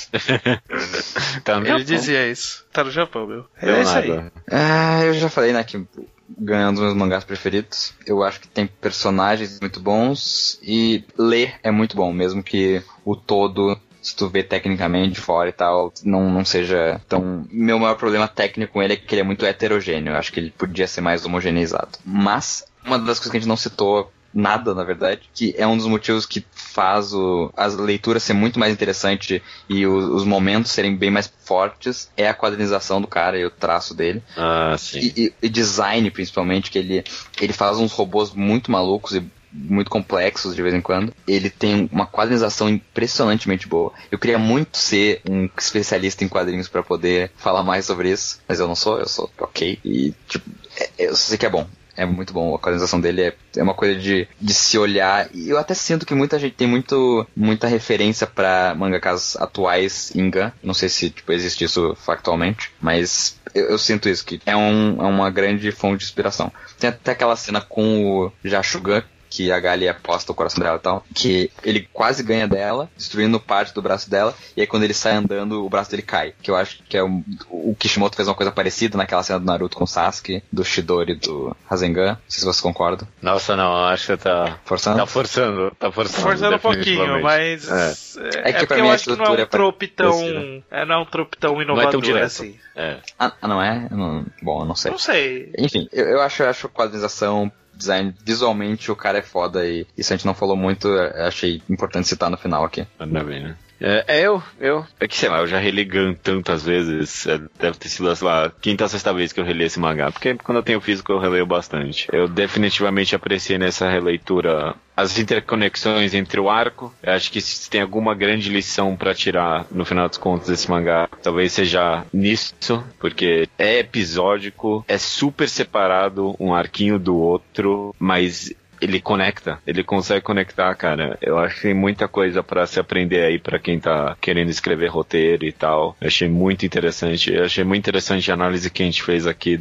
Tá no Ele Japão. dizia isso. Tá no Japão, meu. Deu É isso nada. aí. Eu já falei, né, que ganhando os meus mangás preferidos. Eu acho que tem personagens muito bons e ler é muito bom, mesmo que o todo, se tu vê tecnicamente de fora e tal, não seja tão... Meu maior problema técnico com ele é que ele é muito heterogêneo. Eu acho que ele podia ser mais homogeneizado. Mas, uma das coisas que a gente não citou nada, na verdade, que é um dos motivos que faz a leitura ser muito mais interessante e os momentos serem bem mais fortes, é a quadrinização do cara e o traço dele. Ah, sim. E design, principalmente, que ele faz uns robôs muito malucos e muito complexos de vez em quando. Ele tem uma quadrinização impressionantemente boa. Eu queria muito ser um especialista em quadrinhos pra poder falar mais sobre isso, mas eu não sou, eu sou ok. E, tipo, eu sei que é bom. É muito bom, a quadrinização dele é uma coisa de se olhar. E eu até sinto que muita gente tem muita referência pra mangakas atuais em Gun. Não sei se tipo, existe isso factualmente, mas eu sinto isso, que é uma grande fonte de inspiração. Tem até aquela cena com o Jashugan, que a Gali aposta o coração dela e tal, que ele quase ganha dela, destruindo parte do braço dela, e aí quando ele sai andando, o braço dele cai. Que eu acho que é o Kishimoto fez uma coisa parecida naquela cena do Naruto com o Sasuke, do Chidori e do Rasengan. Não sei se você concorda. Nossa, não, acho que tá Forçando? Tá forçando Forçando um pouquinho, mas... É que pra porque mim eu a acho que não é um estrutura trope tão... parecida. não é um trope tão Não é inovador tão direto. assim. É. Não é? Bom, eu não sei. Não sei. Enfim, eu acho a quadrinização, design, visualmente o cara é foda e isso a gente não falou muito, eu achei importante citar no final aqui. Anda bem, né? Eu. É que sei lá, eu já reli Gun tantas vezes. Deve ter sido, sei lá, quinta ou sexta vez que eu reli esse mangá. Porque quando eu tenho físico eu releio bastante. Eu definitivamente apreciei nessa releitura as interconexões entre o arco. Eu acho que se tem alguma grande lição pra tirar no final dos contos desse mangá, talvez seja nisso, porque é episódico, é super separado um arquinho do outro, mas ele consegue conectar, cara. Eu acho que tem muita coisa pra se aprender aí pra quem tá querendo escrever roteiro e tal. Eu achei muito interessante. Eu achei muito interessante a análise que a gente fez aqui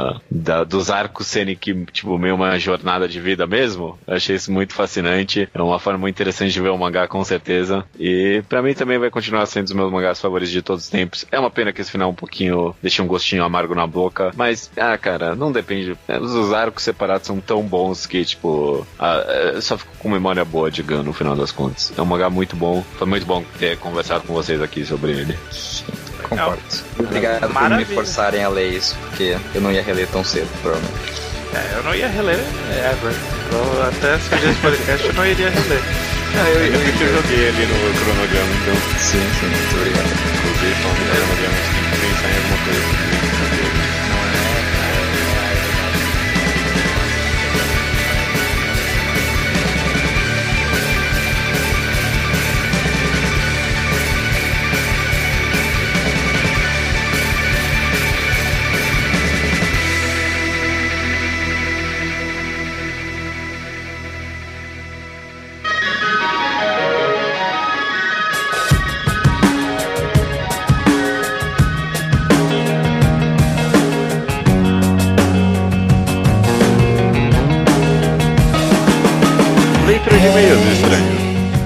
dos arcos serem que, tipo, meio uma jornada de vida mesmo. Eu achei isso muito fascinante. É uma forma muito interessante de ver o mangá, com certeza. E pra mim também vai continuar sendo um dos meus mangás favoritos de todos os tempos. É uma pena que esse final um pouquinho deixa um gostinho amargo na boca, mas, cara, não depende. Os arcos separados são tão bons que, tipo, eu só fico com memória boa de Gun no final das contas. É um mangá muito bom. Foi muito bom ter conversado com vocês aqui sobre ele. Concordo. Obrigado por me Maravilha. forçarem a ler isso, porque eu não ia reler tão cedo, provavelmente. Eu não ia reler ever. Até esse dia de podcast eu não iria reler. Eu joguei ali no cronograma, então. Sim, muito obrigado. Inclusive, falando do cronograma, você tem que pensar em alguma coisa. Leitura de e-mails, estranho.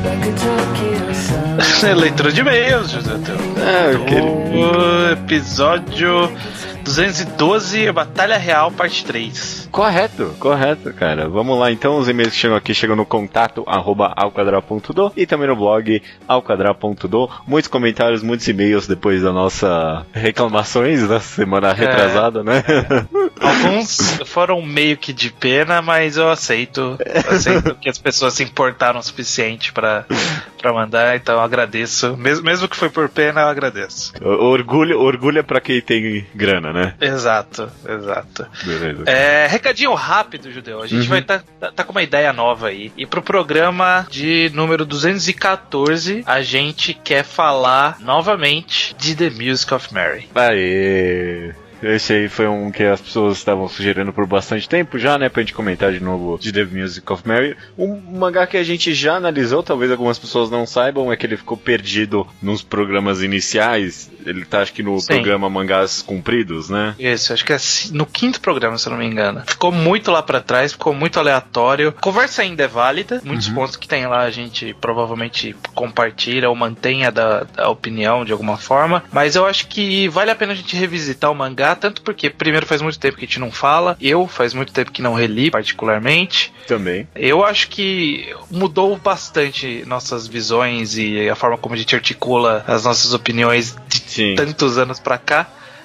Leitura de e-mails, José. Eu queria. O episódio 212, Batalha Real, parte 3. Correto, cara. Vamos lá, então. Os e-mails que chegam aqui chegam no contato @alquadra.do e também no blog alquadra.do. Muitos comentários, muitos e-mails depois da nossa reclamações da semana retrasada, né? Alguns foram meio que de pena, mas eu aceito que as pessoas se importaram o suficiente pra mandar, então eu agradeço. Mesmo que foi por pena, eu agradeço. Orgulho é pra quem tem grana, né? Exato. Beleza. Recadinho rápido, Judeu. A gente vai tá com uma ideia nova aí. E pro programa de número 214, a gente quer falar novamente de The Music of Mary. Aê! Esse aí foi um que as pessoas estavam sugerindo por bastante tempo já, né? Pra gente comentar de novo de The Music of Mary. Um mangá que a gente já analisou, talvez algumas pessoas não saibam, é que ele ficou perdido nos programas iniciais. Ele tá, acho que no programa Mangás Compridos, né? Isso, acho que é no 5º programa, se eu não me engano. Ficou muito lá pra trás, ficou muito aleatório. A conversa ainda é válida. Muitos pontos que tem lá a gente provavelmente compartilha ou mantenha da opinião de alguma forma. Mas eu acho que vale a pena a gente revisitar o mangá, tanto porque, primeiro, faz muito tempo que a gente não fala. Faz muito tempo que não reli, particularmente. Também. Eu acho que mudou bastante nossas visões e a forma como a gente articula as nossas opiniões de tantos anos pra cá.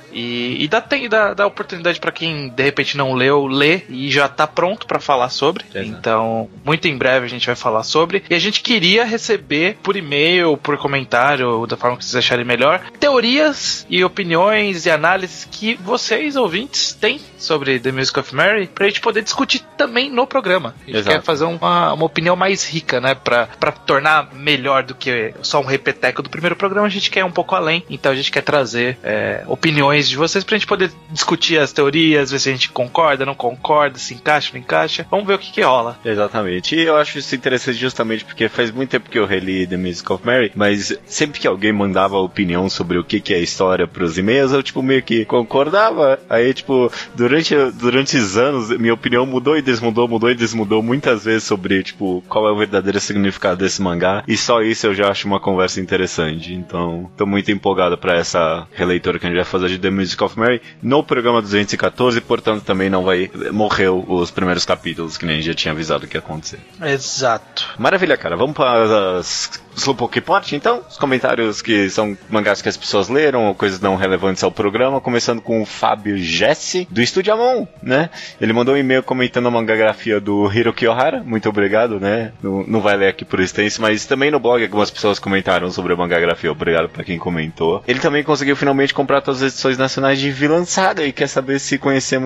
E dá oportunidade pra quem de repente não leu, ler e já tá pronto pra falar sobre. Exato. Então, muito em breve a gente vai falar sobre. E a gente queria receber por e-mail, por comentário, da forma que vocês acharem melhor, teorias e opiniões e análises que vocês, ouvintes, têm sobre The Music of Mary, pra gente poder discutir também no programa. A gente quer fazer uma opinião mais rica, né? Pra tornar melhor do que só um repeteco do primeiro programa, a gente quer ir um pouco além. Então a gente quer trazer opiniões de vocês pra gente poder discutir as teorias, ver se a gente concorda, não concorda, se encaixa, não encaixa. Vamos ver o que rola. Exatamente. E eu acho isso interessante justamente porque faz muito tempo que eu reli The Music of Mary, mas sempre que alguém mandava opinião sobre o que é a história pros e-mails, eu, tipo, meio que concordava. Aí, tipo, durante os anos, minha opinião mudou e desmudou muitas vezes sobre, tipo, qual é o verdadeiro significado desse mangá. E só isso eu já acho uma conversa interessante. Então, tô muito empolgado pra essa releitura que a gente vai fazer de The Music of Mary no programa 214, portanto também não vai morrer os primeiros capítulos, que nem a gente já tinha avisado que ia acontecer. Exato. Maravilha, cara. Vamos para as Slowpoke Report, então? Os comentários que são mangás que as pessoas leram ou coisas não relevantes ao programa, começando com o Fábio Jesse, do Estúdio Amon, né? Ele mandou um e-mail comentando a mangagrafia do Hiroki Ohara, muito obrigado, né? Não vai ler aqui por extenso, mas também no blog algumas pessoas comentaram sobre a mangagrafia, obrigado pra quem comentou. Ele também conseguiu finalmente comprar todas as edições nacionais de Vinland Saga e quer saber se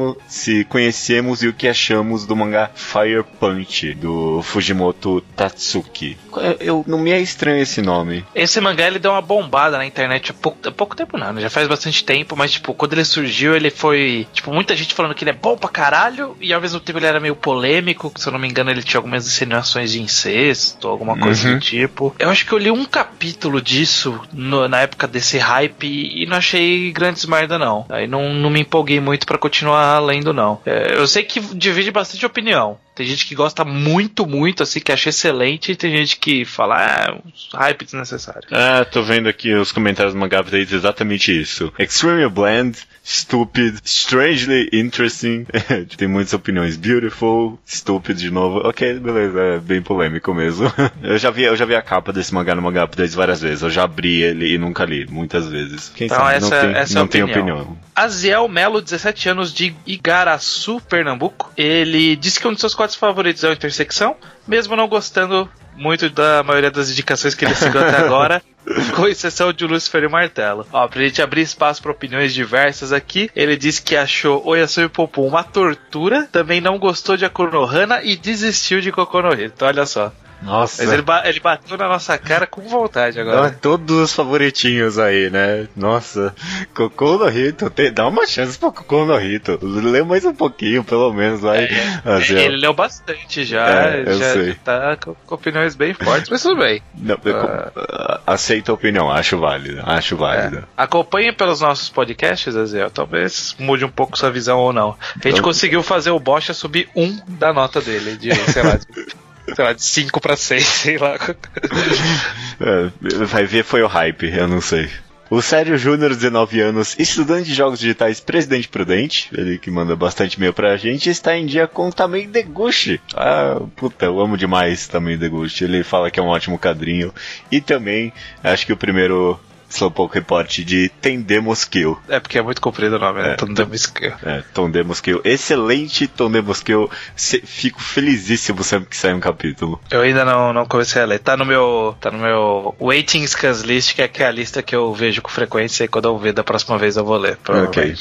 conhecemos e o que achamos do mangá Fire Punch, do Fujimoto Tatsuki. Eu não me é estranho esse nome. Esse mangá, ele deu uma bombada na internet há pouco tempo não, né? Já faz bastante tempo, mas, tipo, quando ele surgiu, ele foi, tipo, muita gente falando que ele é bom pra caralho, e ao mesmo tempo ele era meio polêmico, se eu não me engano ele tinha algumas insinuações de incesto, alguma coisa do tipo. Eu acho que eu li um capítulo disso na época desse hype e não achei grandes merda não. Aí não me empolguei muito pra continuar lendo não. Eu sei que divide bastante opinião. Tem gente que gosta muito, assim, que acha excelente, e tem gente que fala, hype desnecessário. Tô vendo aqui os comentários do mangá diz exatamente isso. Extremely bland, stupid, strangely interesting. Tem muitas opiniões. Beautiful, stupid de novo. Ok, beleza, é bem polêmico mesmo. eu já vi a capa desse mangá no Mangá Updates várias vezes. Eu já abri ele e nunca li, muitas vezes. Quem então, sabe? Essa não tem opinião. Aziel Melo, 17 anos, de Igaraçu, Pernambuco. Ele disse que um de seus quadros favoritos é o Intersecção, mesmo não gostando muito da maioria das indicações que ele seguiu até agora, com exceção de Lúcifer e o Martelo. Pra gente abrir espaço para opiniões diversas aqui, ele disse que achou Oyasumi Poppun uma tortura, também não gostou de Akunohana e desistiu de Kokonohito. Então, olha só. Nossa. Mas ele bateu na nossa cara com vontade agora. Todos os favoritinhos aí, né? Nossa. Kokonohito, dá uma chance pro Kokonohito. Lê mais um pouquinho, pelo menos. Vai. Ele leu bastante já. Já sei. Tá com opiniões bem fortes, mas tudo bem. Aceita a opinião, acho válida. Acompanhe pelos nossos podcasts, Aziel. Talvez mude um pouco sua visão ou não. A gente conseguiu fazer o Bocha subir 1 da nota dele, de, sei lá, de 5 pra 6, sei lá. Vai ver, foi o hype, eu não sei. O Sérgio Júnior, 19 anos, estudante de jogos digitais, Presidente Prudente, ele que manda bastante e-mail pra gente, está em dia com o Tameio Deguchi. Eu amo demais Tameio Deguchi, ele fala que é um ótimo quadrinho. E também, acho que o primeiro Slowpoke Report de Tendemosquill. Porque é muito comprido o nome, né? Tendemosquill. Tendemosquill. Excelente Tendemosquill. Fico felizíssimo sempre que sai um capítulo. Eu ainda não comecei a ler. Tá no meu Waiting Scans List, que é a lista que eu vejo com frequência, e quando eu ver da próxima vez eu vou ler, provavelmente. Okay.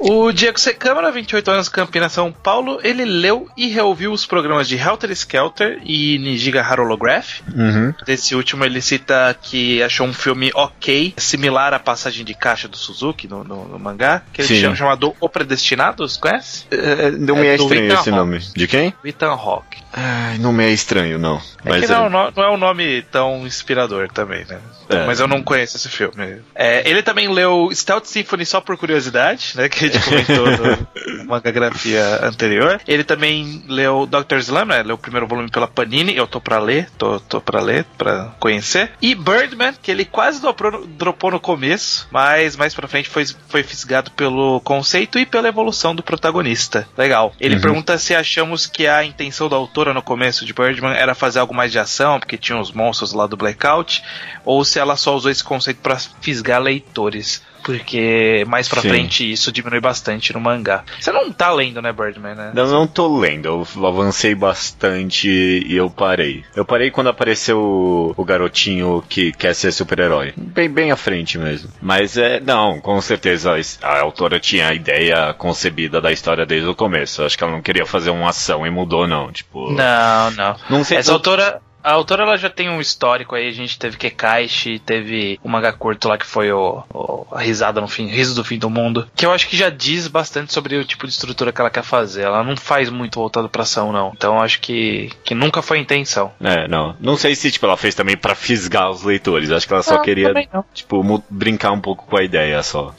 O Diego C. Câmara, 28 anos, Campinas, São Paulo, ele leu e reouviu os programas de Helter Skelter e Nijiga Holograph. Desse último ele cita que achou um filme ok, similar à Passagem de Caixa do Suzuki no mangá, que ele chama chamado O Predestinados, conhece? Não me é estranho esse nome. De quem? Ethan Hawke. Não me é estranho, não. Mas que não é um nome tão inspirador também, né? Mas eu não conheço esse filme. Ele também leu Stealth Symphony só por curiosidade, né? Que a gente comentou na mangagrafia anterior. Ele também leu Dr. Slump, né? Leu o primeiro volume pela Panini. Eu tô pra ler, pra conhecer. E Birdman, que ele quase dropou no começo, mas mais pra frente foi fisgado pelo conceito e pela evolução do protagonista. Legal. Ele pergunta se achamos que a intenção da autora no começo de Birdman era fazer algo mais de ação, porque tinha os monstros lá do Blackout, ou se ela só usou esse conceito pra fisgar leitores. Porque mais pra frente isso diminui bastante no mangá. Você não tá lendo, né, Birdman, né? Não tô lendo, eu avancei bastante e eu parei. Eu parei quando apareceu o garotinho que quer ser super-herói. Bem à frente mesmo. Mas não, com certeza a autora tinha a ideia concebida da história desde o começo. Acho que ela não queria fazer uma ação e mudou, não. Tipo. Não sei. A autora ela já tem um histórico aí, a gente teve Kekaishi, teve o mangá curto lá que foi a risada no fim, riso do fim do mundo, que eu acho que já diz bastante sobre o tipo de estrutura que ela quer fazer. Ela não faz muito voltado pra ação, não. Então eu acho que nunca foi a intenção. Não sei se ela fez também pra fisgar os leitores. Acho que ela só queria, brincar um pouco com a ideia só.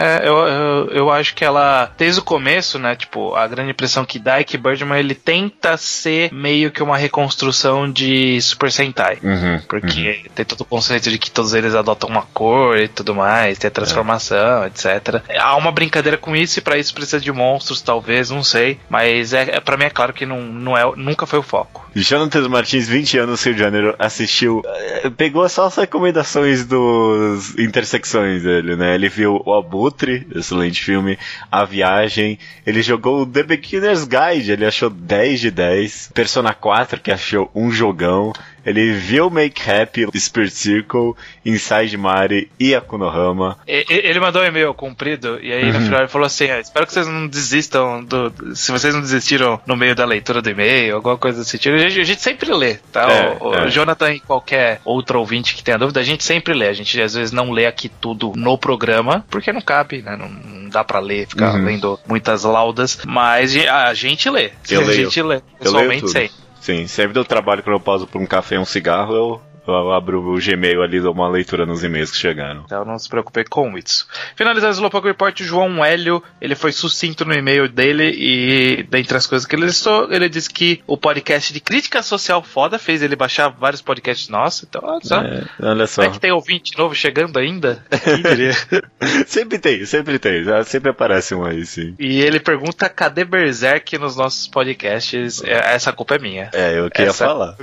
Eu acho que ela, desde o começo, né, a grande impressão que dá é que Birdman, ele tenta ser meio que uma reconstrução de Super Sentai, porque tem todo o conceito de que todos eles adotam uma cor e tudo mais, tem a transformação, etc. Há uma brincadeira com isso e pra isso precisa de monstros, talvez, não sei, mas pra mim é claro que nunca foi o foco. Jonathan Martins, 20 anos, Rio de Janeiro, assistiu, pegou só as recomendações dos intersecções dele, né? Ele viu O Abutre, excelente filme, A Viagem, ele jogou The Beginner's Guide, ele achou 10 de 10, Persona 4, que achou um jogão. Ele viu Make Happy, Spirit Circle, Inside Mari e a Konohama. Ele mandou um e-mail comprido e aí no final ele falou assim: espero que vocês não desistam se vocês não desistiram no meio da leitura do e-mail, alguma coisa desse tipo. A gente sempre lê, tá? O Jonathan e qualquer outro ouvinte que tenha dúvida, a gente sempre lê. A gente às vezes não lê aqui tudo no programa, porque não cabe, né? Não dá pra ler, ficar lendo muitas laudas, mas a gente lê. A gente lê, pessoalmente sempre. Sim, sempre do trabalho quando eu pauso por um café e um cigarro, eu abro o Gmail ali e dou uma leitura nos e-mails que chegaram. Então não se preocupe com isso. Finalizando o Slowpoke Report, o João Hélio, ele foi sucinto no e-mail dele e dentre as coisas que ele listou, ele disse que o podcast de crítica social foda fez ele baixar vários podcasts nossos. Então, olha só. Olha só. Será que tem ouvinte novo chegando ainda? Quem diria? Sempre tem. Sempre aparece um aí, sim. E ele pergunta, cadê Berserk nos nossos podcasts? Essa culpa é minha. Eu queria falar.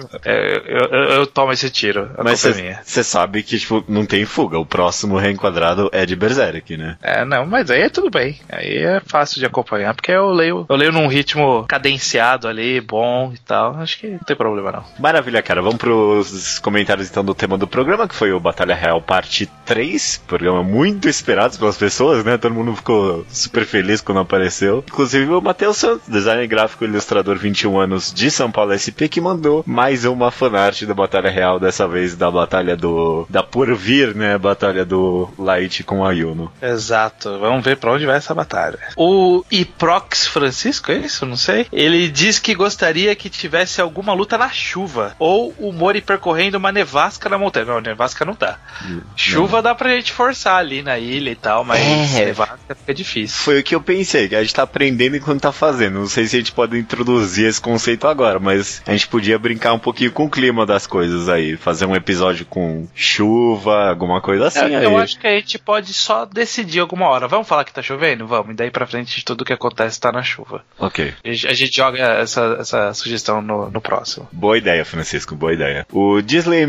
Eu tomo esse tiro. Mas você sabe que, não tem fuga. O próximo reenquadrado é de Berserk, né? Não, mas aí é tudo bem. Aí é fácil de acompanhar, porque eu leio num ritmo cadenciado ali, bom e tal. Acho que não tem problema, não. Maravilha, cara. Vamos pros comentários, então, do tema do programa, que foi o Batalha Real Parte 3. Programa muito esperado pelas pessoas, né? Todo mundo ficou super feliz quando apareceu. Inclusive o Matheus Santos, designer gráfico e ilustrador, 21 anos, de São Paulo SP, que mandou mais uma fanart da Batalha Real, dessa vez da batalha da por vir, né? Batalha do Light com a Yuno. Exato. Vamos ver pra onde vai essa batalha. O Iprox Francisco, é isso? Não sei. Ele diz que gostaria que tivesse alguma luta na chuva. Ou o Mori percorrendo uma nevasca na montanha. Não, nevasca não dá. Chuva dá pra gente forçar ali na ilha e tal, mas nevasca fica difícil. Foi o que eu pensei, que a gente tá aprendendo enquanto tá fazendo. Não sei se a gente pode introduzir esse conceito agora, mas a gente podia brincar um pouquinho com o clima das coisas aí. Fazer um episódio com chuva, alguma coisa assim. Eu acho que a gente pode só decidir alguma hora. Vamos falar que tá chovendo? Vamos. E daí pra frente tudo que acontece tá na chuva. Ok. A gente joga essa sugestão no próximo. Boa ideia, Francisco. Boa ideia. O Disney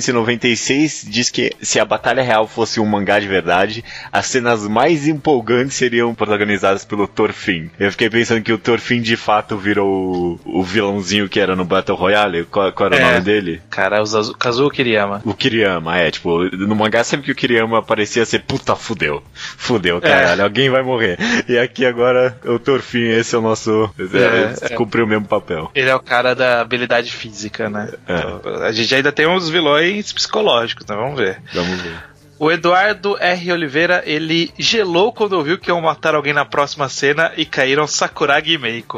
1996 diz que se a Batalha Real fosse um mangá de verdade, as cenas mais empolgantes seriam protagonizadas pelo Thorfinn. Eu fiquei pensando que o Thorfinn de fato virou o vilãozinho que era no Battle Royale. Qual era o nome dele? Cara, os Azul Kiriyama. O Kiriyama, tipo, no mangá sempre que o Kiriyama aparecia, você, puta, fudeu, caralho, alguém vai morrer. E aqui agora, o Thorfinn, esse é o nosso, cumpriu o mesmo papel. Ele é o cara da habilidade física, né? Então, a gente ainda tem uns vilões psicológicos, então vamos ver. Vamos ver. O Eduardo R. Oliveira, ele gelou quando ouviu que iam matar alguém na próxima cena e caíram Sakuragi e Meiko.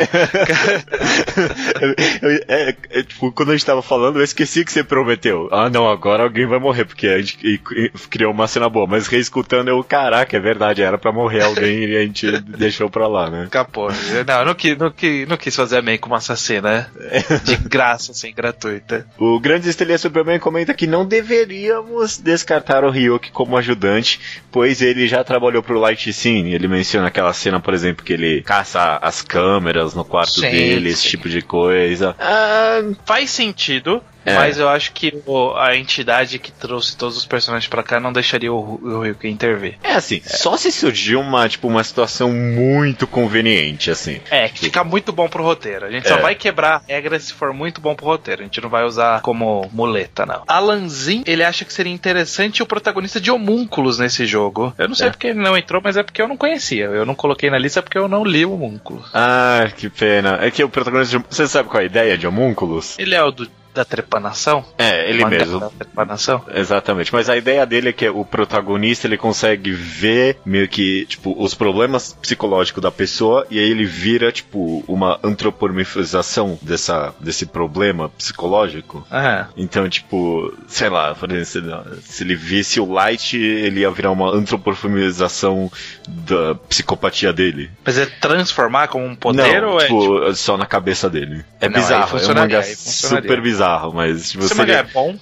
Tipo, quando a gente tava falando, eu esqueci que você prometeu. Ah, não, agora alguém vai morrer, porque a gente criou uma cena boa. Mas reescutando, caraca, é verdade, era pra morrer alguém e a gente deixou pra lá, né? Capô. Não, eu não quis fazer a Meiko uma assassina de graça, assim, gratuita. O Grande Estrelinha Superman comenta que não deveríamos descartar o Ryuki como ajudante, pois ele já trabalhou pro Light Scene. Ele menciona aquela cena, por exemplo, que ele caça as câmeras no quarto dele, esse tipo de coisa. Faz sentido. Mas eu acho que a entidade que trouxe todos os personagens pra cá não deixaria o Ryuki intervir. Só se surgir uma situação muito conveniente, assim. Que fica muito bom pro roteiro. A gente só vai quebrar a regra se for muito bom pro roteiro. A gente não vai usar como muleta, não. Alanzin, ele acha que seria interessante o protagonista de Homúnculos nesse jogo. Eu não sei porque ele não entrou, mas é porque eu não conhecia. Eu não coloquei na lista porque eu não li o Homúnculos. Ah, que pena. É que o protagonista você sabe qual é a ideia de Homúnculos? Ele é o da trepanação? Ele mesmo. Da trepanação? Exatamente, mas a ideia dele é que o protagonista, ele consegue ver meio que, tipo, os problemas psicológicos da pessoa e aí ele vira, tipo, uma antropomorfização desse problema psicológico. Então, tipo, sei lá, por exemplo, se ele visse o Light, ele ia virar uma antropomorfização da psicopatia dele. Mas é transformar como um poder não, ou tipo, só na cabeça dele? É não, bizarro, é um mangá super bizarro. Mas tipo, esse mangá é bom?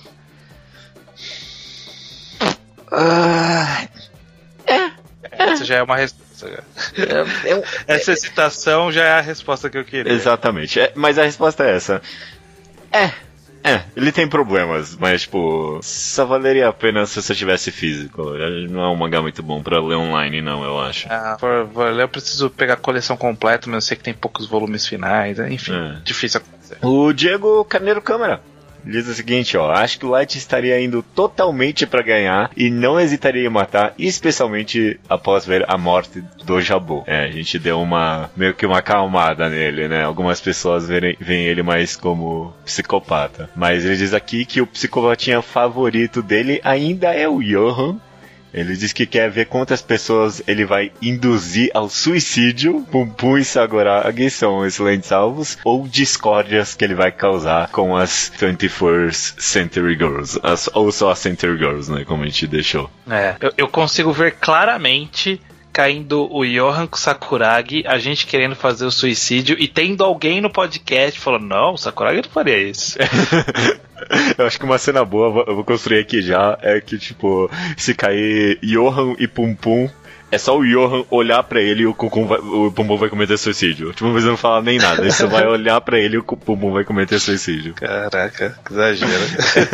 Essa já é uma resposta. Essa citação já é a resposta que eu queria. Exatamente. Mas a resposta é essa. Ele tem problemas, mas tipo, só valeria a pena se você tivesse físico. Não é um mangá muito bom pra ler online, não, eu acho. Eu preciso pegar a coleção completa, mas eu sei que tem poucos volumes finais, enfim, difícil acontecer. O Diego Carneiro Câmara diz o seguinte, acho que o Light estaria indo totalmente pra ganhar e não hesitaria em matar, especialmente após ver a morte do Jabu. A gente deu meio que uma acalmada nele, né? Algumas pessoas veem ele mais como psicopata. Mas ele diz aqui que o psicopatinha favorito dele ainda é o Johan. Ele diz que quer ver quantas pessoas ele vai induzir ao suicídio. Pum Pum e Sakuragi são excelentes alvos. Ou discórdias que ele vai causar com as 21st Century Girls. Ou só as Century Girls, né? Como a gente deixou. Eu consigo ver claramente caindo o Johan com o Sakuragi, a gente querendo fazer o suicídio e tendo alguém no podcast falando, não, o Sakuragi não faria isso. Eu acho que uma cena boa, eu vou construir aqui já, é que, tipo, se cair Johan e Pum Pum, é só o Johan olhar pra ele e o Pum Pum vai cometer suicídio. Tipo, você não fala nem nada, ele só vai olhar pra ele e o Pum Pum vai cometer suicídio. Caraca, que exagero.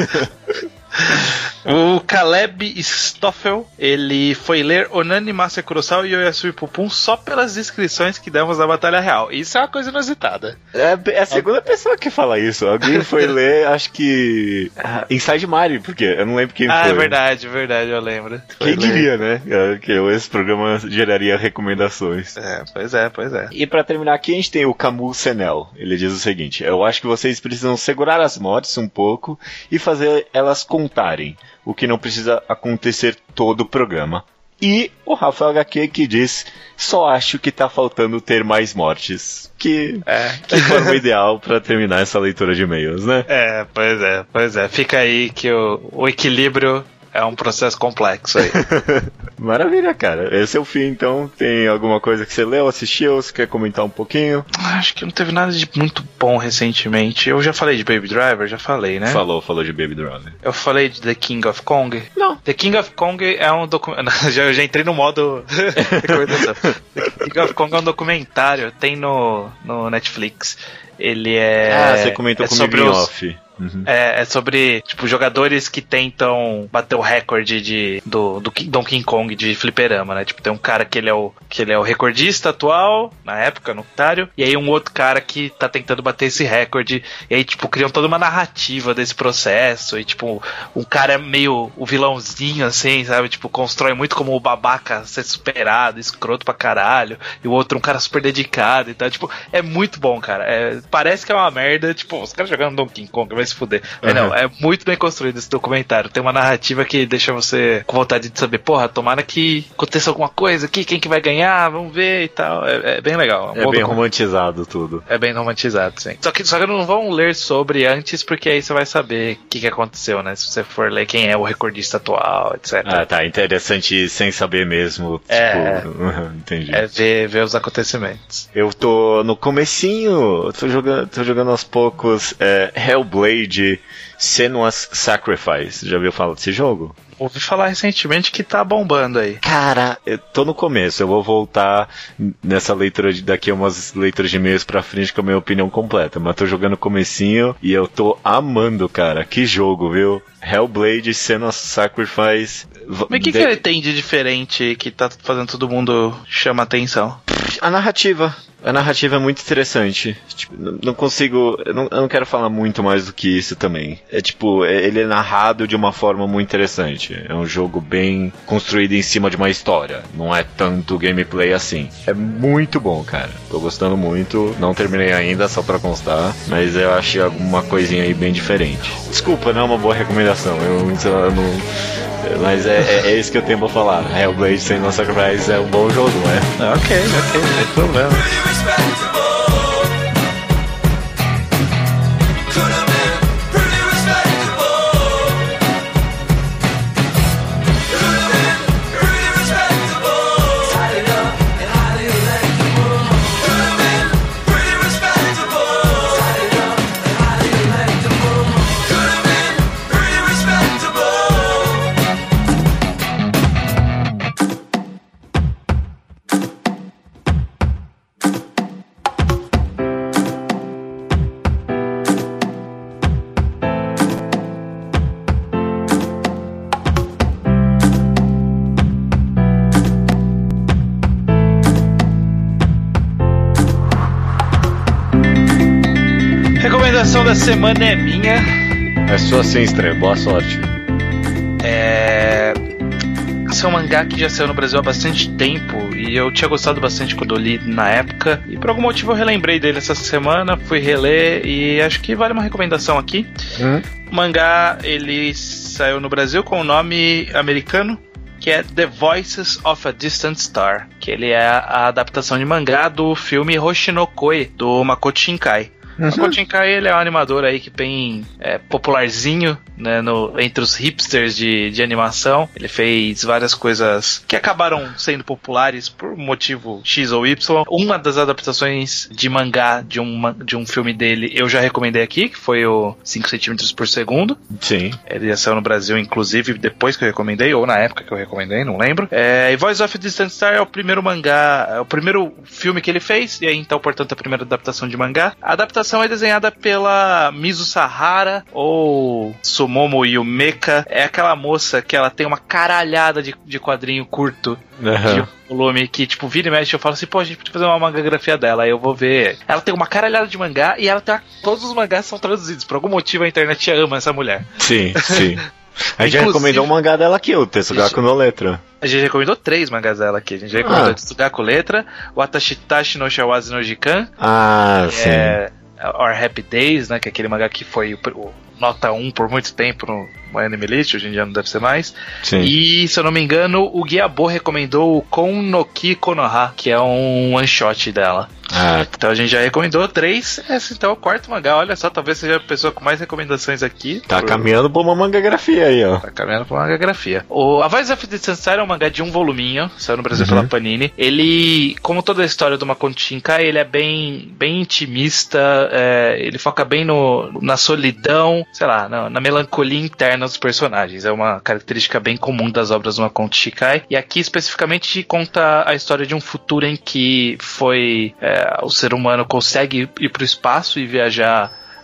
O Caleb Stoffel, ele foi ler Onani Master Kurosawa e Oyasui Pupum só pelas descrições que demos da Batalha Real. Isso é uma coisa inusitada. É a segunda pessoa que fala isso. Alguém foi ler, acho que Inside Mari, porque eu não lembro quem foi. É verdade, eu lembro. Quem diria, né? Que esse programa geraria recomendações. Pois é. E pra terminar aqui, a gente tem o Camus Senel. Ele diz o seguinte, eu acho que vocês precisam segurar as mortes um pouco e fazer elas contarem, o que não precisa acontecer todo o programa. E o Rafael HQ que diz, só acho que tá faltando ter mais mortes. Que forma ideal pra terminar essa leitura de e-mails, né? Pois é. Fica aí que o equilíbrio é um processo complexo aí. Maravilha, cara. Esse é o fim, então. Tem alguma coisa que você leu, assistiu? Você quer comentar um pouquinho? Acho que não teve nada de muito bom recentemente. Eu já falei de Baby Driver, já falei, né? Falou de Baby Driver. Eu falei de The King of Kong? Não. The King of Kong é um documentário. já entrei no modo recomendação. The King of Kong é um documentário. Tem no Netflix. Ele é... você comentou comigo em off. É sobre, tipo, jogadores que tentam bater o recorde do Donkey Kong de fliperama, né? Tipo, tem um cara que ele é o recordista atual, na época, no Otário, e aí um outro cara que tá tentando bater esse recorde, e aí, tipo, criam toda uma narrativa desse processo, e, tipo, um cara é meio o vilãozinho, assim, sabe? Tipo, constrói muito como o babaca ser superado, escroto pra caralho, e o outro um cara super dedicado e tal. Tipo, é muito bom, cara. Parece que é uma merda, tipo, os caras jogando Donkey Kong, vai se fuder. Mas não, é muito bem construído esse documentário. Tem uma narrativa que deixa você com vontade de saber, porra, tomara que aconteça alguma coisa aqui, quem que vai ganhar, vamos ver e tal. É bem legal. É bem romantizado tudo. É bem romantizado, sim. Só que não vão ler sobre antes, porque aí você vai saber o que aconteceu, né? Se você for ler quem é o recordista atual, etc. Ah, tá. Interessante sem saber mesmo. Tipo, entendi. Ver os acontecimentos. Eu tô no comecinho, tô jogando aos poucos Hellblade Senua's Sacrifice. Já ouviu falar desse jogo? Ouvi falar recentemente que tá bombando aí. Cara, eu tô no começo, eu vou voltar nessa leitura daqui a umas leituras de e-mails pra frente com a minha opinião completa, mas tô jogando no comecinho e eu tô amando, cara. Que jogo, viu? Hellblade Senua's Sacrifice. Mas o que ele tem de diferente que tá fazendo todo mundo chama atenção? A narrativa. A narrativa é muito interessante. Tipo, não consigo... Eu não quero falar muito mais do que isso também. Ele é narrado de uma forma muito interessante. É um jogo bem construído em cima de uma história. Não é tanto gameplay assim. É muito bom, cara. Tô gostando muito. Não terminei ainda, só pra constar. Mas eu achei alguma coisinha aí bem diferente. Desculpa, não é uma boa recomendação. Eu não... Mas é isso que eu tenho pra falar. Hellblade Senua's Sacrifice é um bom jogo, né? Ok, não tem problema. Recomendação da semana é minha. É sua sim, estranho. Boa sorte. Esse é um mangá que já saiu no Brasil há bastante tempo e eu tinha gostado bastante quando eu li na época e por algum motivo eu relembrei dele essa semana, fui reler e acho que vale uma recomendação aqui. O mangá, ele saiu no Brasil com o nome americano, que é The Voices of a Distant Star, que ele é a adaptação de mangá do filme Hoshinokoi, do Makoto Shinkai. Makoto Shinkai, ele é um animador aí que bem popularzinho, né, entre os hipsters de animação. Ele fez várias coisas que acabaram sendo populares por motivo X ou Y. Uma das adaptações de mangá de um filme dele eu já recomendei aqui, que foi o 5 cm por segundo. Sim. Ele já saiu no Brasil, inclusive, depois que eu recomendei, ou na época que eu recomendei, não lembro. E Voice of a Distant Star é o primeiro mangá, é o primeiro filme que ele fez, e aí então, portanto, a primeira adaptação de mangá. A adaptação é desenhada pela Mizu Sahara, ou Sumomo Yumeka. É aquela moça que ela tem uma caralhada de quadrinho curto, de volume, que tipo, vira e mexe, eu falo assim, pô, a gente podia fazer uma mangagrafia dela, aí eu vou ver. Ela tem uma caralhada de mangá, e ela tem todos os mangás são traduzidos, por algum motivo a internet ama essa mulher. Sim, sim. A gente já recomendou um mangá dela aqui, o Tetsugaku no Letra. A gente recomendou 3 mangás dela aqui. A gente recomendou o Tetsugaku Letra, o Atashitashi no Shawazi no Jikan. Sim. Our Happy Days, né, que é aquele mangá que foi o nota 1 por muito tempo no Anime List, hoje em dia não deve ser mais. Sim. E, se eu não me engano, o Guiabo recomendou o Kon no Ki Konoha, que é um one shot dela. Então a gente já recomendou 3. Esse então é o 4º mangá. Olha só, talvez seja a pessoa com mais recomendações aqui. Tá caminhando por uma mangagrafia aí, ó. Tá caminhando por uma mangagrafia. A Voice of the Sansai é um mangá de um voluminho, saiu no Brasil pela Panini. Ele, como toda a história do Makoto Shinkai, ele é bem intimista, ele foca bem na solidão, sei lá, na melancolia interna dos personagens. É uma característica bem comum das obras do Makoto Shinkai. E aqui especificamente conta a história de um futuro em que o ser humano consegue ir pro espaço e viajar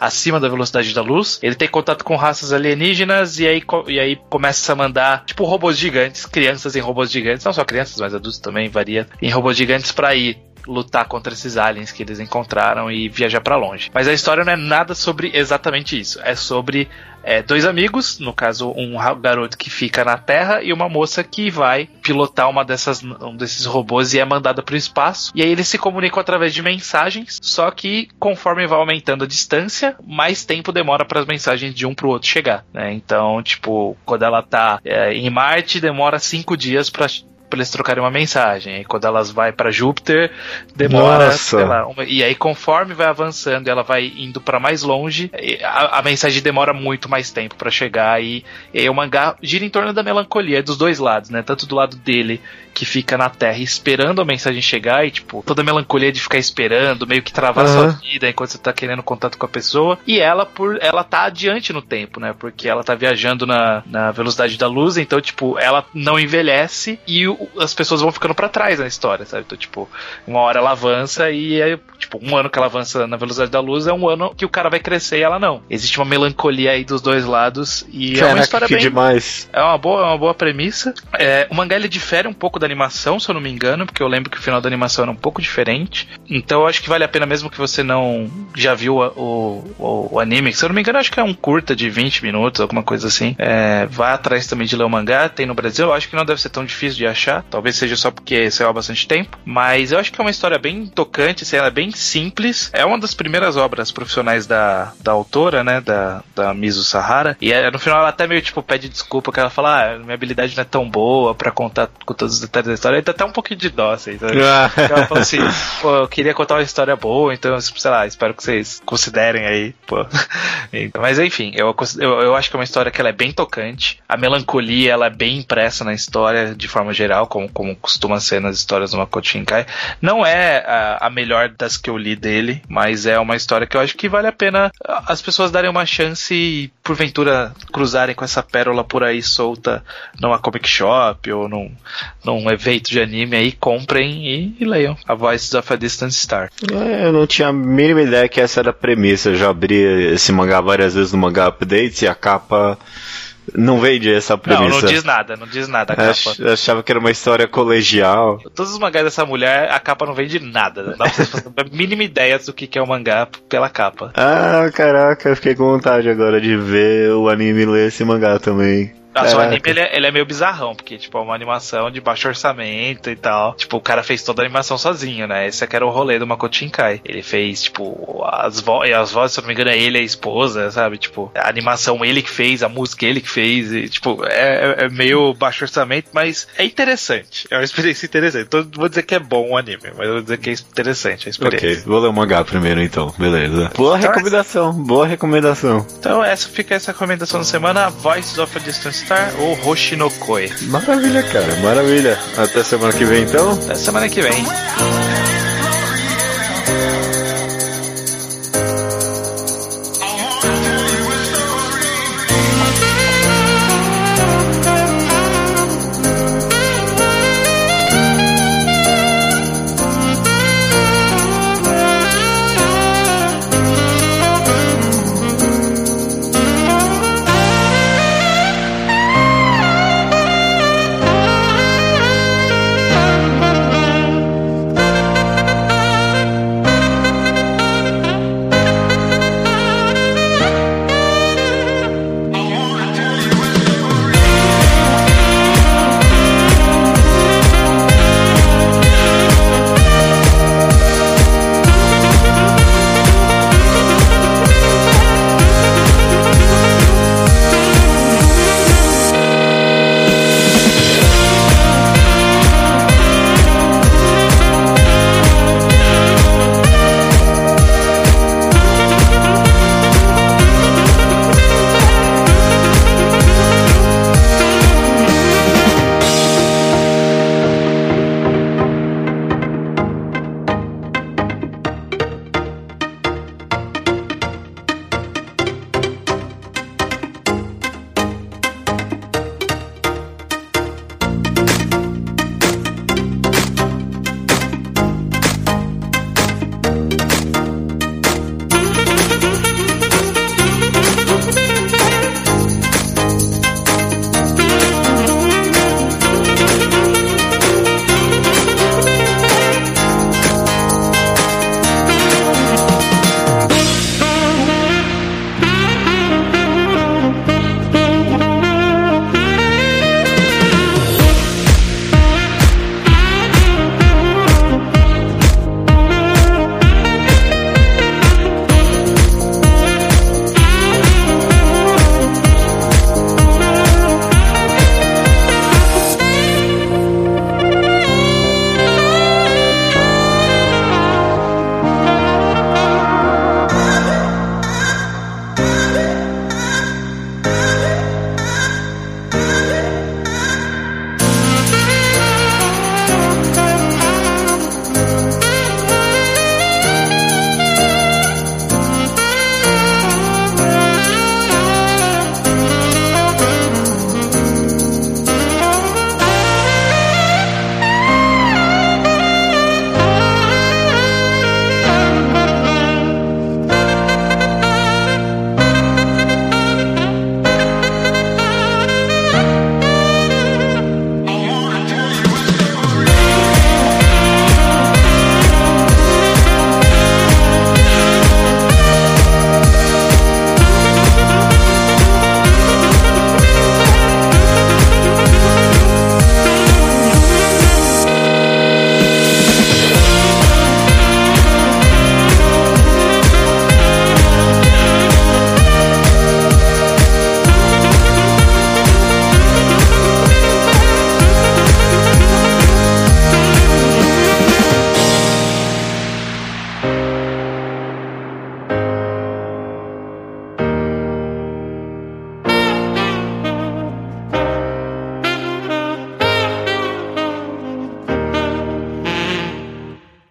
acima da velocidade da luz. Ele tem contato com raças alienígenas e aí começa a mandar, tipo, robôs gigantes, crianças em robôs gigantes, não só crianças, mas adultos também, varia, em robôs gigantes pra ir lutar contra esses aliens que eles encontraram e viajar pra longe. Mas a história não é nada sobre exatamente isso. É sobre dois amigos, no caso um garoto que fica na Terra e uma moça que vai pilotar um desses robôs e é mandada pro espaço. E aí eles se comunicam através de mensagens, só que conforme vai aumentando a distância, mais tempo demora para as mensagens de um pro outro chegar, né? Então, tipo, quando ela tá em Marte, demora 5 dias pra eles trocarem uma mensagem. E quando elas vai pra Júpiter, demora, sei lá, e aí conforme vai avançando, ela vai indo pra mais longe, a mensagem demora muito mais tempo pra chegar, e aí o mangá gira em torno da melancolia dos dois lados, né? Tanto do lado dele, que fica na Terra esperando a mensagem chegar, e tipo, toda a melancolia de ficar esperando, meio que travar sua vida enquanto você tá querendo contato com a pessoa, e ela tá adiante no tempo, né? Porque ela tá viajando na velocidade da luz, então, tipo, ela não envelhece e as pessoas vão ficando pra trás na história, sabe? Então, tipo, uma hora ela avança e aí, tipo, um ano que ela avança na velocidade da luz é um ano que o cara vai crescer e ela não. Existe uma melancolia aí dos dois lados e é uma história bem... demais. É uma boa premissa. O mangá, ele difere um pouco da animação, se eu não me engano, porque eu lembro que o final da animação era um pouco diferente. Então eu acho que vale a pena, mesmo que você não já viu o anime, se eu não me engano, acho que é um curta de 20 minutos, alguma coisa assim. Vai atrás também de ler o mangá, tem no Brasil, eu acho que não deve ser tão difícil de achar. Talvez seja só porque saiu há bastante tempo. Mas eu acho que é uma história bem tocante, assim, ela é bem simples. É uma das primeiras obras profissionais da autora, né? Da Mizu Sahara. E no final ela até meio tipo pede desculpa, que ela fala: minha habilidade não é tão boa pra contar com todos os detalhes da história. Aí dá até um pouquinho de dó, assim. Então, ela fala assim: pô, eu queria contar uma história boa, então, sei lá, espero que vocês considerem aí, pô. Então, mas enfim, eu acho que é uma história que ela é bem tocante. A melancolia, ela é bem impressa na história, de forma geral, como costuma ser nas histórias do Makoto Shinkai. Não é a melhor das que eu li dele, mas é uma história que eu acho que vale a pena as pessoas darem uma chance e, porventura, cruzarem com essa pérola por aí solta numa comic shop ou num evento de anime aí, comprem e leiam A Voices of a Distant Star. Eu não tinha a mínima ideia que essa era a premissa. Eu já abri esse mangá várias vezes no Mangá Updates e a capa não vende essa premissa. Não diz nada a capa. Eu achava que era uma história colegial. Todos os mangás dessa mulher, a capa não vende nada. Não dá pra vocês fazerem a mínima ideia do que é o mangá pela capa. Ah, caraca, eu fiquei com vontade agora de ver o anime e ler esse mangá também. Nossa, o anime ele é meio bizarrão, porque tipo, é uma animação de baixo orçamento e tal. Tipo, o cara fez toda a animação sozinho, né? Esse aqui era o rolê do Makoto Shinkai. Ele fez, tipo, as vozes, se eu não me engano, é ele e a esposa, sabe? Tipo, a animação ele que fez, a música ele que fez. E, tipo, é meio baixo orçamento, mas é interessante. É uma experiência interessante. Então, vou dizer que é bom o anime, mas eu vou dizer que é interessante a experiência. Ok, vou ler o mangá primeiro então, beleza. Boa recomendação. Então, fica essa recomendação da semana: Voices of a Distance Star ou Hoshinokoi. Maravilha, cara, maravilha. Até semana que vem, então. Até semana que vem.